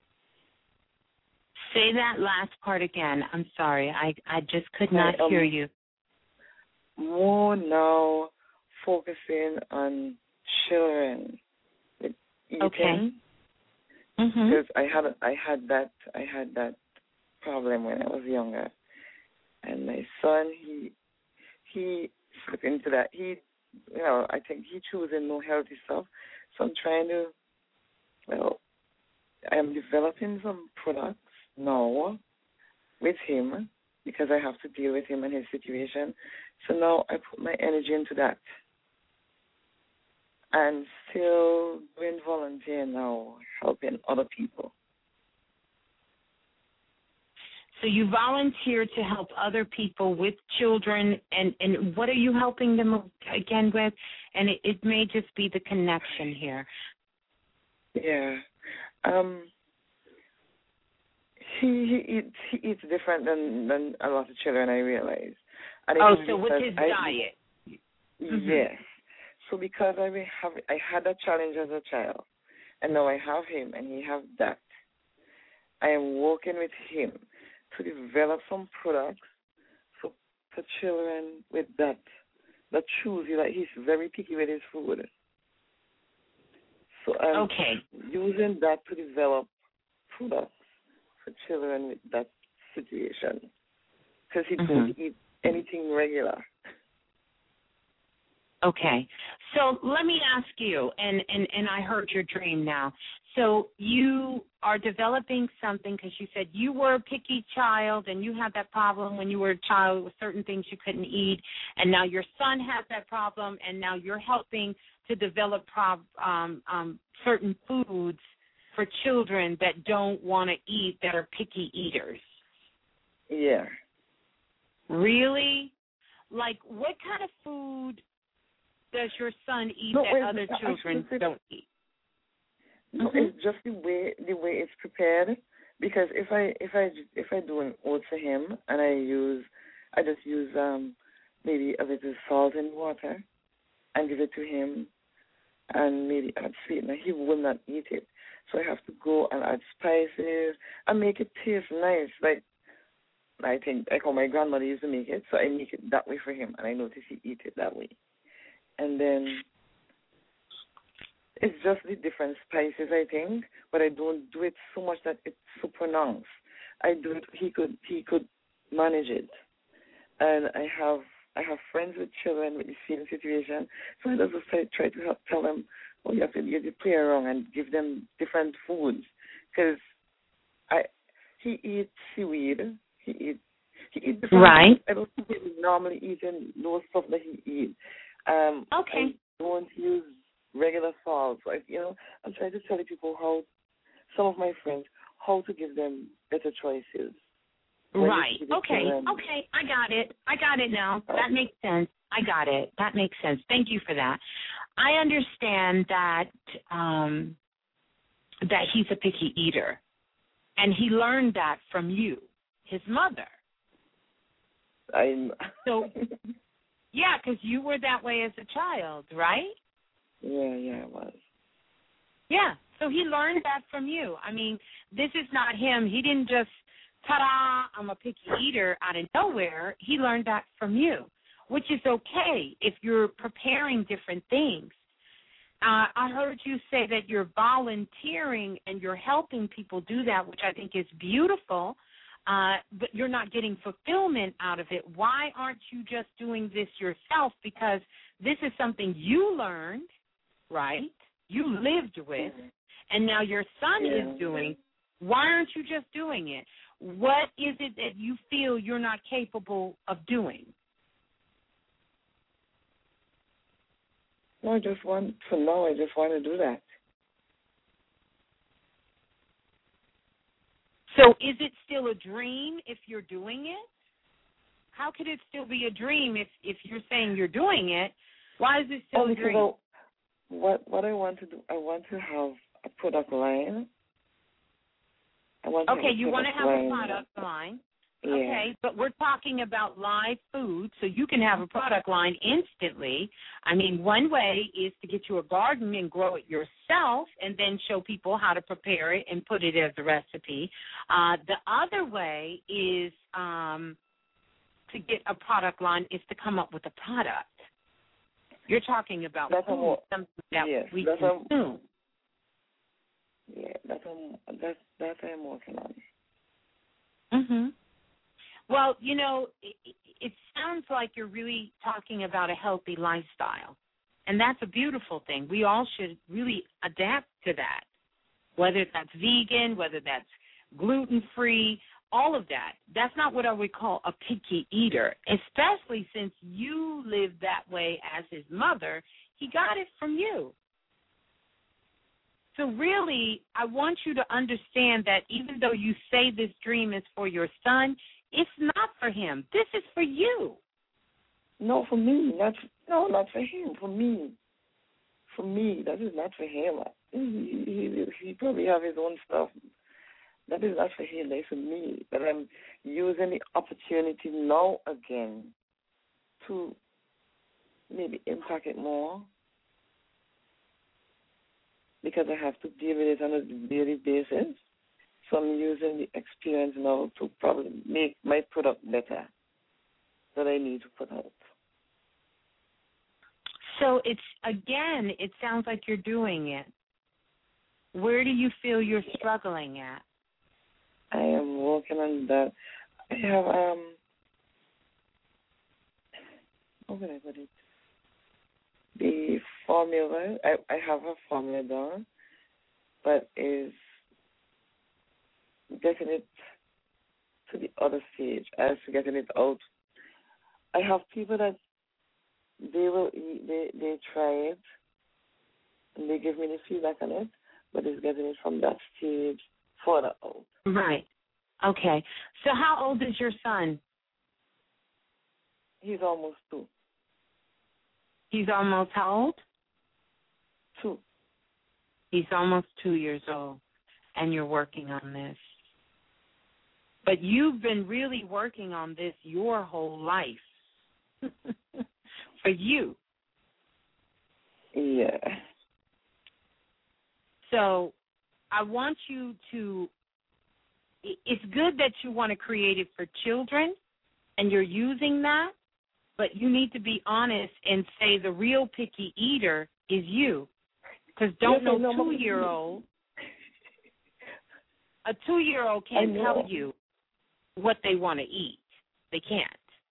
Say that last part again. I'm sorry. I just could not hear you. More now focusing on children with eating. Okay. Because I had that problem when I was younger, and my son he slipped into that. I think he choosing more healthy stuff. So I'm trying to, I am developing some products now with him because I have to deal with him and his situation. So now I put my energy into that. and still doing volunteer now, helping other people. So you volunteer to help other people with children, and what are you helping them again with? And it may just be the connection here. Yeah. He eats different than a lot of children, I realize. And so what's his diet? Yes. So because I had a challenge as a child, and now I have him, and he have that. I am working with him to develop some products for children with that choose. He's very picky with his food. So I'm using that to develop products for children with that situation, because he don't eat anything regular. Okay. So let me ask you, and I heard your dream now. So you are developing something because you said you were a picky child and you had that problem when you were a child with certain things you couldn't eat, and now your son has that problem, and now you're helping to develop certain foods for children that don't want to eat, that are picky eaters. Yeah. Really? Like, what kind of food does your son eat that other children don't eat? No, it's just the way it's prepared. Because if I do an oat for him and I just use maybe a little salt and water and give it to him, and maybe add sweetener, he will not eat it. So I have to go and add spices and make it taste nice. Like I think like how my grandmother used to make it, so I make it that way for him, and I notice he eats it that way. And then it's just the different spices, I think, but I don't do it so much that it's so pronounced. I do it. He could manage it, and I have friends with children with the same situation, so I just try to tell them, oh, you have to play around and give them different foods, because he eats seaweed, he eats different. Right. I don't think he's normally eating those stuff that he eats. I don't use regular salt. I'm trying to tell people some of my friends, how to give them better choices. Right. Okay. I got it now. That makes sense. I got it. That makes sense. Thank you for that. I understand that that he's a picky eater, and he learned that from you, his mother. So, yeah, because you were that way as a child, right? Yeah, I was. Yeah, so he learned that from you. I mean, this is not him. He didn't just, ta-da, I'm a picky eater out of nowhere. He learned that from you, which is okay if you're preparing different things. I heard you say that you're volunteering and you're helping people do that, which I think is beautiful, but you're not getting fulfillment out of it. Why aren't you just doing this yourself? Because this is something you learned, right? You lived with, and now your son is doing. Why aren't you just doing it? What is it that you feel you're not capable of doing? No, I just want to do that. So is it still a dream if you're doing it? How could it still be a dream if you're saying you're doing it? Why is it still a dream? What I want to do, I want to have a product line. You want to have a product line. Yeah. Okay, but we're talking about live food, so you can have a product line instantly. I mean, one way is to get you a garden and grow it yourself and then show people how to prepare it and put it as a recipe. The other way is to get a product line is to come up with a product. You're talking about food, something that we consume. Yeah, that I'm working on. Mhm. Well, it sounds like you're really talking about a healthy lifestyle, and that's a beautiful thing. We all should really adapt to that, whether that's vegan, whether that's gluten-free, all of that. That's not what I would call a picky eater, especially since you lived that way as his mother. He got it from you. So really, I want you to understand that even though you say this dream is for your son, it's not for him. This is for you. No, for me. Not for him. For me. For me, that is not for him. He probably have his own stuff. That is not for him. That's for me. But I'm using the opportunity now again to maybe impact it more, because I have to deal with it on a daily basis. So I'm using the experience now to probably make my product better that I need to put out. So it sounds like you're doing it. Where do you feel you're struggling at? I am working on that. I have, how can I put it? The formula, I have a formula done, but is getting it to the other stage, as getting it out. I have people that they try it, and they give me the feedback on it, but it's getting it from that stage further out. Right. Okay. So how old is your son? He's almost 2. He's almost how old? 2. He's almost 2 years old, and you're working on this. But you've been really working on this your whole life. For you. Yeah. So I want you to, it's good that you want to create it for children, and you're using that, but you need to be honest and say the real picky eater is you. Because don't no 2-year-old, a 2-year-old can't tell you what they want to eat. They can't.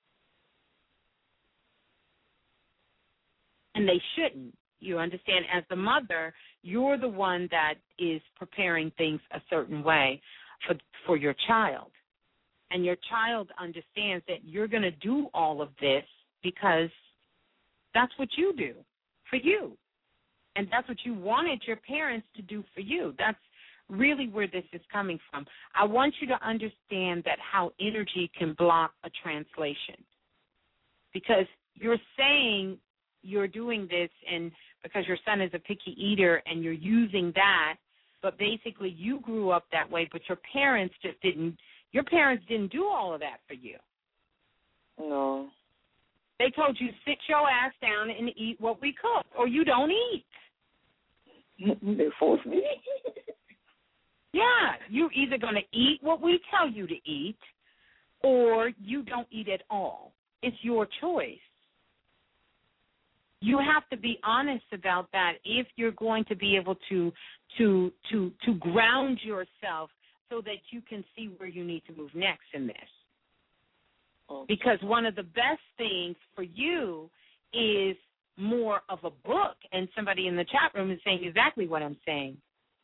And they shouldn't. You understand? As the mother, you're the one that is preparing things a certain way for your child. And your child understands that you're going to do all of this because that's what you do for you. And that's what you wanted your parents to do for you. That's really where this is coming from. I want you to understand that how energy can block a translation. Because you're saying you're doing this and because your son is a picky eater and you're using that, but basically you grew up that way, but your parents didn't do all of that for you. No. They told you, sit your ass down and eat what we cook, or you don't eat. They forced me. Yeah, you're either going to eat what we tell you to eat, or you don't eat at all. It's your choice. You have to be honest about that if you're going to be able to ground yourself so that you can see where you need to move next in this. Okay. Because one of the best things for you is more of a book, and somebody in the chat room is saying exactly what I'm saying.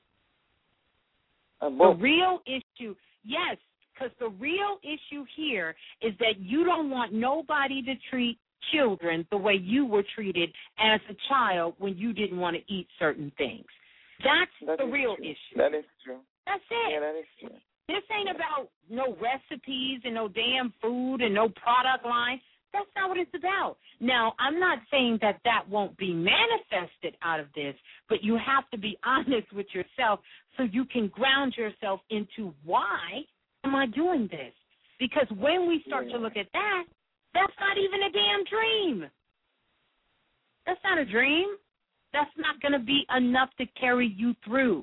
A book. The real issue, yes, because the real issue here is that you don't want nobody to treat children the way you were treated as a child when you didn't want to eat certain things. That's the real issue. That is true. That's it. Yeah, that is true. This ain't about no recipes and no damn food and no product line. That's not what it's about. Now, I'm not saying that won't be manifested out of this, but you have to be honest with yourself so you can ground yourself into why am I doing this? Because when we start to look at that, that's not even a damn dream. That's not a dream. That's not going to be enough to carry you through.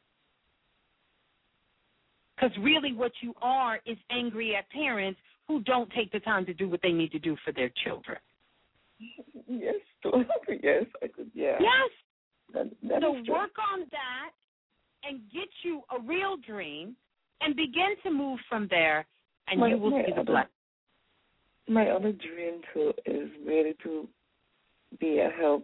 Because really what you are is angry at parents who don't take the time to do what they need to do for their children. Yes, yes, I could, yeah. Yes. That so is true. work on that and get you a real dream and begin to move from there, and you will see the blessing. My other dream, too, is really to be a help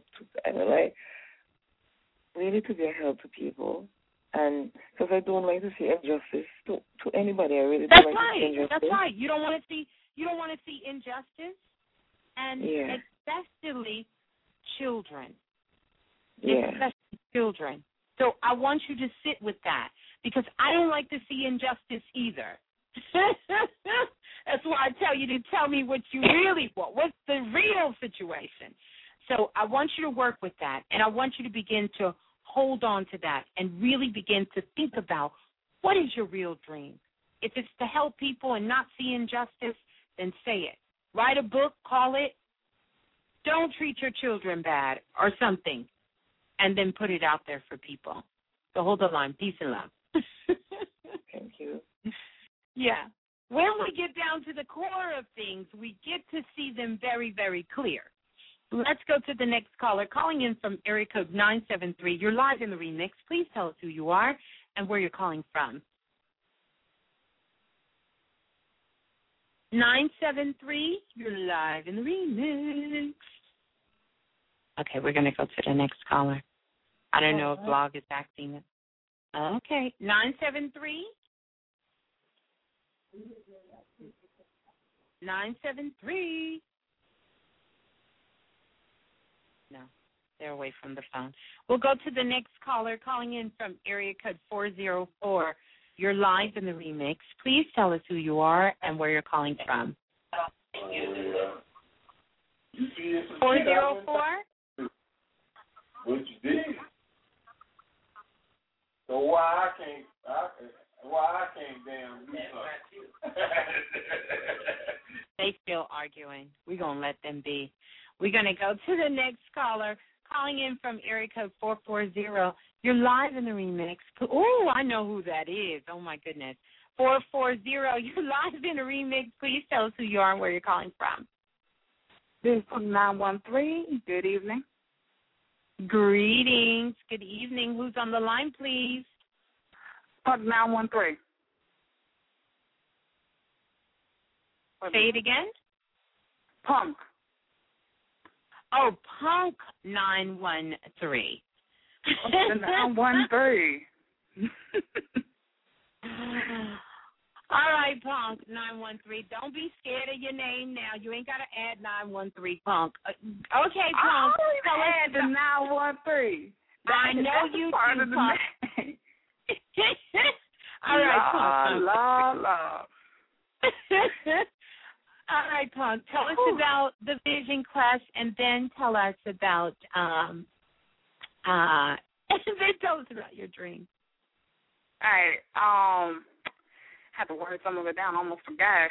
really to be a help to people. And because I don't like to see injustice to anybody, I really don't like to see injustice. That's right. You don't want to see injustice, and especially children. Yeah. Especially children. So I want you to sit with that because I don't like to see injustice either. That's why I tell you to tell me what you really want. What's the real situation? So I want you to work with that, and I want you to begin to hold on to that and really begin to think about what is your real dream. If it's to help people and not see injustice, then say it. Write a book, call it, don't treat your children bad or something, and then put it out there for people. So hold the line. Peace and love. Thank you. Yeah. When we get down to the core of things, we get to see them very, very clear. Let's go to the next caller. Calling in from area code 973. You're live in the remix. Please tell us who you are and where you're calling from. 973, you're live in the remix. Okay, we're going to go to the next caller. I don't know if Blog is acting. Okay, 973. 973. No, they're away from the phone. We'll go to the next caller calling in from area code 404. You're live in the remix. Please tell us who you are and where you're calling from. 404? What you did? So why I can't damn do something? They still arguing. We're going to let them be. We're going to go to the next caller calling in from area code 440. You're live in the remix. Oh, I know who that is. Oh, my goodness. 440, you're live in the remix. Please tell us who you are and where you're calling from. This is 913. Good evening. Greetings. Good evening. Who's on the line, please? 913. Say it again. Punk. Oh, Punk 913. 913. All right, Punk 913. Don't be scared of your name now. You ain't got to add 913, Punk. Okay, Punk. Tell us the 913. I know you do, Punk. All right, Punk. All right, Punk. Tell us about the vision class, and then tell us about then tell us about your dream. All right. Had to write some of it down. Almost forgot.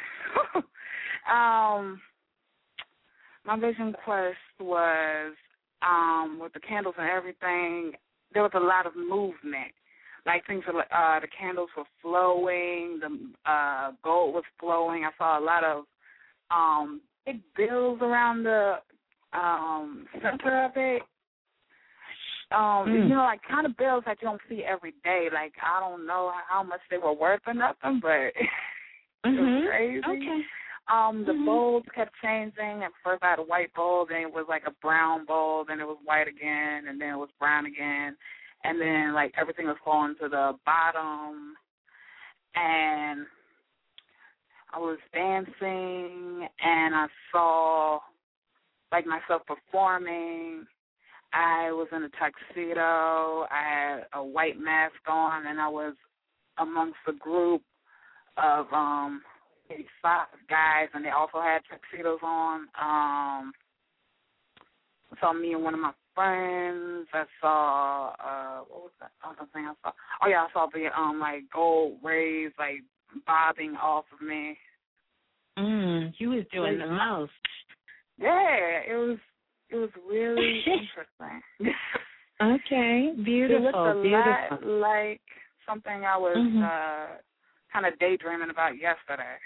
My vision quest was with the candles and everything. There was a lot of movement. Like things were, the candles were flowing, the gold was flowing. I saw a lot of big bills around the center of it. You know, like kind of bills that you don't see every day. Like I don't know how much they were worth or nothing, but it was crazy. Okay. The bulbs kept changing. At first I had a white bulb, then it was like a brown bulb, then it was white again, and then it was brown again. And then, like, everything was falling to the bottom. And I was dancing, and I saw, like, myself performing. I was in a tuxedo. I had a white mask on, and I was amongst a group of maybe 5 guys, and they also had tuxedos on. I saw me and one of my friends. I saw what was that other thing I saw? Oh yeah, I saw the like gold rays like bobbing off of me. You was doing the most. Yeah, it was really interesting. Okay, beautiful. It looked a lot beautiful. like something I was kind of daydreaming about yesterday.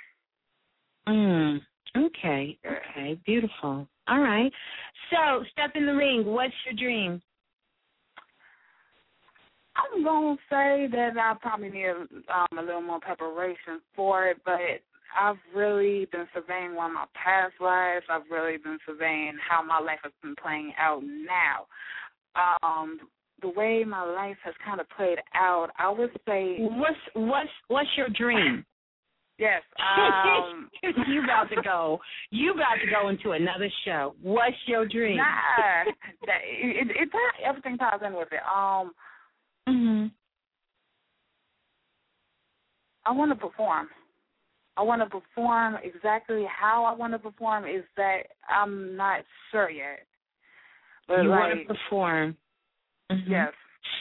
Okay, beautiful. All right. So, step in the ring. What's your dream? I'm going to say that I probably need a little more preparation for it, but I've really been surveying one of my past lives. I've really been surveying how my life has been playing out now. The way my life has kind of played out, I would say... What's your dream? Yes. You about to go into another show. What's your dream? Nah, everything ties in with it. Mhm. I want to perform. I want to perform. Exactly how I want to perform is that I'm not sure yet. But You like, want to perform. Mm-hmm. Yes.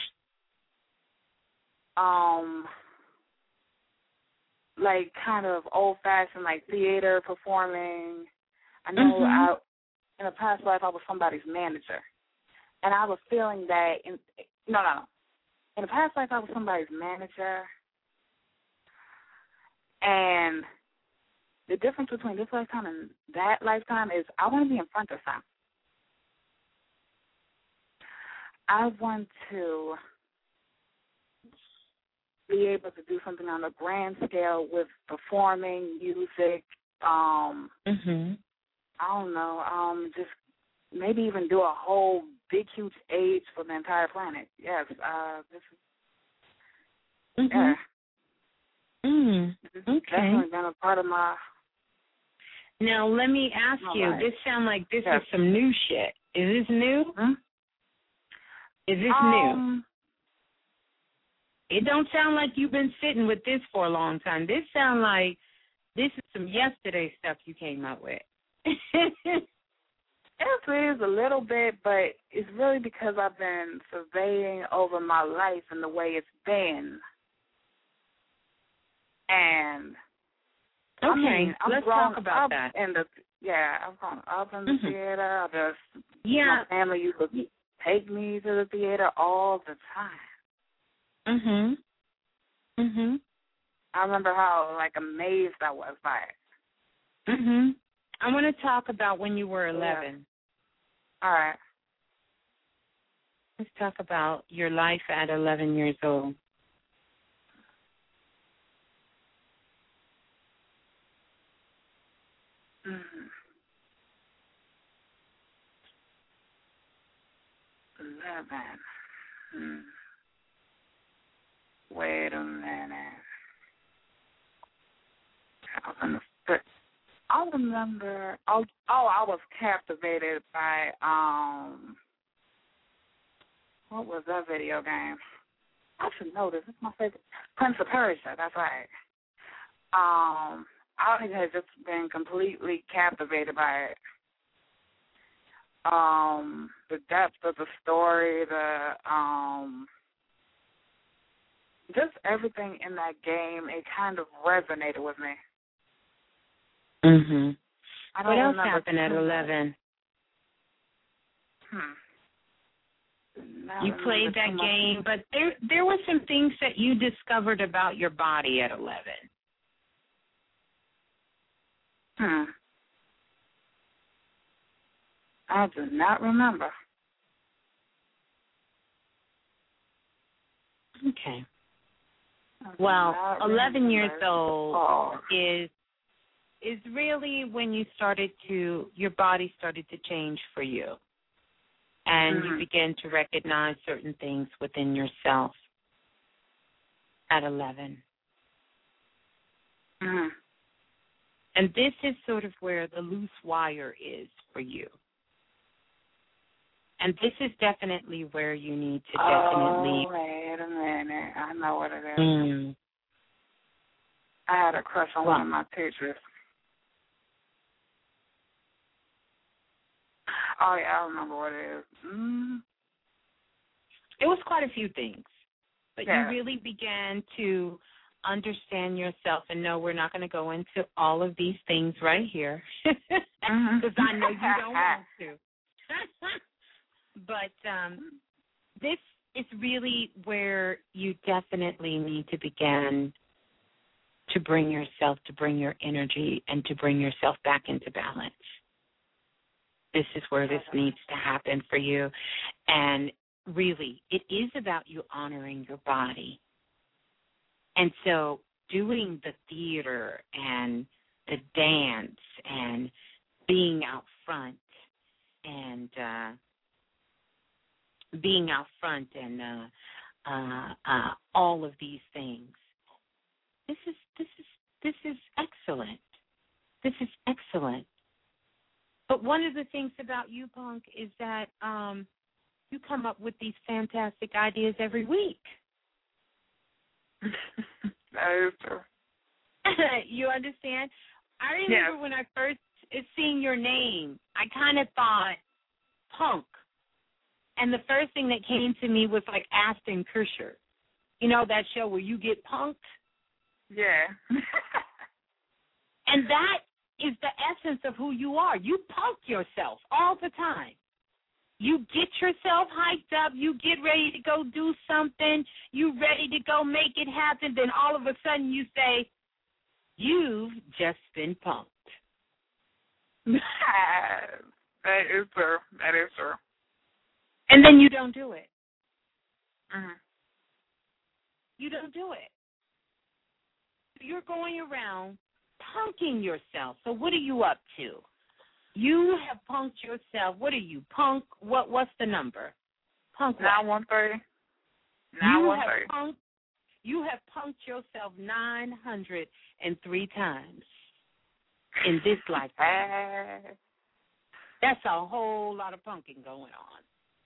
Like kind of old-fashioned, like theater performing. I know in a past life I was somebody's manager, and I was feeling that in a past life I was somebody's manager, and the difference between this lifetime and that lifetime is I want to be in front of something. I want to be able to do something on a grand scale with performing, music, I don't know, just maybe even do a whole big, huge age for the entire planet. Yes, this is, yeah. This has definitely been a part of my... Now, let me ask you, this sounds like this is some new shit. Is this new? Is this new? It don't sound like you've been sitting with this for a long time. This sounds like this is some yesterday stuff you came up with. It is a little bit, but it's really because I've been surveying over my life and the way it's been. And let's talk about that. I've grown up in the theater. My family used to take me to the theater all the time. I remember how amazed I was by it. I want to talk about when you were 11. Yeah. All right. Let's talk about your life at 11 years old. Wait a minute. I remember. I was captivated by what was that video game? I should know this. It's my favorite. Prince of Persia. That's right. I had just been completely captivated by it. The depth of the story, just everything in that game, it kind of resonated with me. What else happened at 11? You played that game, but there were some things that you discovered about your body at 11. I do not remember. Okay. Well, 11 years old is really when your body started to change for you. And you begin to recognize certain things within yourself at 11. And this is sort of where the loose wire is for you. And this is definitely where you need to definitely... wait a minute. I know what it is. I had a crush on one of my teachers. Oh, yeah, I remember what it is. It was quite a few things. But you really began to understand yourself and know we're not going to go into all of these things right here. Because I know you don't want to. But this is really where you definitely need to begin to bring yourself, to bring your energy, and to bring yourself back into balance. This is where this needs to happen for you. And really, it is about you honoring your body. And so doing the theater and the dance and being out front and all of these things. This is excellent. This is excellent. But one of the things about you, Punk, is that You come up with these fantastic ideas every week. That is true. You understand? I remember when I first seen your name, I kind of thought punk. And the first thing that came to me was like Ashton Kutcher. You know that show where you get punked? Yeah. And that is the essence of who you are. You punk yourself all the time. You get yourself hyped up. You get ready to go do something. You ready to go make it happen. Then all of a sudden you say, you've just been punked. That is true. That is true. And then you don't do it. Mm-hmm. You don't do it. You're going around punking yourself. So what are you up to? You have punked yourself. What are you, punk? What's the number? Punk what? 913. 913. You have punked yourself 903 times in this lifetime. That's a whole lot of punking going on.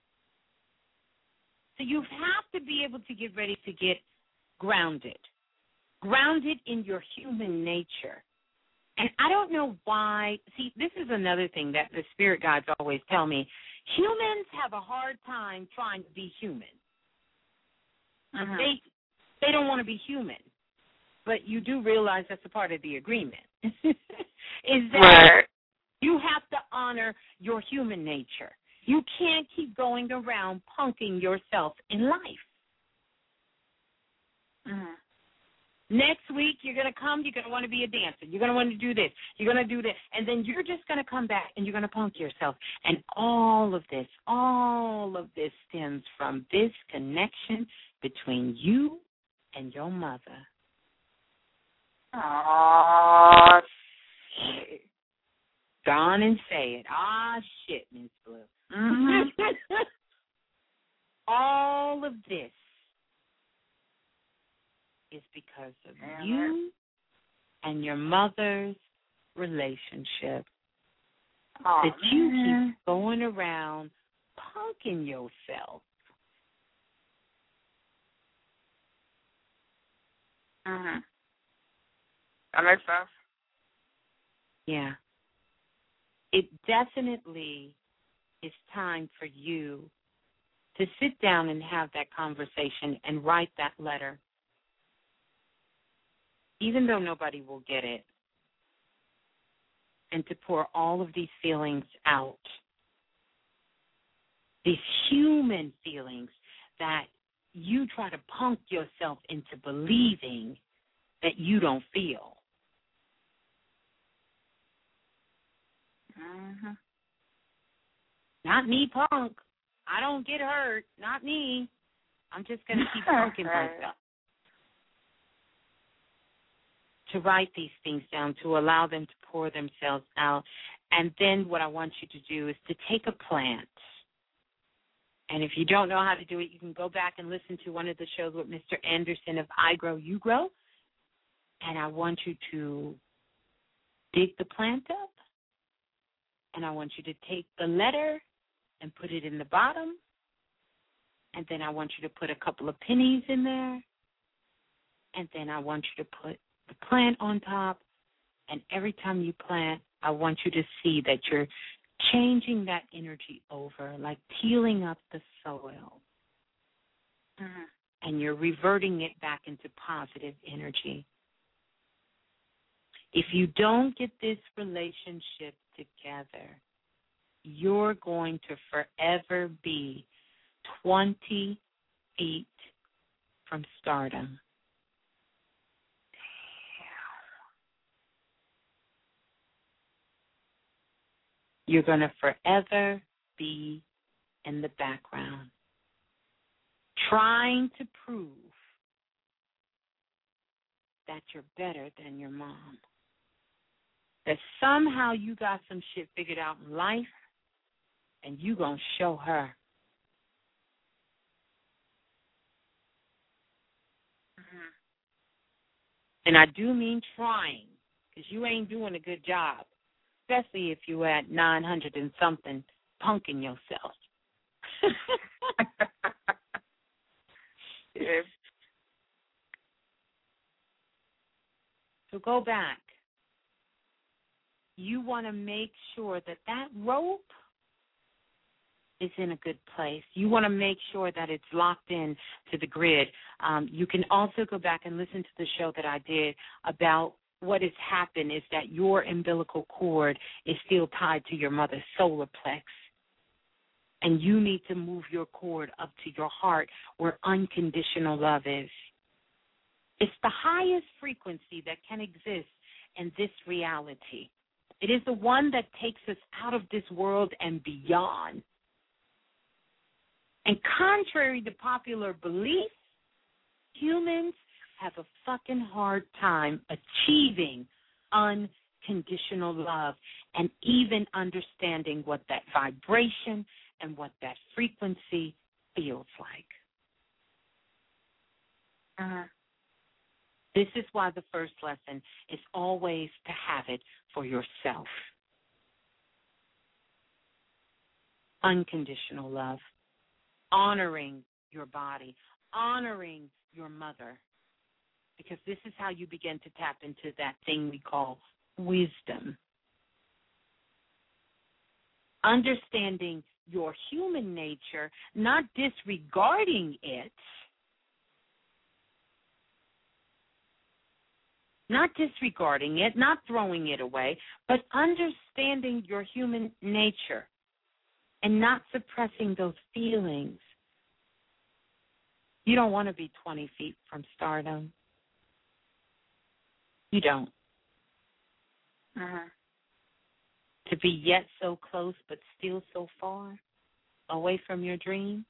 So you have to be able to get ready to get grounded in your human nature. And I don't know why. See, this is another thing that the spirit guides always tell me. Humans have a hard time trying to be human. Mm-hmm. They don't want to be human. But you do realize that's a part of the agreement. Is that you have to honor your human nature. You can't keep going around punking yourself in life. Mm-hmm. Next week, you're going to come, you're going to want to be a dancer. You're going to want to do this. You're going to do this. And then you're just going to come back and you're going to punk yourself. And all of this stems from this connection between you and your mother. Oh, shit. Go on and say it. Ah, shit, Miss Blue. Mm-hmm. All of this is because of you and your mother's relationship. That you keep going around punking yourself. Mm-hmm. That makes sense. Yeah. It definitely is time for you to sit down and have that conversation and write that letter. Even though nobody will get it, and to pour all of these feelings out, these human feelings that you try to punk yourself into believing that you don't feel. Mm-hmm. Not me, punk. I don't get hurt. Not me. I'm just going to keep punking myself. To write these things down, to allow them to pour themselves out. And then what I want you to do is to take a plant. And if you don't know how to do it, you can go back and listen to one of the shows with Mr. Anderson of I Grow, You Grow. And I want you to dig the plant up. And I want you to take the letter and put it in the bottom. And then I want you to put a couple of pennies in there. And then I want you to put the plant on top, and every time you plant, I want you to see that you're changing that energy over, like tealing up the soil, and you're reverting it back into positive energy. If you don't get this relationship together, you're going to forever be 20 feet from stardom. You're going to forever be in the background, trying to prove that you're better than your mom, that somehow you got some shit figured out in life, and you going to show her. Mm-hmm. And I do mean trying, because you ain't doing a good job. Especially if you at 900 and something punking yourself. Yeah. So go back. You want to make sure that that rope is in a good place. You want to make sure that it's locked in to the grid. You can also go back and listen to the show that I did about what has happened is that your umbilical cord is still tied to your mother's solar plex. And you need to move your cord up to your heart where unconditional love is. It's the highest frequency that can exist in this reality. It is the one that takes us out of this world and beyond. And contrary to popular belief, humans have a fucking hard time achieving unconditional love and even understanding what that vibration and what that frequency feels like. This is why the first lesson is always to have it for yourself. Unconditional love. Honoring your body. Honoring your mother. Because this is how you begin to tap into that thing we call wisdom. Understanding your human nature, not disregarding it. Not disregarding it, not throwing it away, but understanding your human nature and not suppressing those feelings. You don't want to be 20 feet from stardom. You don't. To be yet so close but still so far away from your dream.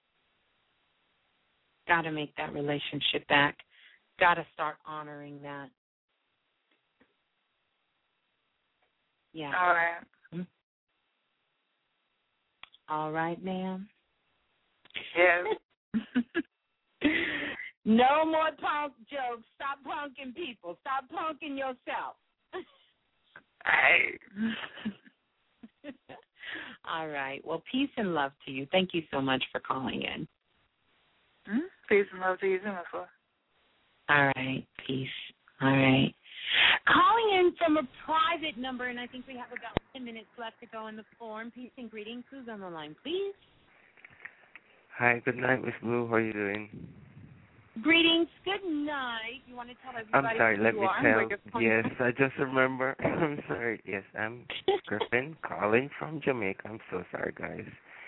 Got to make that relationship back. Got to start honoring that. Yeah. All right. All right, ma'am. Yes. No more punk jokes. Stop punking people. Stop punking yourself. All right. Well, peace and love to you. Thank you so much for calling in. Peace and love to you, Jennifer. All right. Peace. All right. Calling in from a private number, and I think we have about 10 minutes left to go in the form. Peace and greetings. Who's on the line, please? Hi, good night, Miss Blue. How are you doing? Greetings. Good night. You want to tell everybody I'm sorry, who let you me are? tell. Yes, I just remember. I'm sorry. Yes, I'm Griffin calling from Jamaica. I'm so sorry, guys.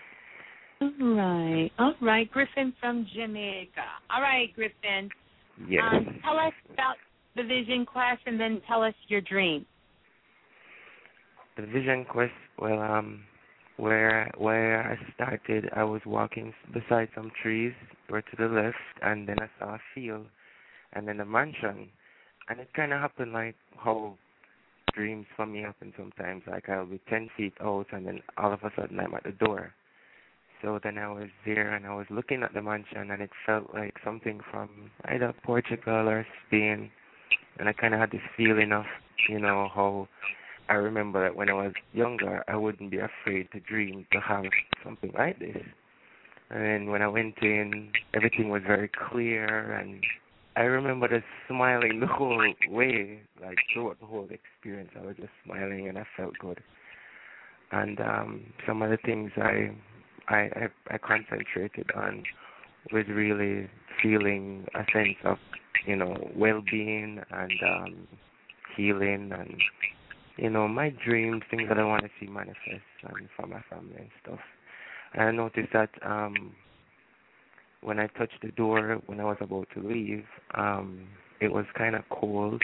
All right. Griffin from Jamaica. All right, Griffin. Yes. Tell us about the Vision Quest and then tell us your dream. The Vision Quest, well, where I started, I was walking beside some trees, were to the left, and then I saw a field, and then a mansion. And it kind of happened like how dreams for me happen sometimes. Like I'll be 10 feet out, and then all of a sudden I'm at the door. So then I was there, and I was looking at the mansion, and it felt like something from either Portugal or Spain. And I kind of had this feeling of, how I remember that when I was younger, I wouldn't be afraid to dream to have something like this. And then when I went in, everything was very clear, and I remember just smiling the whole way, like throughout the whole experience. I was just smiling, and I felt good. And some of the things I concentrated on was really feeling a sense of, well-being and healing and, my dreams, things that I want to see manifest for my family and stuff. And I noticed that when I touched the door, when I was about to leave, it was kind of cold.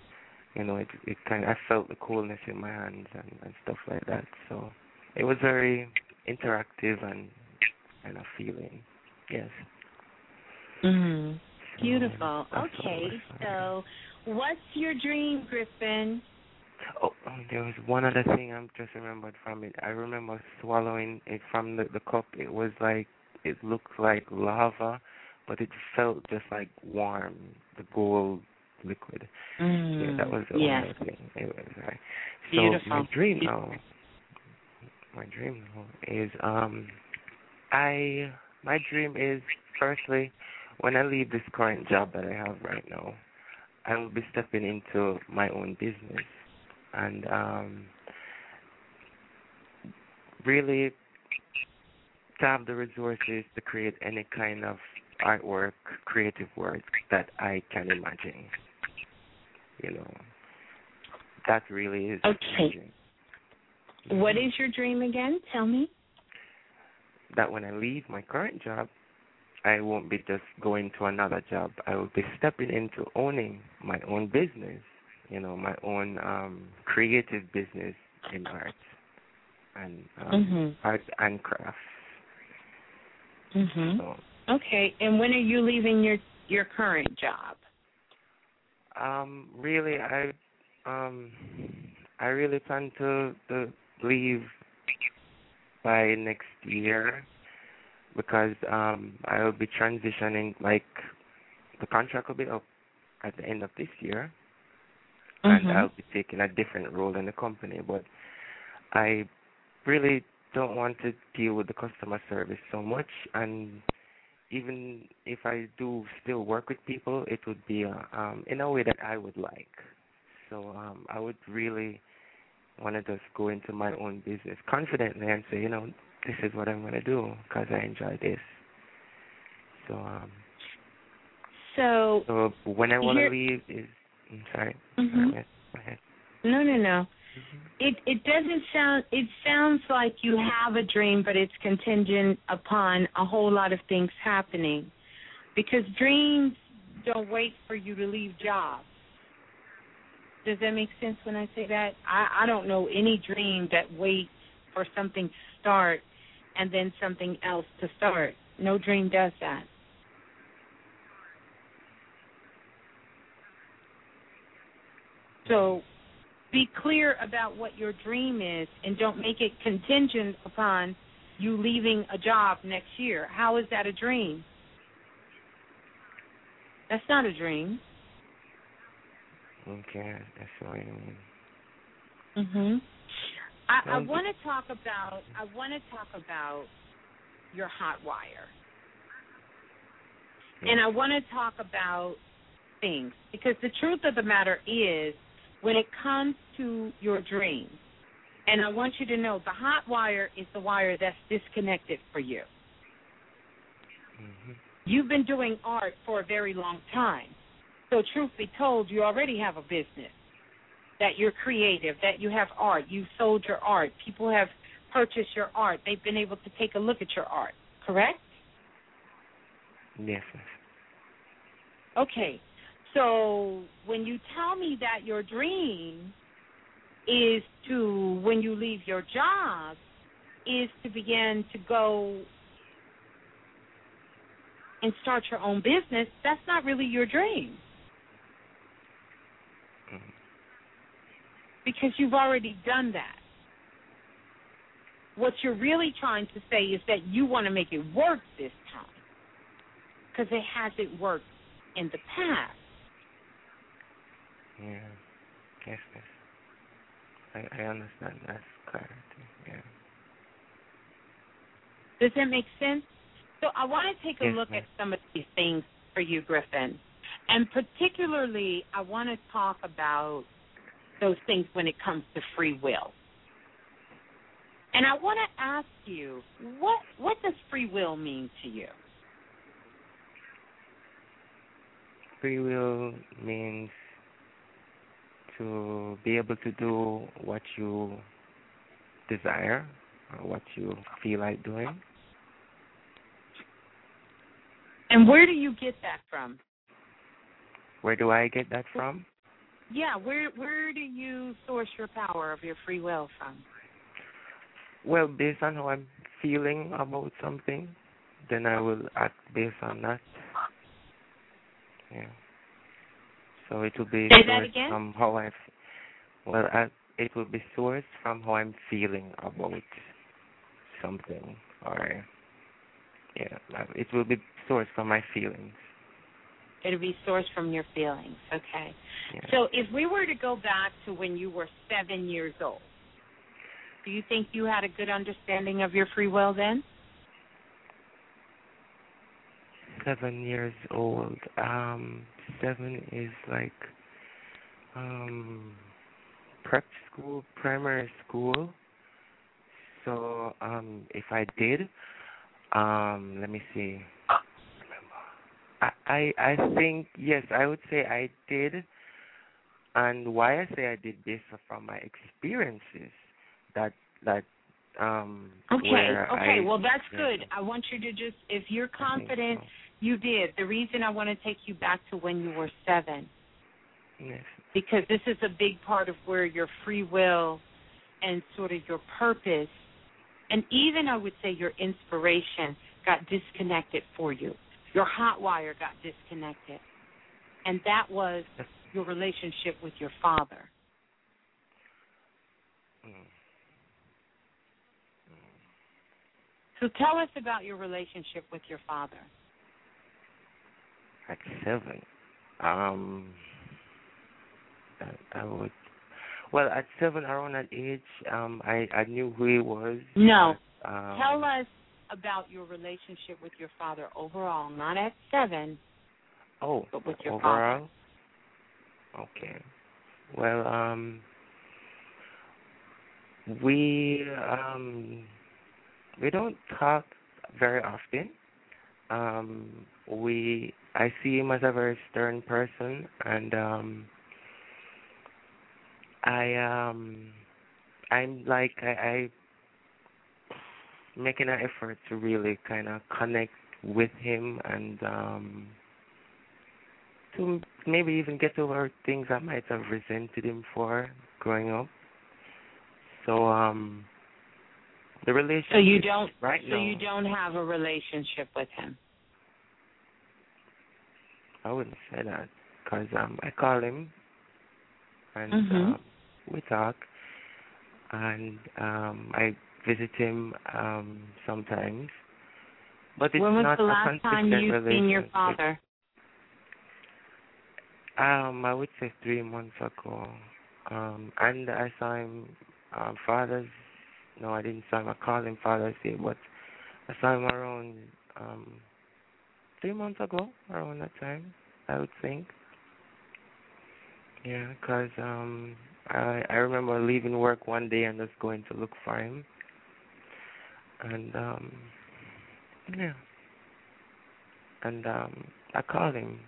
I felt the coolness in my hands and stuff like that. So it was very interactive and kind of feeling. Yes. Mm-hmm. Beautiful. Okay, so what's your dream, Griffin? Oh, there was one other thing I just remembered from it. I remember swallowing it from the cup. It was like, it looked like lava, but it felt just like warm, the gold liquid. Yeah, that was the only thing. It was right. So beautiful. my dream now is My dream is, firstly, when I leave this current job that I have right now, I will be stepping into my own business and really to have the resources to create any kind of artwork, creative work that I can imagine. That really is my dream. What is your dream again? Tell me. That when I leave my current job, I won't be just going to another job. I will be stepping into owning my own business, my own creative business in art and art and crafts. So, okay, and when are you leaving your current job? Really, I really plan to leave by next year because I will be transitioning. Like the contract will be up at the end of this year, and I'll be taking a different role in the company. But I really don't want to deal with the customer service so much, and even if I do still work with people, it would be in a way that I would like. So I would really want to just go into my own business confidently and say, this is what I'm going to do because I enjoy this. So when I want to leave is, I'm sorry. Go ahead. No. It doesn't sound, it sounds like you have a dream, but it's contingent upon a whole lot of things happening because dreams don't wait for you to leave jobs. Does that make sense when I say that? I don't know any dream that waits for something to start and then something else to start. No dream does that. So be clear about what your dream is and don't make it contingent upon you leaving a job next year. How is that a dream? That's not a dream. Okay, that's what I mean. I want to talk about your hot wire. And I want to talk about things because the truth of the matter is when it comes to your dreams, and I want you to know the hot wire is the wire that's disconnected for you. You've been doing art for a very long time. So truth be told, you already have a business, that you're creative, that you have art. You've sold your art. People have purchased your art. They've been able to take a look at your art, correct? Yes. Okay. So when you tell me that your dream is to, when you leave your job, is to begin to go and start your own business, that's not really your dream. Because you've already done that. What you're really trying to say is that you want to make it work this time because it hasn't worked in the past. Yeah. Yes. I understand. That's clarity. Yeah. Does that make sense? So I want to take a look at some of these things for you, Griffin. And particularly, I want to talk about those things when it comes to free will. And I want to ask you, what does free will mean to you? Free will means to be able to do what you desire or what you feel like doing. And where do you get that from? Where do I get that from? Yeah, where do you source your power of your free will from? Well, based on how I'm feeling about something, then I will act based on that. Yeah. So it will be sourced from how it will be sourced from how I'm feeling about something, or it will be sourced from my feelings. It'll be sourced from your feelings. Okay. Yeah. So if we were to go back to when you were 7 years old, do you think you had a good understanding of your free will then? 7 years old. 7 is like prep school, primary school. So if I did, let me see. I think yes, I would say I did. And why I say I did based from my experiences that Okay, well that's good. I want you to just, if you're confident you did. The reason I want to take you back to when you were 7. Yes. Because this is a big part of where your free will and sort of your purpose and even I would say your inspiration got disconnected for you. Your hot wire got disconnected. And that was your relationship with your father. So tell us about your relationship with your father. At 7, I would. Well, at 7, around that age, I knew who he was. No. Tell us about your relationship with your father overall, not at 7. But with your overall? father. Okay. Well, we don't talk very often. I see him as a very stern person, and I'm making an effort to really kind of connect with him and to maybe even get over things I might have resented him for growing up. So the relationship. So you don't. Right so now, you don't have a relationship with him. I wouldn't say that because I call him and we talk, and I visit him sometimes. But it's when was not the a last time consistent you've seen your father? I would say 3 months ago. And I saw him Father's. No, I didn't saw him. I called him Father's Day, but I saw him around 3 months ago, around that time, I would think. Yeah, because I remember leaving work one day and just going to look for him. And, yeah. And I called him.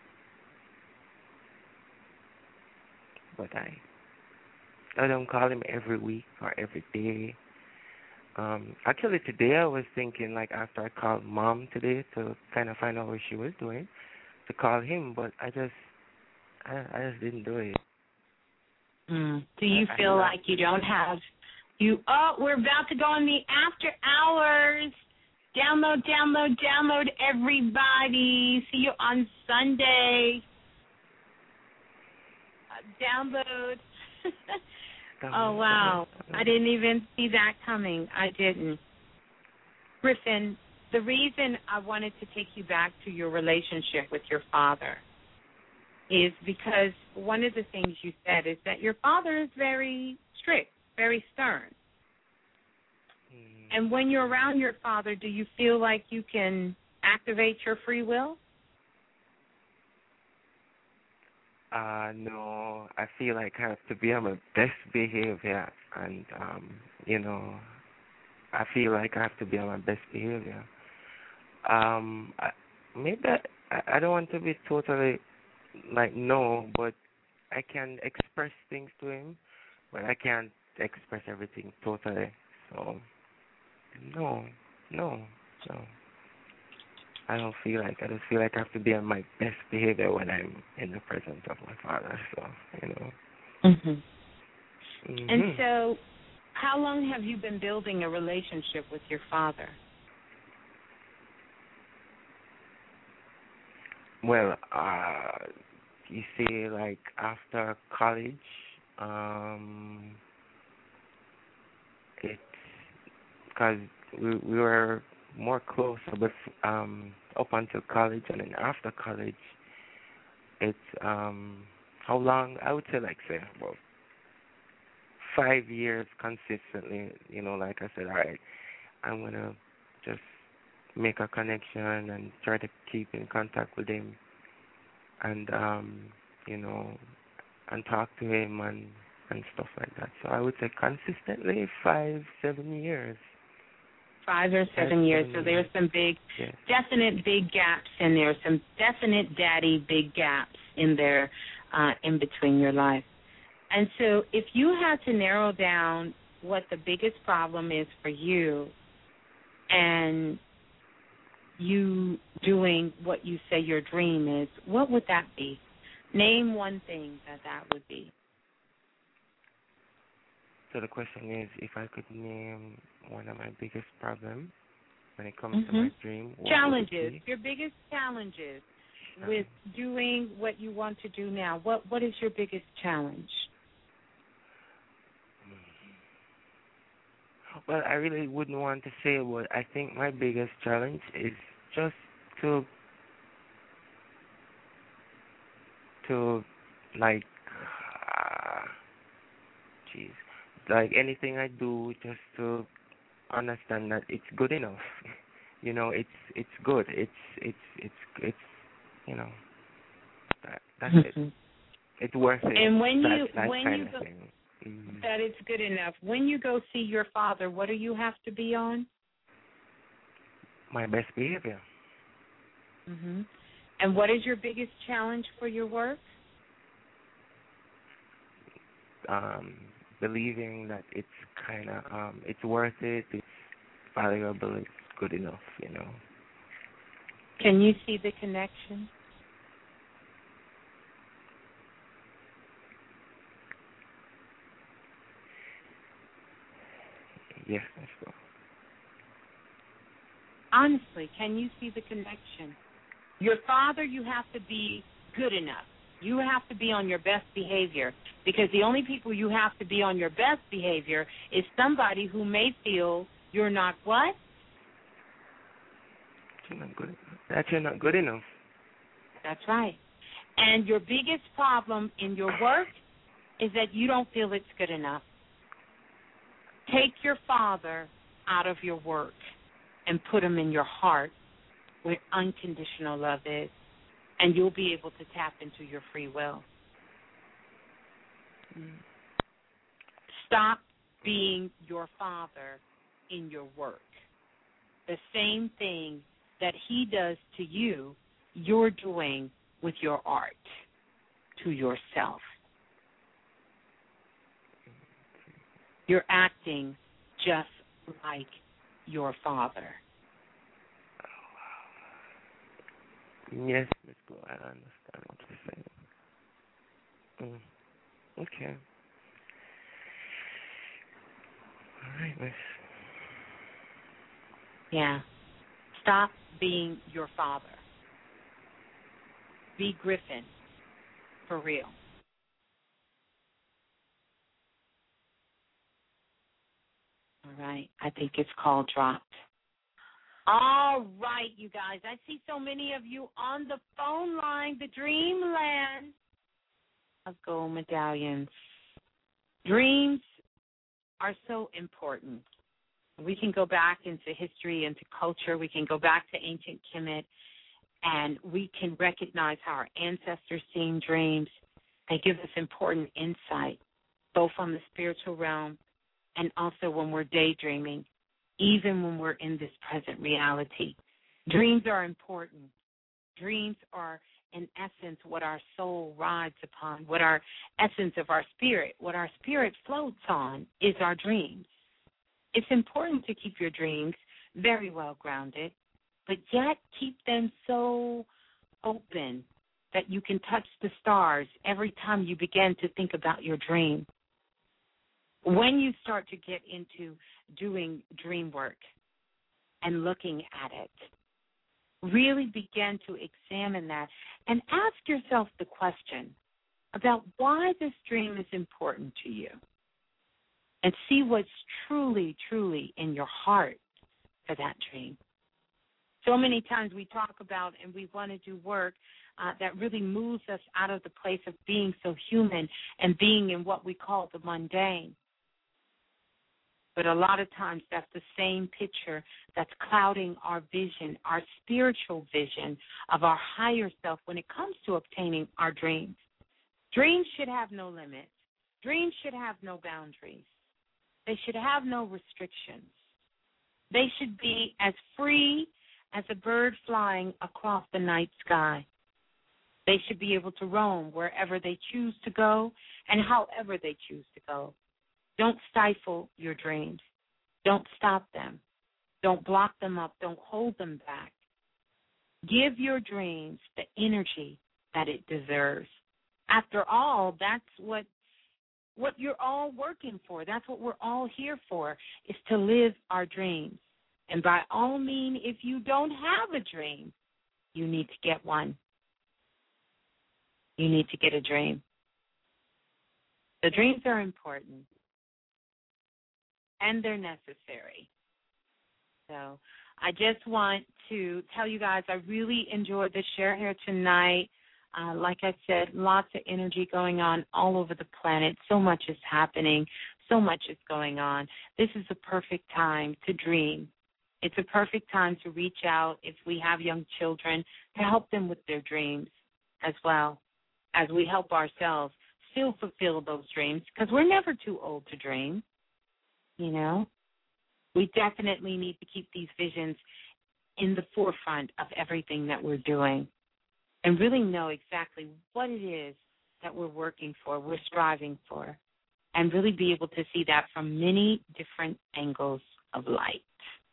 But I don't call him every week or every day. Actually, today I was thinking, like, after I called Mom today to kind of find out what she was doing, to call him, but I just didn't do it. Do you feel like you don't have you? Oh, we're about to go on the after hours. Download, everybody. See you on Sunday. Download. Oh, wow. I didn't even see that coming. I didn't. Griffin, the reason I wanted to take you back to your relationship with your father is because one of the things you said is that your father is very strict, very stern. And when you're around your father, do you feel like you can activate your free will? No, I feel like I have to be on my best behavior, and I feel like I have to be on my best behavior. Maybe I don't want to be totally like no, but I can express things to him, but I can't express everything totally. So no. I don't feel like. I just feel like I have to be on my best behavior when I'm in the presence of my father. So, And so, how long have you been building a relationship with your father? Well, you see, like after college, it's because we were more closer, but up until college, and then after college, it's how long? I would say about 5 years consistently. Like I said, all right, I'm gonna just make a connection and try to keep in contact with him, and you know, and talk to him and stuff like that. So I would say consistently 5-7 years. 5 or 7 years. So there's some big, definite big gaps in there. Some definite daddy big gaps in there, in between your life. And so if you had to narrow down what the biggest problem is for you, and you doing what you say your dream is, what would that be? Name one thing that would be. So the question is, if I could name one of my biggest problems when it comes to my dream. Challenges, your biggest challenges with doing what you want to do now. What is your biggest challenge? Well, I really wouldn't want to say, but I think my biggest challenge is just to like, like anything I do, just to understand that it's good enough. You know, it's good. It's you know, that's it. It's worth it. And when you go, that it's good enough. When you go see your father, what do you have to be on? My best behavior. And what is your biggest challenge for your work? Believing that it's kind of it's worth it, it's valuable, it's good enough, you know. Can you see the connection? Yes, that's so. Honestly, can you see the connection? Your father, you have to be good enough. You have to be on your best behavior, because the only people you have to be on your best behavior is somebody who may feel you're not what? That you're not good enough. That's right. And your biggest problem in your work is that you don't feel it's good enough. Take your father out of your work and put him in your heart, where unconditional love is, and you'll be able to tap into your free will. Stop being your father in your work. The same thing that he does to you, you're doing with your art to yourself. You're acting just like your father. Yes, Miss Blue, I understand what you're saying. Okay. All right, Miss. Yeah. Stop being your father. Be Griffin, for real. All right. I think it's called dropped. All right, you guys. I see so many of you on the phone line, the dreamland of gold medallions. Dreams are so important. We can go back into history, into culture. We can go back to ancient Kemet, and we can recognize how our ancestors seen dreams. They give us important insight, both on the spiritual realm and also when we're daydreaming, even when we're in this present reality. Dreams are important. Dreams are, in essence, what our soul rides upon, what our essence of our spirit, what our spirit floats on is our dreams. It's important to keep your dreams very well grounded, but yet keep them so open that you can touch the stars every time you begin to think about your dream. When you start to get into doing dream work and looking at it, really begin to examine that and ask yourself the question about why this dream is important to you, and see what's truly, truly in your heart for that dream. So many times we talk about and we want to do work that really moves us out of the place of being so human and being in what we call the mundane. But a lot of times that's the same picture that's clouding our vision, our spiritual vision of our higher self when it comes to obtaining our dreams. Dreams should have no limits. Dreams should have no boundaries. They should have no restrictions. They should be as free as a bird flying across the night sky. They should be able to roam wherever they choose to go and however they choose to go. Don't stifle your dreams. Don't stop them. Don't block them up. Don't hold them back. Give your dreams the energy that it deserves. After all, that's what you're all working for. That's what we're all here for, is to live our dreams. And by all means, if you don't have a dream, you need to get one. You need to get a dream. The dreams are important, and they're necessary. So I just want to tell you guys I really enjoyed the share here tonight. Like I said, lots of energy going on all over the planet. So much is happening. So much is going on. This is a perfect time to dream. It's a perfect time to reach out, if we have young children, to help them with their dreams as well, as we help ourselves still fulfill those dreams, because we're never too old to dream, you know. We definitely need to keep these visions in the forefront of everything that we're doing and really know exactly what it is that we're working for, we're striving for, and really be able to see that from many different angles of light.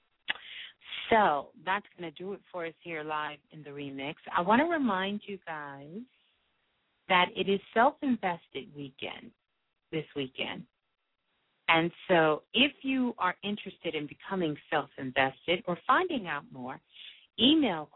So that's going to do it for us here live in the remix. I want to remind you guys that it is Self-Invested weekend this weekend. And so if you are interested in becoming self-invested or finding out more, email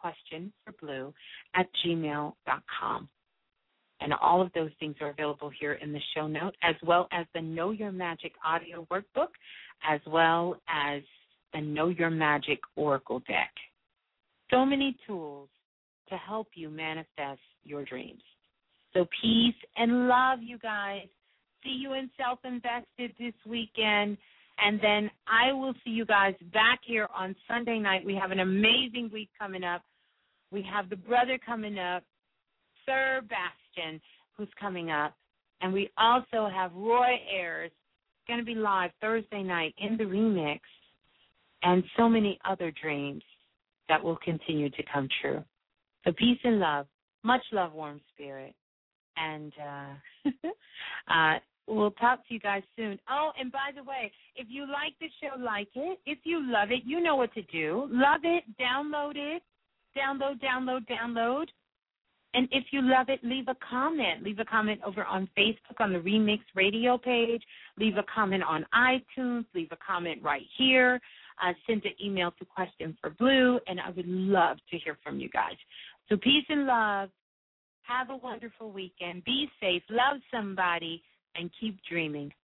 questionforblue@gmail.com. And all of those things are available here in the show note, as well as the Know Your Magic audio workbook, as well as the Know Your Magic Oracle deck. So many tools to help you manifest your dreams. So peace and love, you guys. See you in Self-Invested this weekend. And then I will see you guys back here on Sunday night. We have an amazing week coming up. We have the brother coming up, Sir Bastion, who's coming up. And we also have Roy Ayers, going to be live Thursday night in the remix. And so many other dreams that will continue to come true. So peace and love. Much love, warm spirit. And we'll talk to you guys soon. Oh, and by the way, if you like the show, like it. If you love it, you know what to do. Love it, download it. Download. And if you love it, leave a comment. Leave a comment over on Facebook on the Remix Radio page. Leave a comment on iTunes. Leave a comment right here. Send an email to Question for Blue, and I would love to hear from you guys. So peace and love. Have a wonderful weekend. Be safe. Love somebody, and keep dreaming.